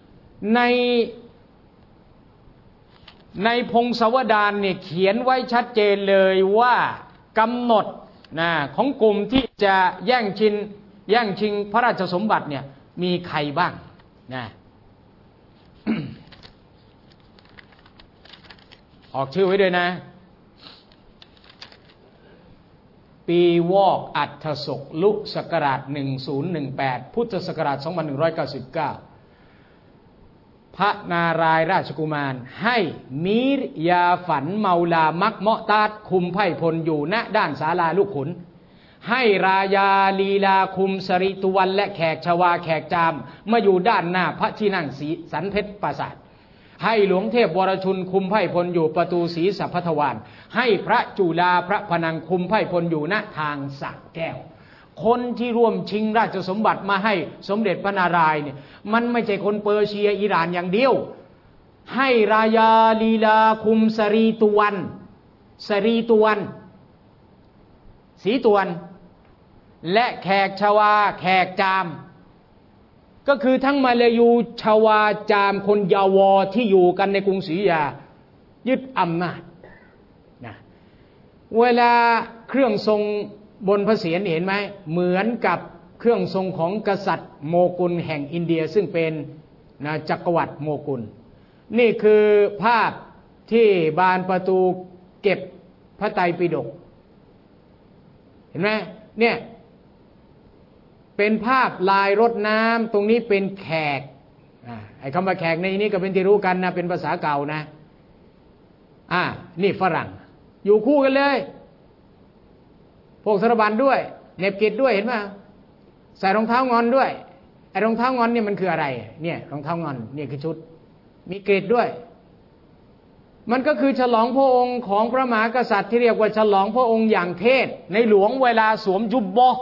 ในพงศาวดารเนี่ยเขียนไว้ชัดเจนเลยว่ากำหนดนะของกลุ่มที่จะแย่งชิงพระราชสมบัติเนี่ยมีใครบ้างนะ ออกชื่อไว้ด้วยนะปีวอกอัฏฐศกลุศักราช1018พุทธศักราช2199พระนารายณ์ราชกุมารให้มีรยาฝันเมาลามักเมาะตาดคุมไพ่พลอยู่ณด้านศาลาลูกขุนให้รายาลีลาคุมสริตุวันและแขกชวาแขกจามมาอยู่ด้านหน้าพระที่นั่งสีสันเพชรปราสาทให้หลวงเทพวรชุนคุมไพ่พลอยู่ประตูศรีสัพพทวารให้พระจุฬาพระพนังคุมไพ่พลอยู่ณทางสระแก้วคนที่ร่วมชิงราชสมบัติมาให้สมเด็จพระนารายณ์เนี่ยมันไม่ใช่คนเปอร์เซียอิหร่านอย่างเดียวให้รายาลีลาคุมสรีตุวันสีตวนและแขกชวาแขกจามก็คือทั้งมาลายูชวาจามคนยาวอที่อยู่กันในกรุงศรีอยุธยายึดอำนาจนะเวลาเครื่องทรงบนพระเศียรเห็นไหมเหมือนกับเครื่องทรงของกษัตริย์โมกุลแห่งอินเดียซึ่งเป็นจักรวรรดิโมกุลนี่คือภาพที่บานประตูเก็บพระไตรปิฎกเห็นไหมเนี่ยเป็นภาพลายรถน้ำตรงนี้เป็นแขกไอ้คำว่าแขกในนี้ก็เป็นที่รู้กันนะเป็นภาษาเก่านะนี่ฝรั่งอยู่คู่กันเลยพวกสารบัญด้วยเน็บกิจด้วยเห็นไหมใส่รองเท้างอนด้วยไอ้รองเท้างอนเนี่ยมันคืออะไรเนี่ยรองเท้างอนเนี่ยคือชุดมีกรีดด้วยมันก็คือฉลองพระองค์ของพระมหากษัตริย์ที่เรียกว่าฉลองพระองค์อย่างเทศในหลวงเวลาสวมจุบบอ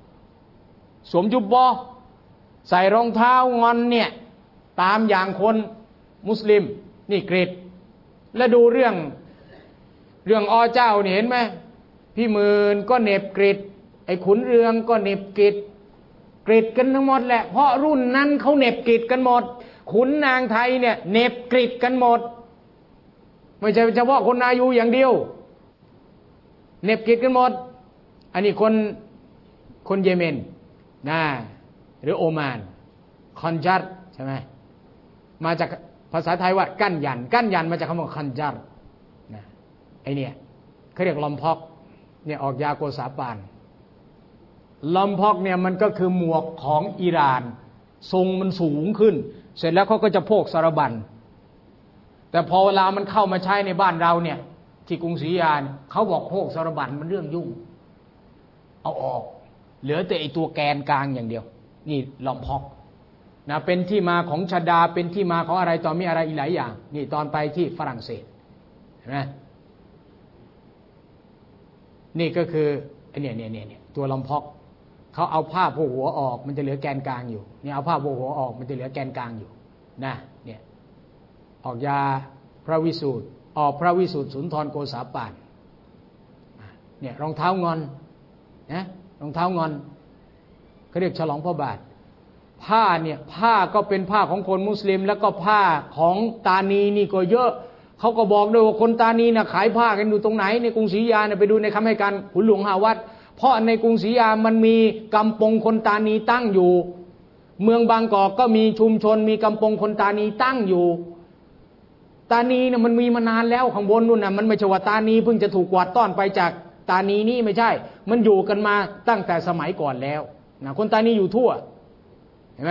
ใส่รองเท้างอนเนี่ยตามอย่างคนมุสลิมนี่กรีดแล้วดูเรื่องเจ้านี่เห็นไหมพี่หมื่นก็เหน็บกรีดไอ้ขุนเรืองก็เหน็บกรีดกันทั้งหมดแหละเพราะรุ่นนั้นเขาเหน็บกรีดกันหมดขุนนางไทยเนี่ยเหน็บกรีดกันหมดไม่ใช่เฉพาะคนอายุอย่างเดียวเหน็บกรีดกันหมดอันนี้คนเยเมนหรือโอมานคอนจัดใช่ไหมมาจากภาษาไทยว่ากั้นยันมาจากคำว่าคอนจัดไอเนี่ยเขาเรียกลอมพอกเนี่ยออกยาโกษาปานลอมพอกเนี่ยมันก็คือหมวกของอิหร่านทรงมันสูงขึ้นเสร็จแล้วเขาก็จะโพกสารบัญแต่พอเวลามันเข้ามาใช้ในบ้านเราเนี่ยที่กรุงศรีอยุธยาเขาบอกโพกสารบัญมันเรื่องยุ่งเอาออกเหลือแต่ไอตัวแกนกลางอย่างเดียวนี่ลอมพอกนะเป็นที่มาของชดาเป็นที่มาของอะไรต่อมีอะไรอีกหลายอย่างนี่ตอนไปที่ฝรั่งเศสเห็นไหมนี่ก็คือเนี่ยตัวลอมพอกเขาเอาผ้าโพกหัวออกมันจะเหลือแกนกลางอยู่เนี่ยเอาผ้าโพกหัวออกมันจะเหลือแกนกลางอยู่นะเนี่ยออกยาพระวิสูตรออกพระวิสูตรสุนทรโกษาปานเนี่ยรองเท้างอนนะรองเท้างอนเขาเรียกฉลองพระบาทผ้าเนี่ยผ้าก็เป็นผ้าของคนมุสลิมแล้วก็ผ้าของตานีนี่ก็เยอะเขาก็บอกด้วยว่าคนตานีนะขายผ้ากันอยู่ตรงไหนในกรุงศรีอยุธยาเนี่ยไปดูในคำให้การขุนหลวงหาวัดเพราะในกรุงศรีอยุธยามันมีกำปงคนตานีตั้งอยู่เมืองบางกอกก็มีชุมชนมีกำปงคนตานีตั้งอยู่ตานีเนี่ยมันมีมานานแล้วข้างบนนู่นน่ะมันไม่ใช่ว่าตานีเพิ่งจะถูกกวาดต้อนไปตานีนี่ไม่ใช่มันอยู่กันมาตั้งแต่สมัยก่อนแล้วนะคนตานีอยู่ทั่วเห็นไหม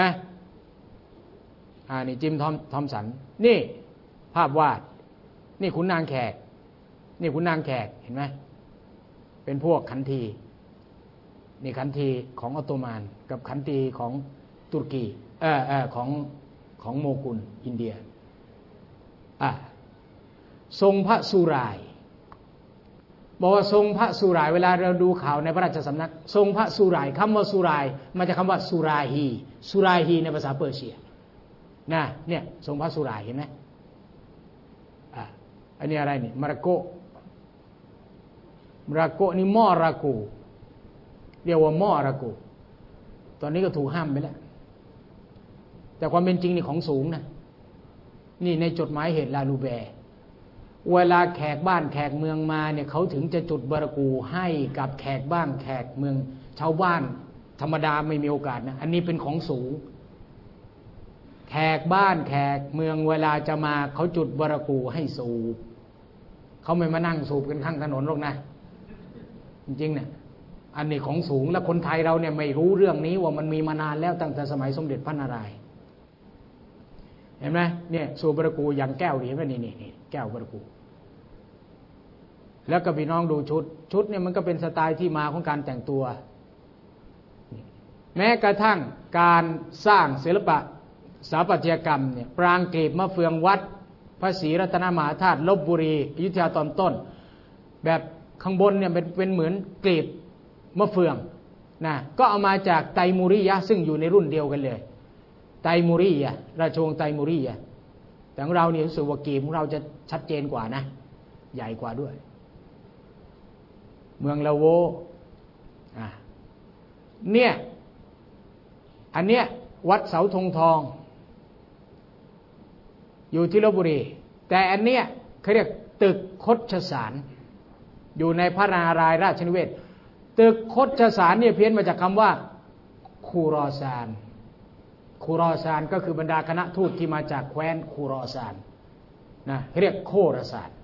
นี่จิมทอมสันนี่ภาพวาดนี่ขุนนางแขกนี่ขุนนางแขกเห็นไหมเป็นพวกขันทีนี่ขันทีของออตโตมันกับขันทีของตุรกีของโมกุลอินเดียทรงพระสุรายบอกว่าทรงพระสุรายเวลาเราดูข่าวในพระราชสำนักทรงพระสุรายคำว่าสุรายมาจากคำว่าสุราฮีในภาษาเปอร์เซียนะเนี่ยทรงพระสุรายเห็นไหมอันนี้อะไรนี่มาราโกนี่มอราโกเรียกว่ามอราโกตอนนี้ก็ถูกห้ามไปแล้วแต่ความเป็นจริงนี่ของสูงนะนี่ในจดหมายเหตุลาลูแบร์เวลาแขกบ้านแขกเมืองมาเนี่ยเขาถึงจะจุดบารากูให้กับแขกบ้านแขกเมืองชาวบ้านธรรมดาไม่มีโอกาสนะอันนี้เป็นของสูงแขกบ้านแขกเมืองเวลาจะมาเขาจุดบารากูให้สูบเขาไม่มานั่งสูบกันข้างถนนหรอกนะจริงๆเนี่ยอันนี้ของสูงแล้วคนไทยเราเนี่ยไม่รู้เรื่องนี้ว่ามันมีมานานแล้วตั้งแต่สมัยสมเด็จพระนารายณ์เห็นไหมเนี่ยสูบบารากูอย่างแก้วเห็นไหมนี่แก้วบารากูแล้วก็พี่น้องดูชุดเนี่ยมันก็เป็นสไตล์ที่มาของการแต่งตัวแม้กระทั่งการสร้างศิลปะสถาปัตยกรรมเนี่ยปรางกลีบมะเฟืองวัดพระศรีรัตนมหาธาตุลพบุรีอยุธยาตอนต้นแบบข้างบนเนี่ยเป็นเหมือนกลีบมะเฟืองนะก็เอามาจากไตรมุริยะซึ่งอยู่ในรุ่นเดียวกันเลยไตรมุริยะราชวงศ์ไตรมุริยะแต่ของเราเนี่ยรู้สึกว่ากลีบของเราจะชัดเจนกว่านะใหญ่กว่าด้วยเมืองละโวเนี่ยอันเนี้ยวัดเสาธงทองอยู่ที่ลพบุรีแต่อันเนี้ยเขาเรียกตึกคชสารอยู่ในพระนารายณ์ราชนิเวศตึกคชสารเนี่ยเพี้ยนมาจากคำว่าคูรอซานก็คือบรรดาคณะทูตที่มาจากแคว้นคูรอซานนะเรียกโครสาน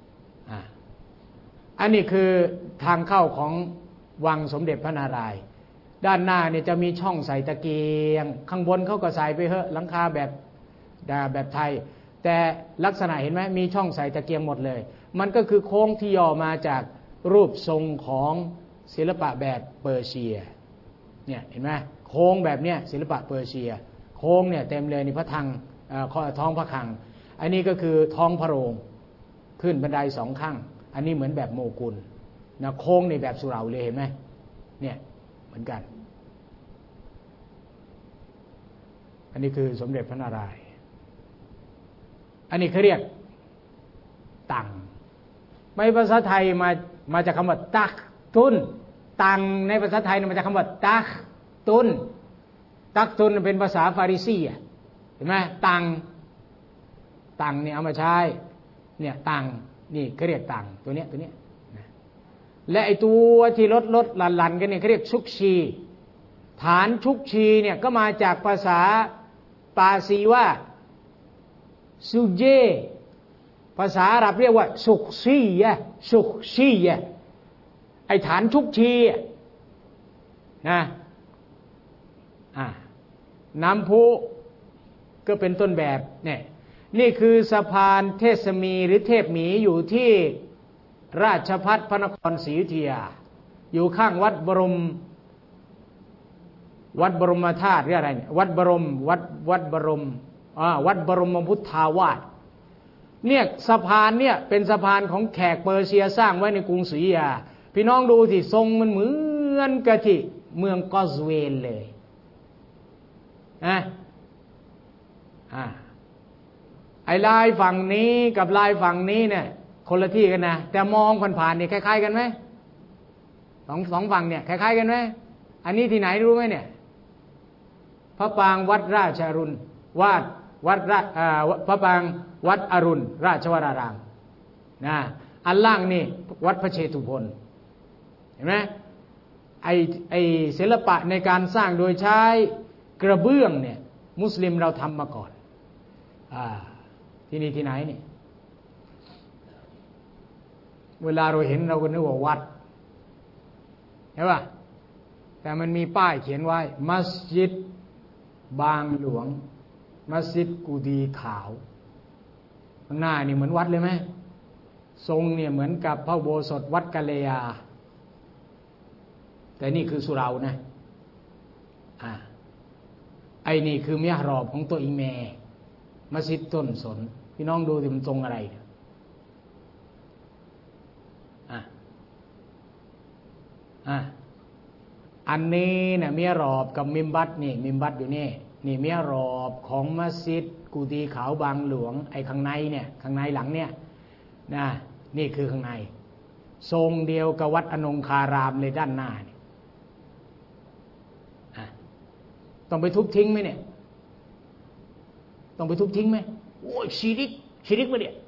อันนี้คือทางเข้าของวังสมเด็จพระนารายณ์ด้านหน้าเนี่ยจะมีช่องใส่ตะเกียงข้างบนเขาก็ใส่ไปเหอะหลังคาแบบไทยแต่ลักษณะเห็นไหมมีช่องใส่ตะเกียงหมดเลยมันก็คือโค้งที่ย่อมาจากรูปทรงของศิลปะแบบเปอร์เซียเนี่ยเห็นไหมโค้งแบบเนี้ยศิลปะเปอร์เซียโค้งเนี่ยเต็มเลยนี่พระทังท้องพระคลังอันนี้ก็คือท้องพระโรงขึ้นบันไดสองข้างอันนี้เหมือนแบบโมกุลนะโค้งในแบบสุเหร่าเลยเห็นไหมเนี่ยเหมือนกันอันนี้คือสมเด็จพระนารายณ์อันนี้เขาเรียกตังไม่ภาษาไทยมาจากคำว่าตักตุนตังในภาษาไทยมาจากคำว่าตักตุนเป็นภาษาฟาริสีเห็นไหมตังเนี่ยเอามาใช้เนี่ยตังนี่เขาเรียกตังตัวเนี้ยและไอตัวที่ลดหลั่นกันเนี่ยเขาเรียกชุกชีฐานชุกชีเนี่ยก็มาจากภาษาปาซีว่าซูเจภาษาอาหรับเรียกว่าสุกชีไอฐานชุกชีนะน้ำพุก็เป็นต้นแบบเนี่ยนี่คือสะพานเทศมีหรือเทพหมีอยู่ที่ราชภัฏพระนครศรีอยุธยาอยู่ข้างวัดบรมธาตุหรืออะไรเนี่ยวัดบรมพุทธาวาสเนี่ยสะพานเนี่ยเป็นสะพานของแขกเปอร์เซียสร้างไว้ในกรุงศรีอยุธยาพี่น้องดูสิทรงมันเหมือนกับที่เมืองกอสเวนเลยไอ้ลายฝั่งนี้กับลายฝั่งนี้เนี่ยคนละที่กันนะแต่มองผ่านๆเนี่ยคล้ายๆกันไหมสองฝั่งเนี่ยคล้ายๆกันไหมอันนี้ที่ไหนรู้ไหมเนี่ยพระปรางวัดราชอรุณพระปรางวัดอรุณราชวรารามนะอันล่างนี่วัดพระเชตุพนเห็นไหมไอศิลปะในการสร้างโดยใช้กระเบื้องเนี่ยมุสลิมเราทำมาก่อนที่นี่ที่ไหนนี่เวลาเราเห็นเราก็นึกว่าวัดเห็นป่ะแต่มันมีป้ายเขียนไว้มัสยิดบางหลวงมัสยิดกูดีขาวข้างหน้านี่เหมือนวัดเลยไหมทรงเนี่ยเหมือนกับพระอุโบสถวัดกาเลยาแต่นี่คือสุเหร่านะไอ้นี่คือมิหรอบของตัวอิงแม่มัสยิดต้นสนพี่น้องดูสิมันทรงอะไรเนี่ยอันนี้นะมิหรอบกับมิมบัตนี่มิมบัตอยู่นี่มิหรอบของมัสยิดกูดีขาวบางหลวงไอ้ข้างในเนี่ยข้างในหลังเนี่ยนะนี่คือข้างในทรงเดียวกับวัดอนงคารามเลยด้านหน้าเนี่ยต้องไปทุบทิ้งไหมเนี่ยต้องไปทุบทิ้งไหมโอ้ยชิริกมาเนี่ย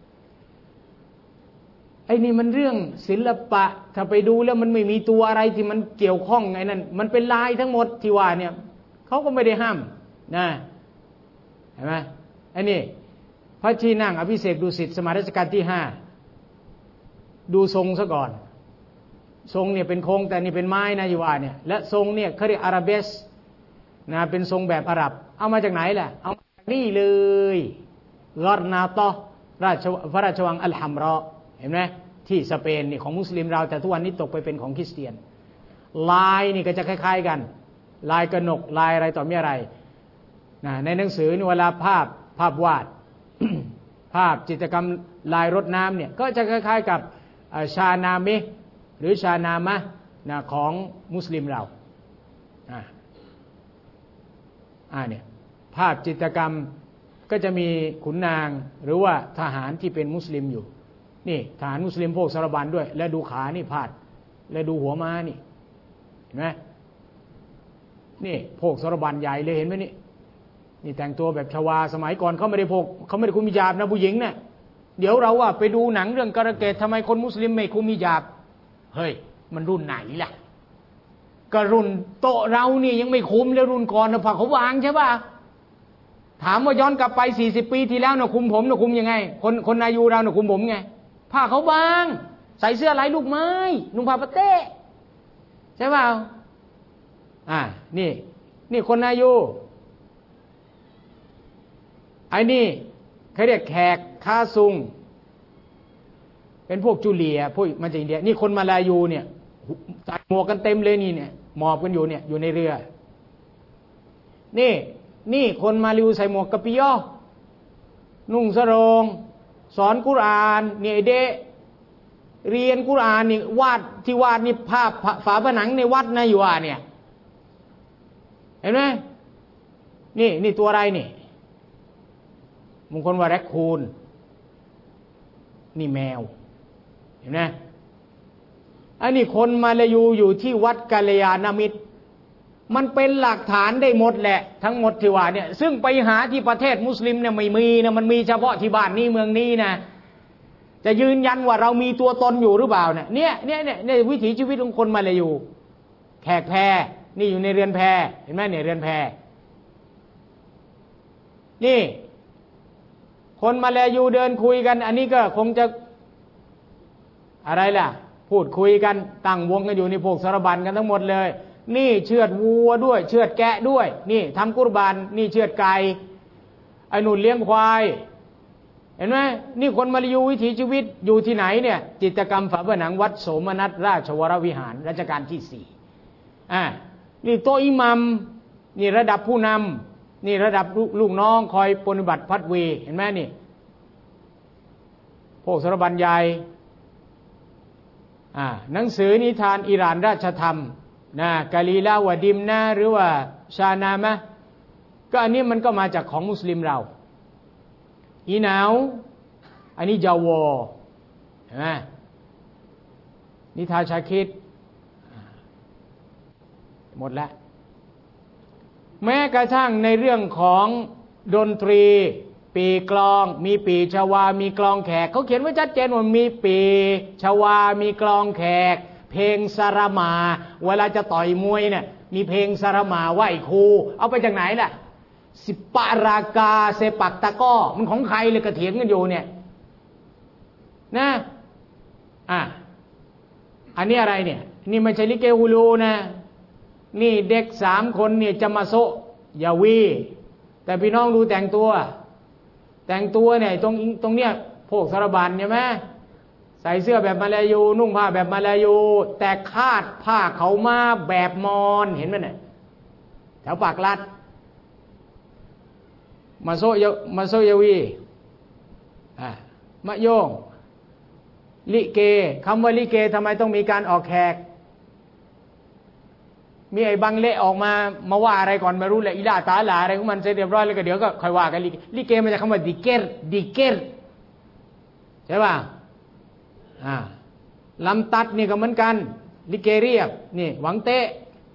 ไอ้นี่มันเรื่องศิลปะถ้าไปดูแล้วมันไม่มีตัวอะไรที่มันเกี่ยวข้องไงนั่นมันเป็นลายทั้งหมดที่ว่าเนี่ยเขาก็ไม่ได้ห้ามนะเห็นไหมไอ้นี่พระที่นั่งอภิเษกดุสิตสมัยรัชกาลที่5ดูทรงซะก่อนทรงเนี่ยเป็นโค้งแต่นี่เป็นไม้นะอยู่ว่าเนี่ยและทรงเนี่ยเขาเรียกอาราเบสนะเป็นทรงแบบอาหรับเอามาจากไหนล่ะเอามาจากนี่เลยกอรนาตอพระราชวังอัลฮัมรอเห็นไหมที่สเปนนี่ของมุสลิมเราแต่ทุกวันนี้ตกไปเป็นของคริสเตียนลายนี่ก็จะคล้ายๆกันลายกระหนกลายอะไรต่อมีอะไรนะในหนังสือนี่เวลาภาพวาด ภาพจิตรกรรมลายรดน้ำเนี่ยก็จะคล้ายๆกับชานามิหรือชานามะนะของมุสลิมเราเนี่ยภาพจิตรกรรมก็จะมีขุนนางหรือว่าทหารที่เป็นมุสลิมอยู่นี่ทหารมุสลิมพวกสารบัญด้วยและดูขานี่พาดและดูหัวม้านี่เห็นไหมนี่พวกสารบัญใหญ่เลยเห็นไหมนี่แต่งตัวแบบชวาสมัยก่อนเขาไม่ได้คุมฮิญาบนะผู้หญิงเนี่ยเดี๋ยวเราว่าไปดูหนังเรื่องกระเกตทำไมคนมุสลิมไม่คุมฮิญาบเฮ้ยมันรุ่นไหนล่ะก็รุ่นโตเรานี่ยังไม่คุมเลยรุ่นก่อนนะผักเขาวางใช่ป่ะถามว่าย้อนกลับไป40 ปีที่แล้วนะคุมผมนะคุมยังไงคนอายุเรานะคุมผมไงผ้าเขาบางใส่เสื้อลายลูกไม้นุ่งผ้าปะเต้ใช่ป่ะนี่คนอายุไอ้นี่เขาเรียกแขกคาซุงเป็นพวกจูเลียพวกมาจากอินเดียนี่คนมาลายูเนี่ยใส่หมวกกันเต็มเลยนี่เนี่ยหมอบกันอยู่เนี่ยอยู่ในเรือนี่คนมาลายูใส่หมวกกะปิยอนุ่งสรงสอนกุรอานเนี่ยเดเรียนกุรอานนี่วาดนี่ภาพฝาผนังในวัดนะอยู่เนี่ยเห็นไหมนี่ตัวอะไรนี่มงคลว่าแรคคูนนี่แมวเห็นไหมอันนี้คนมาลายูอยู่ที่วัดกัลยาณมิตรมันเป็นหลักฐานได้หมดแหละทั้งหมดที่ว่าเนี่ยซึ่งไปหาที่ประเทศมุสลิมเนี่ยไม่มีนะมันมีเฉพาะที่บ้านนี้เมืองนี้นะจะยืนยันว่าเรามีตัวตนอยู่หรือเปล่าเนี่ยวิถีชีวิตของคนมาลายูแขกแพนี่อยู่ในเรือนแพเห็นไหมเนี่ยเรือนแพนี่คนมาลายูเดินคุยกันอันนี้ก็คงจะอะไรล่ะพูดคุยกันตั้งวงกันอยู่ในพวกสารบัญกันทั้งหมดเลยนี่เชือดวัวด้วยเชือดแกะด้วยนี่ทำกุรบานนี่เชือดไก่ไอ้หนุ่นเลี้ยงควายเห็นไหมนี่คนมาลายูวิถีชีวิตอยู่ที่ไหนเนี่ยจิตรกรรมฝาผนังวัดโสมนัสราชวรวิหารรัชกาลที่4นี่โตอิหมัมนี่ระดับผู้นำนี่ระดับลูกน้องคอยปฏิบัติพัดวีเห็นไหมนี่พวกสารบัญใหญ่หนังสือนิทานอิหร่านราชธรรมนะกาลีลาวดิมนะหรือว่าชานามะก็อันนี้มันก็มาจากของมุสลิมเราอีหนาวอันนี้จาวอเห็นไหมนิทานชาคิดหมดแล้วแม้กระทั่งในเรื่องของดนตรีปีกลองมีปีชวามีกลองแขกเขาเขียนไว้ชัดเจนว่ามีปีชวามีกลองแขกเพลงสารมาเวลาจะต่อยมวยเนี่ยมีเพลงสารมาไหว้ครูเอาไปจากไหนล่ะสิปารากาเซปักตะก้อมันของใครเลยกระเถียงกันอยู่เนี่ยนะอันนี้อะไรเนี่ยนี่ไม่ใช่ลิเกฮูลูนะนี่เด็ก3 คนเนี่ยจะมาโซยาวีแต่พี่น้องดูแต่งตัวเนี่ยตรงเนี้ยโพกสารบัญใช่ไหมใส่เสื้อแบบมาลายูนุ่งผ้าแบบมาลายูแต่คาดผ้าเขามาแบบมอญเห็นไหมเนี่ยแถวปากลัดมาโซยาวีมะโยงลิเกคำว่าลิเกทำไมต้องมีการออกแขกมีไอ้บังเละออกมาว่าอะไรก่อนไม่รู้แหละอิลาตาลาอะไรของมันเสร็จเรียบร้อยแล้วก็เดี๋ยวก็ค่อยว่ากันลิเกมาจากคำว่าดิเกรใช่ป่ะลำตัดนี่ก็เหมือนกันลิเกเรียบนี่หวังเตะ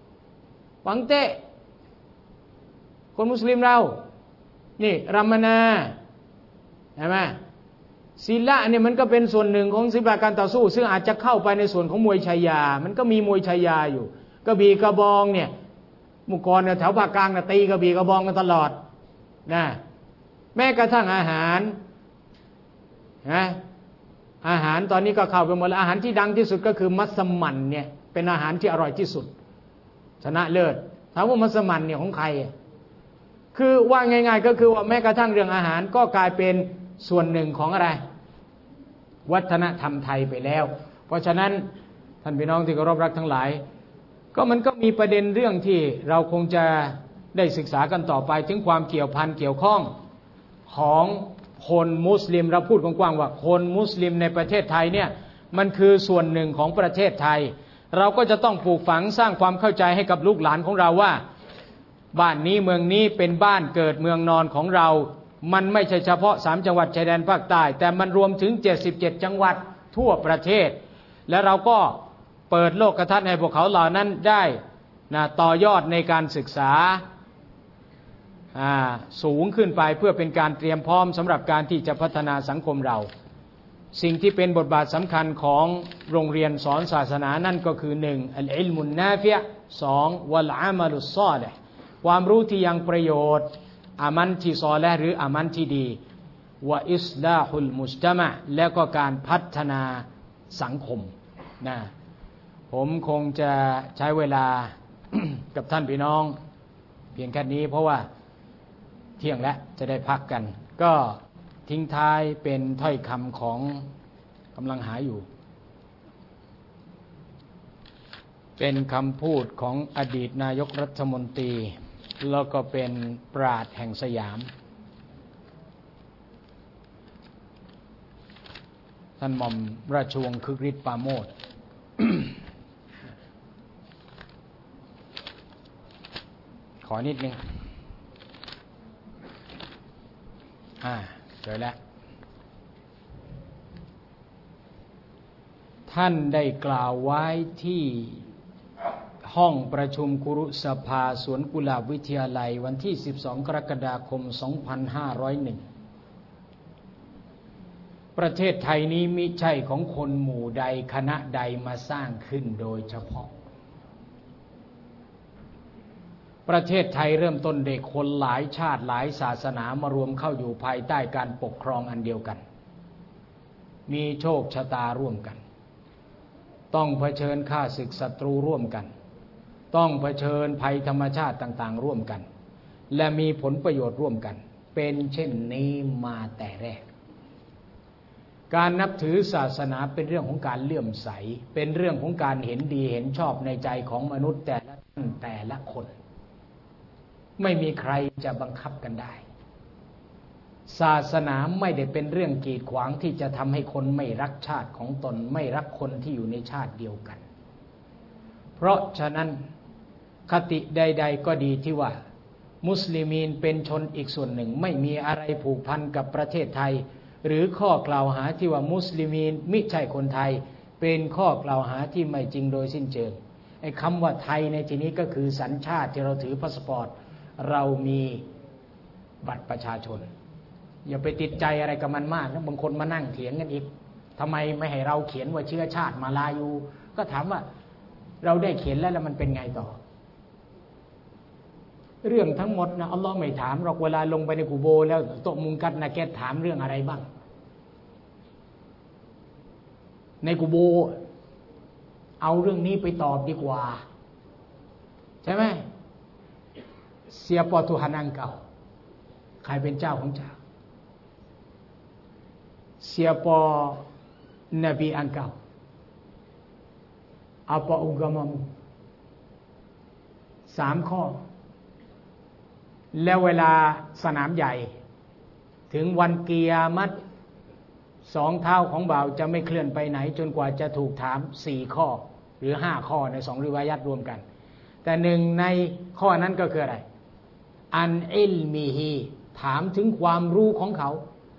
คนมุสลิมเรานี่รัมมนาใช่ไหมศิลาเนี่ยมันก็เป็นส่วนหนึ่งของศิลปะการต่อสู้ซึ่งอาจจะเข้าไปในส่วนของมวยชายามันก็มีมวยชายาอยู่กระบี่กระบองเนี่ยมุกรเนี่ยแถวภาคกลางตีกระบี่กระบองกันตลอดนะแม้กระทั่งอาหารนะอาหารตอนนี้ก็เข้าไปหมดแล้วอาหารที่ดังที่สุดก็คือมัสมั่นเนี่ยเป็นอาหารที่อร่อยที่สุดชนะเลิศถามว่ามัสมั่นเนี่ยของใครคือว่าง่ายๆก็คือว่าแม้กระทั่งเรื่องอาหารก็กลายเป็นส่วนหนึ่งของอะไรวัฒนธรรมไทยไปแล้วเพราะฉะนั้นท่านพี่น้องที่เคารพรักทั้งหลายก็มันก็มีประเด็นเรื่องที่เราคงจะได้ศึกษากันต่อไปถึงความเกี่ยวพันเกี่ยวข้องของคนมุสลิมเราพูดกว้างๆว่าคนมุสลิมในประเทศไทยเนี่ยมันคือส่วนหนึ่งของประเทศไทยเราก็จะต้องปลูกฝังสร้างความเข้าใจให้กับลูกหลานของเราว่าบ้านนี้เมืองนี้เป็นบ้านเกิดเมืองนอนของเรามันไม่ใช่เฉพาะ3 จังหวัดชายแดนภาคใต้แต่มันรวมถึง77 จังหวัดทั่วประเทศและเราก็เปิดโลกทัศน์ให้พวกเขาเหล่านั้นได้ต่อยอดในการศึกษาสูงขึ้นไปเพื่อเป็นการเตรียมพร้อมสำหรับการที่จะพัฒนาสังคมเราสิ่งที่เป็นบทบาทสำคัญของโรงเรียนสอนศาสนานั่นก็คือ1อัลอิลมุนนาฟิอะห์2วัลอามัลุศศอลิฮ์ความรู้ที่ยังประโยชน์อามันที่ซอลิฮ์หรืออามันที่ดีวะอิสลาฮุลมุจตมะแล้วก็การพัฒนาสังคมนะผมคงจะใช้เวลา กับท่านพี่น้องเพียงแค่นี้เพราะว่าเที่ยงแล้วจะได้พักกันก็ทิ้งท้ายเป็นถ้อยคำของกำลังหาอยู่เป็นคำพูดของอดีตนายกรัฐมนตรีแล้วก็เป็นปราชญ์แห่งสยามท่านหม่อมราชวงศ์คึกฤทธิ์ปราโมช ขอนิดนึงเจอแล้วท่านได้กล่าวไว้ที่ห้องประชุมคุรุสภาสวนกุหลาบวิทยาลัยวันที่12 กรกฎาคม 2501ประเทศไทยนี้มิใช่ของคนหมู่ใดคณะใดมาสร้างขึ้นโดยเฉพาะประเทศไทยเริ่มต้นเด็กคนหลายชาติหลายศาสนามารวมเข้าอยู่ภายใต้การปกครองอันเดียวกันมีโชคชะตาร่วมกันต้องเผชิญข้าศึกศัตรูร่วมกันต้องเผชิญภัยธรรมชาติต่างๆร่วมกันและมีผลประโยชน์ร่วมกันเป็นเช่นนี้มาแต่แรกการนับถือศาสนาเป็นเรื่องของการเลื่อมใสเป็นเรื่องของการเห็นดีเห็นชอบในใจของมนุษย์แต่ละท่านแต่ละคนไม่มีใครจะบังคับกันได้ศาสนาไม่ได้เป็นเรื่องกีดขวางที่จะทำให้คนไม่รักชาติของตนไม่รักคนที่อยู่ในชาติเดียวกันเพราะฉะนั้นคติใดๆก็ดีที่ว่ามุสลิมีนเป็นชนอีกส่วนหนึ่งไม่มีอะไรผูกพันกับประเทศไทยหรือข้อกล่าวหาที่ว่ามุสลิมีนมิใช่คนไทยเป็นข้อกล่าวหาที่ไม่จริงโดยสิ้นเชิงไอ้คำว่าไทยในที่นี้ก็คือสัญชาติที่เราถือพาสปอร์ตเรามีบัตรประชาชนอย่าไปติดใจอะไรกับมันมากนะบางคนมานั่งเถียงกันอีกทำไมไม่ให้เราเขียนว่าเชื้อชาติมาลายูก็ถามว่าเราได้เขียนแล้วมันเป็นไงต่อเรื่องทั้งหมดนะอัลลอฮ์ไม่ถามหรอกเวลาลงไปในกุโบร์แล้วโตมุงกัดนะแกถามเรื่องอะไรบ้างในกุโบร์เอาเรื่องนี้ไปตอบดีกว่าใช่ไหมSiapa Tuhan engkau ใครเป็นเจ้าของเจ้า Siapa Nabi engkau apa agamamu 3 ข้อแล้วเวลาสนามใหญ่ถึงวันกิยามะฮ์2 เท้าของบ่าวจะไม่เคลื่อนไปไหนจนกว่าจะถูกถาม4 ข้อหรือ5 ข้อใน2ริวายัตรวมกันแต่1ในข้อนั้นก็คืออะไรอันอิลมิฮีถามถึงความรู้ของเขา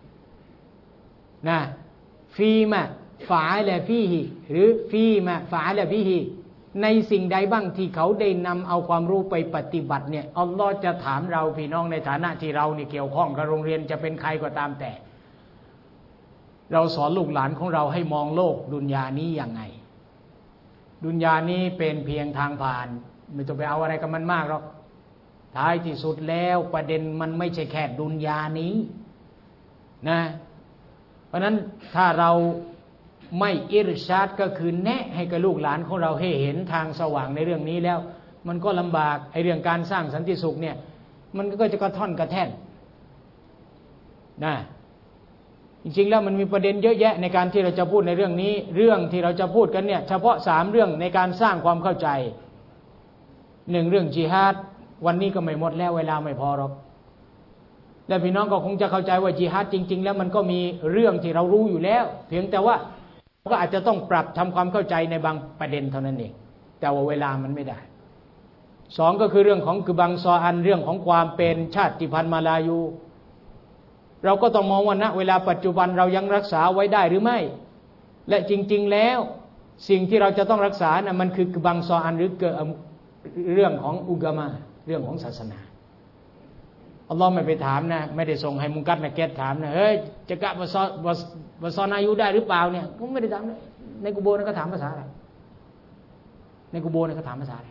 นะฟีมาฟาอะลาฟีฮิหรือฟีมาฟาอะลาฟีฮิในสิ่งใดบ้างที่เขาได้นำเอาความรู้ไปปฏิบัติเนี่ยอัลลอฮ์จะถามเราพี่น้องในฐานะที่เรานี่เกี่ยวข้องกับโรงเรียนจะเป็นใครก็ตามแต่เราสอนลูกหลานของเราให้มองโลกดุนยานี้ยังไงดุนยานี้เป็นเพียงทางผ่านไม่ต้องไปเอาอะไรกับมันมากหรอกท้ายที่สุดแล้วประเด็นมันไม่ใช่แค่ดุนยานี้นะเพราะนั้นถ้าเราไม่อิรชาดก็คือแนะให้กับลูกหลานของเราให้เห็นทางสว่างในเรื่องนี้แล้วมันก็ลำบากไอ้เรื่องการสร้างสันติสุขเนี่ยมันก็จะกระท่อนกระแท่นนะจริงๆแล้วมันมีประเด็นเยอะแยะในการที่เราจะพูดในเรื่องนี้เรื่องที่เราจะพูดกันเนี่ยเฉพาะ3 เรื่องในการสร้างความเข้าใจ1เรื่องจิฮาดวันนี้ก็ไม่หมดแล้วเวลาไม่พอหรอกและพี่น้องก็คงจะเข้าใจว่าจิฮาดจริงๆแล้วมันก็มีเรื่องที่เรารู้อยู่แล้วเพียงแต่ว่าก็อาจจะต้องปรับทำความเข้าใจในบางประเด็นเท่านั้นเองแต่ว่าเวลามันไม่ได้2ก็คือเรื่องของคือบางซออันเรื่องของความเป็นชาติพันธุ์มาลายูเราก็ต้องมองว่าณเวลาปัจจุบันเรายังรักษาไว้ได้หรือไม่และจริงๆแล้วสิ่งที่เราจะต้องรักษานะมันคือบางซออันหรือเรื่องของอุกามะเรื่องของศาสนาอัลลอฮ์ไม่ไปถามนะไม่ได้ส่งให้มุงกัดนะเกตถามนะเฮ้ยจะกะบะซอนายูได้หรือเปล่าเนี่ยผมไม่ได้ถามในกุโบร์ก็ถามภาษาอะไรในกุโบร์ก็ถามภาษาอะไร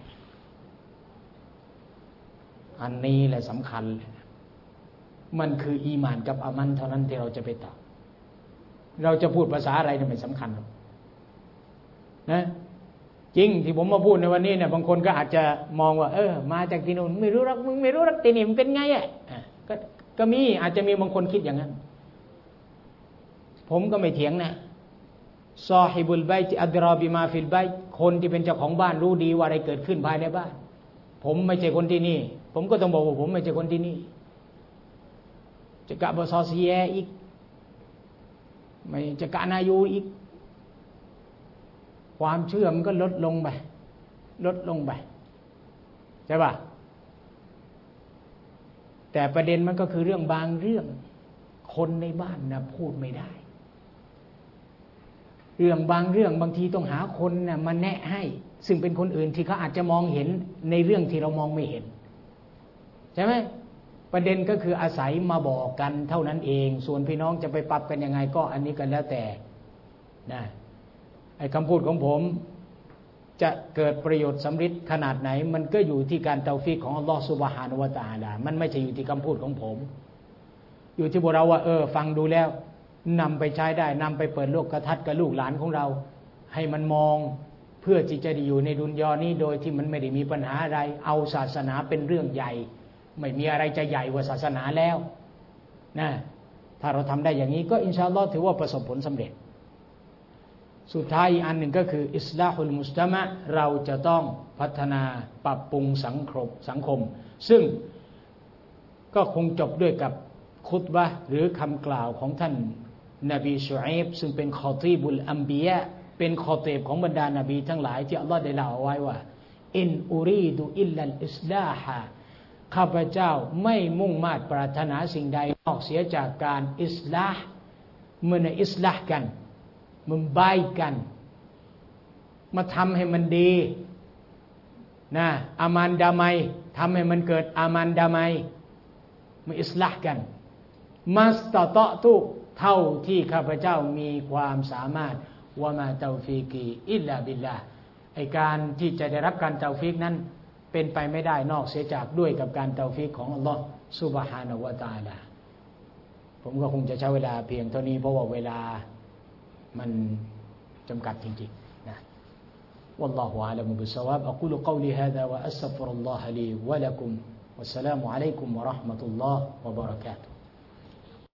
อันนี้แหละสำคัญมันคืออีหม่านกับอามันเท่านั้นที่เราจะไปตอบเราจะพูดภาษาอะไรเนี่ยไม่สำคัญหรอกนะจริงที่ผมมาพูดในวันนี้เนี่ยบางคนก็อาจจะมองว่ามาจากที่นู่นไม่รู้รักมึงไม่รู้รักที่นี่มันเป็นไงก็มีอาจจะมีบางคนคิดอย่างนั้นผมก็ไม่เถียงนะซอฮิบุลไบต์อัดรอบิมาฟิลไบต์คนที่เป็นเจ้าของบ้านรู้ดีว่าอะไรเกิดขึ้นภายในบ้านผมไม่ใช่คนที่นี่ผมก็ต้องบอกว่าผมไม่ใช่คนที่นี่จะกะบะซอซีแยอีกไม่จะกะนายูอีกความเชื่อมันก็ลดลงไปใช่ป่ะแต่ประเด็นมันก็คือเรื่องบางเรื่องคนในบ้านนะพูดไม่ได้เรื่องบางเรื่องบางทีต้องหาคนนะมาแนะให้ซึ่งเป็นคนอื่นที่เขาอาจจะมองเห็นในเรื่องที่เรามองไม่เห็นใช่ไหมประเด็นก็คืออาศัยมาบอกกันเท่านั้นเองส่วนพี่น้องจะไปปรับกันยังไงก็อันนี้กันแล้วแต่นะไอ้คำพูดของผมจะเกิดประโยชน์สำฤทธิ์ขนาดไหนมันก็อยู่ที่การเตาฟีกของอัลลอฮฺซุบฮานะฮูวะตะอาลามันไม่ใช่อยู่ที่คำพูดของผมอยู่ที่พวกเราว่าฟังดูแล้วนำไปใช้ได้นำไปเปิดโลกทัศน์กับลูกหลานของเราให้มันมองเพื่อที่จะได้อยู่ในดุนยานี้โดยที่มันไม่ได้มีปัญหาอะไรเอาศาสนาเป็นเรื่องใหญ่ไม่มีอะไรจะใหญ่กว่าศาสนาแล้วนะถ้าเราทำได้อย่างนี้ก็อินชาอัลลอฮ์ถือว่าประสบผลสำเร็จสุดท้ายอีกอันหนึ่งก็คืออิสลาฮุลมุสตามะเราจะต้องพัฒนาปรับปรุงสังคมซึ่งก็คงจบด้วยกับคุตบะห์หรือคำกล่าวของท่านนบีชูอัยบซึ่งเป็นคอตีบุลอัมบียะเป็นคอตีบของบรรดานบีทั้งหลายที่อัลลอฮ์ได้เล่าเอาไว้ว่าอินอูรีดูอิลลัลอิสลาฮะข้าพเจ้าไม่มุ่งมา่ปรารถนาสิ่งใดนอกเสียจากการอิสลาห์อิสลาห์กันมันบายกันมาทำให้มันดีนะอามันดามัยทำให้มันเกิดอามันดามัยมาอิสลาห์กันมัสตะตะตุเท่าที่ข้าพเจ้ามีความสามารถวะมาเตาฟีกีอิลลาบิลลาห์ไอ้การที่จะได้รับการเตาฟีกนั้นเป็นไปไม่ได้นอกเสียจากด้วยกับการเตาฟีกของอัลลอฮฺซุบฮานะฮูวะตะอาลาผมก็คงจะใช้เวลาเพียงเท่านี้เพราะว่าเวลามันจำกัดจริงๆนะ والله أعلم بالصواب أقول قولي هذا وأستغفر الله لي ولكم والسلام عليكم ورحمة الله وبركاته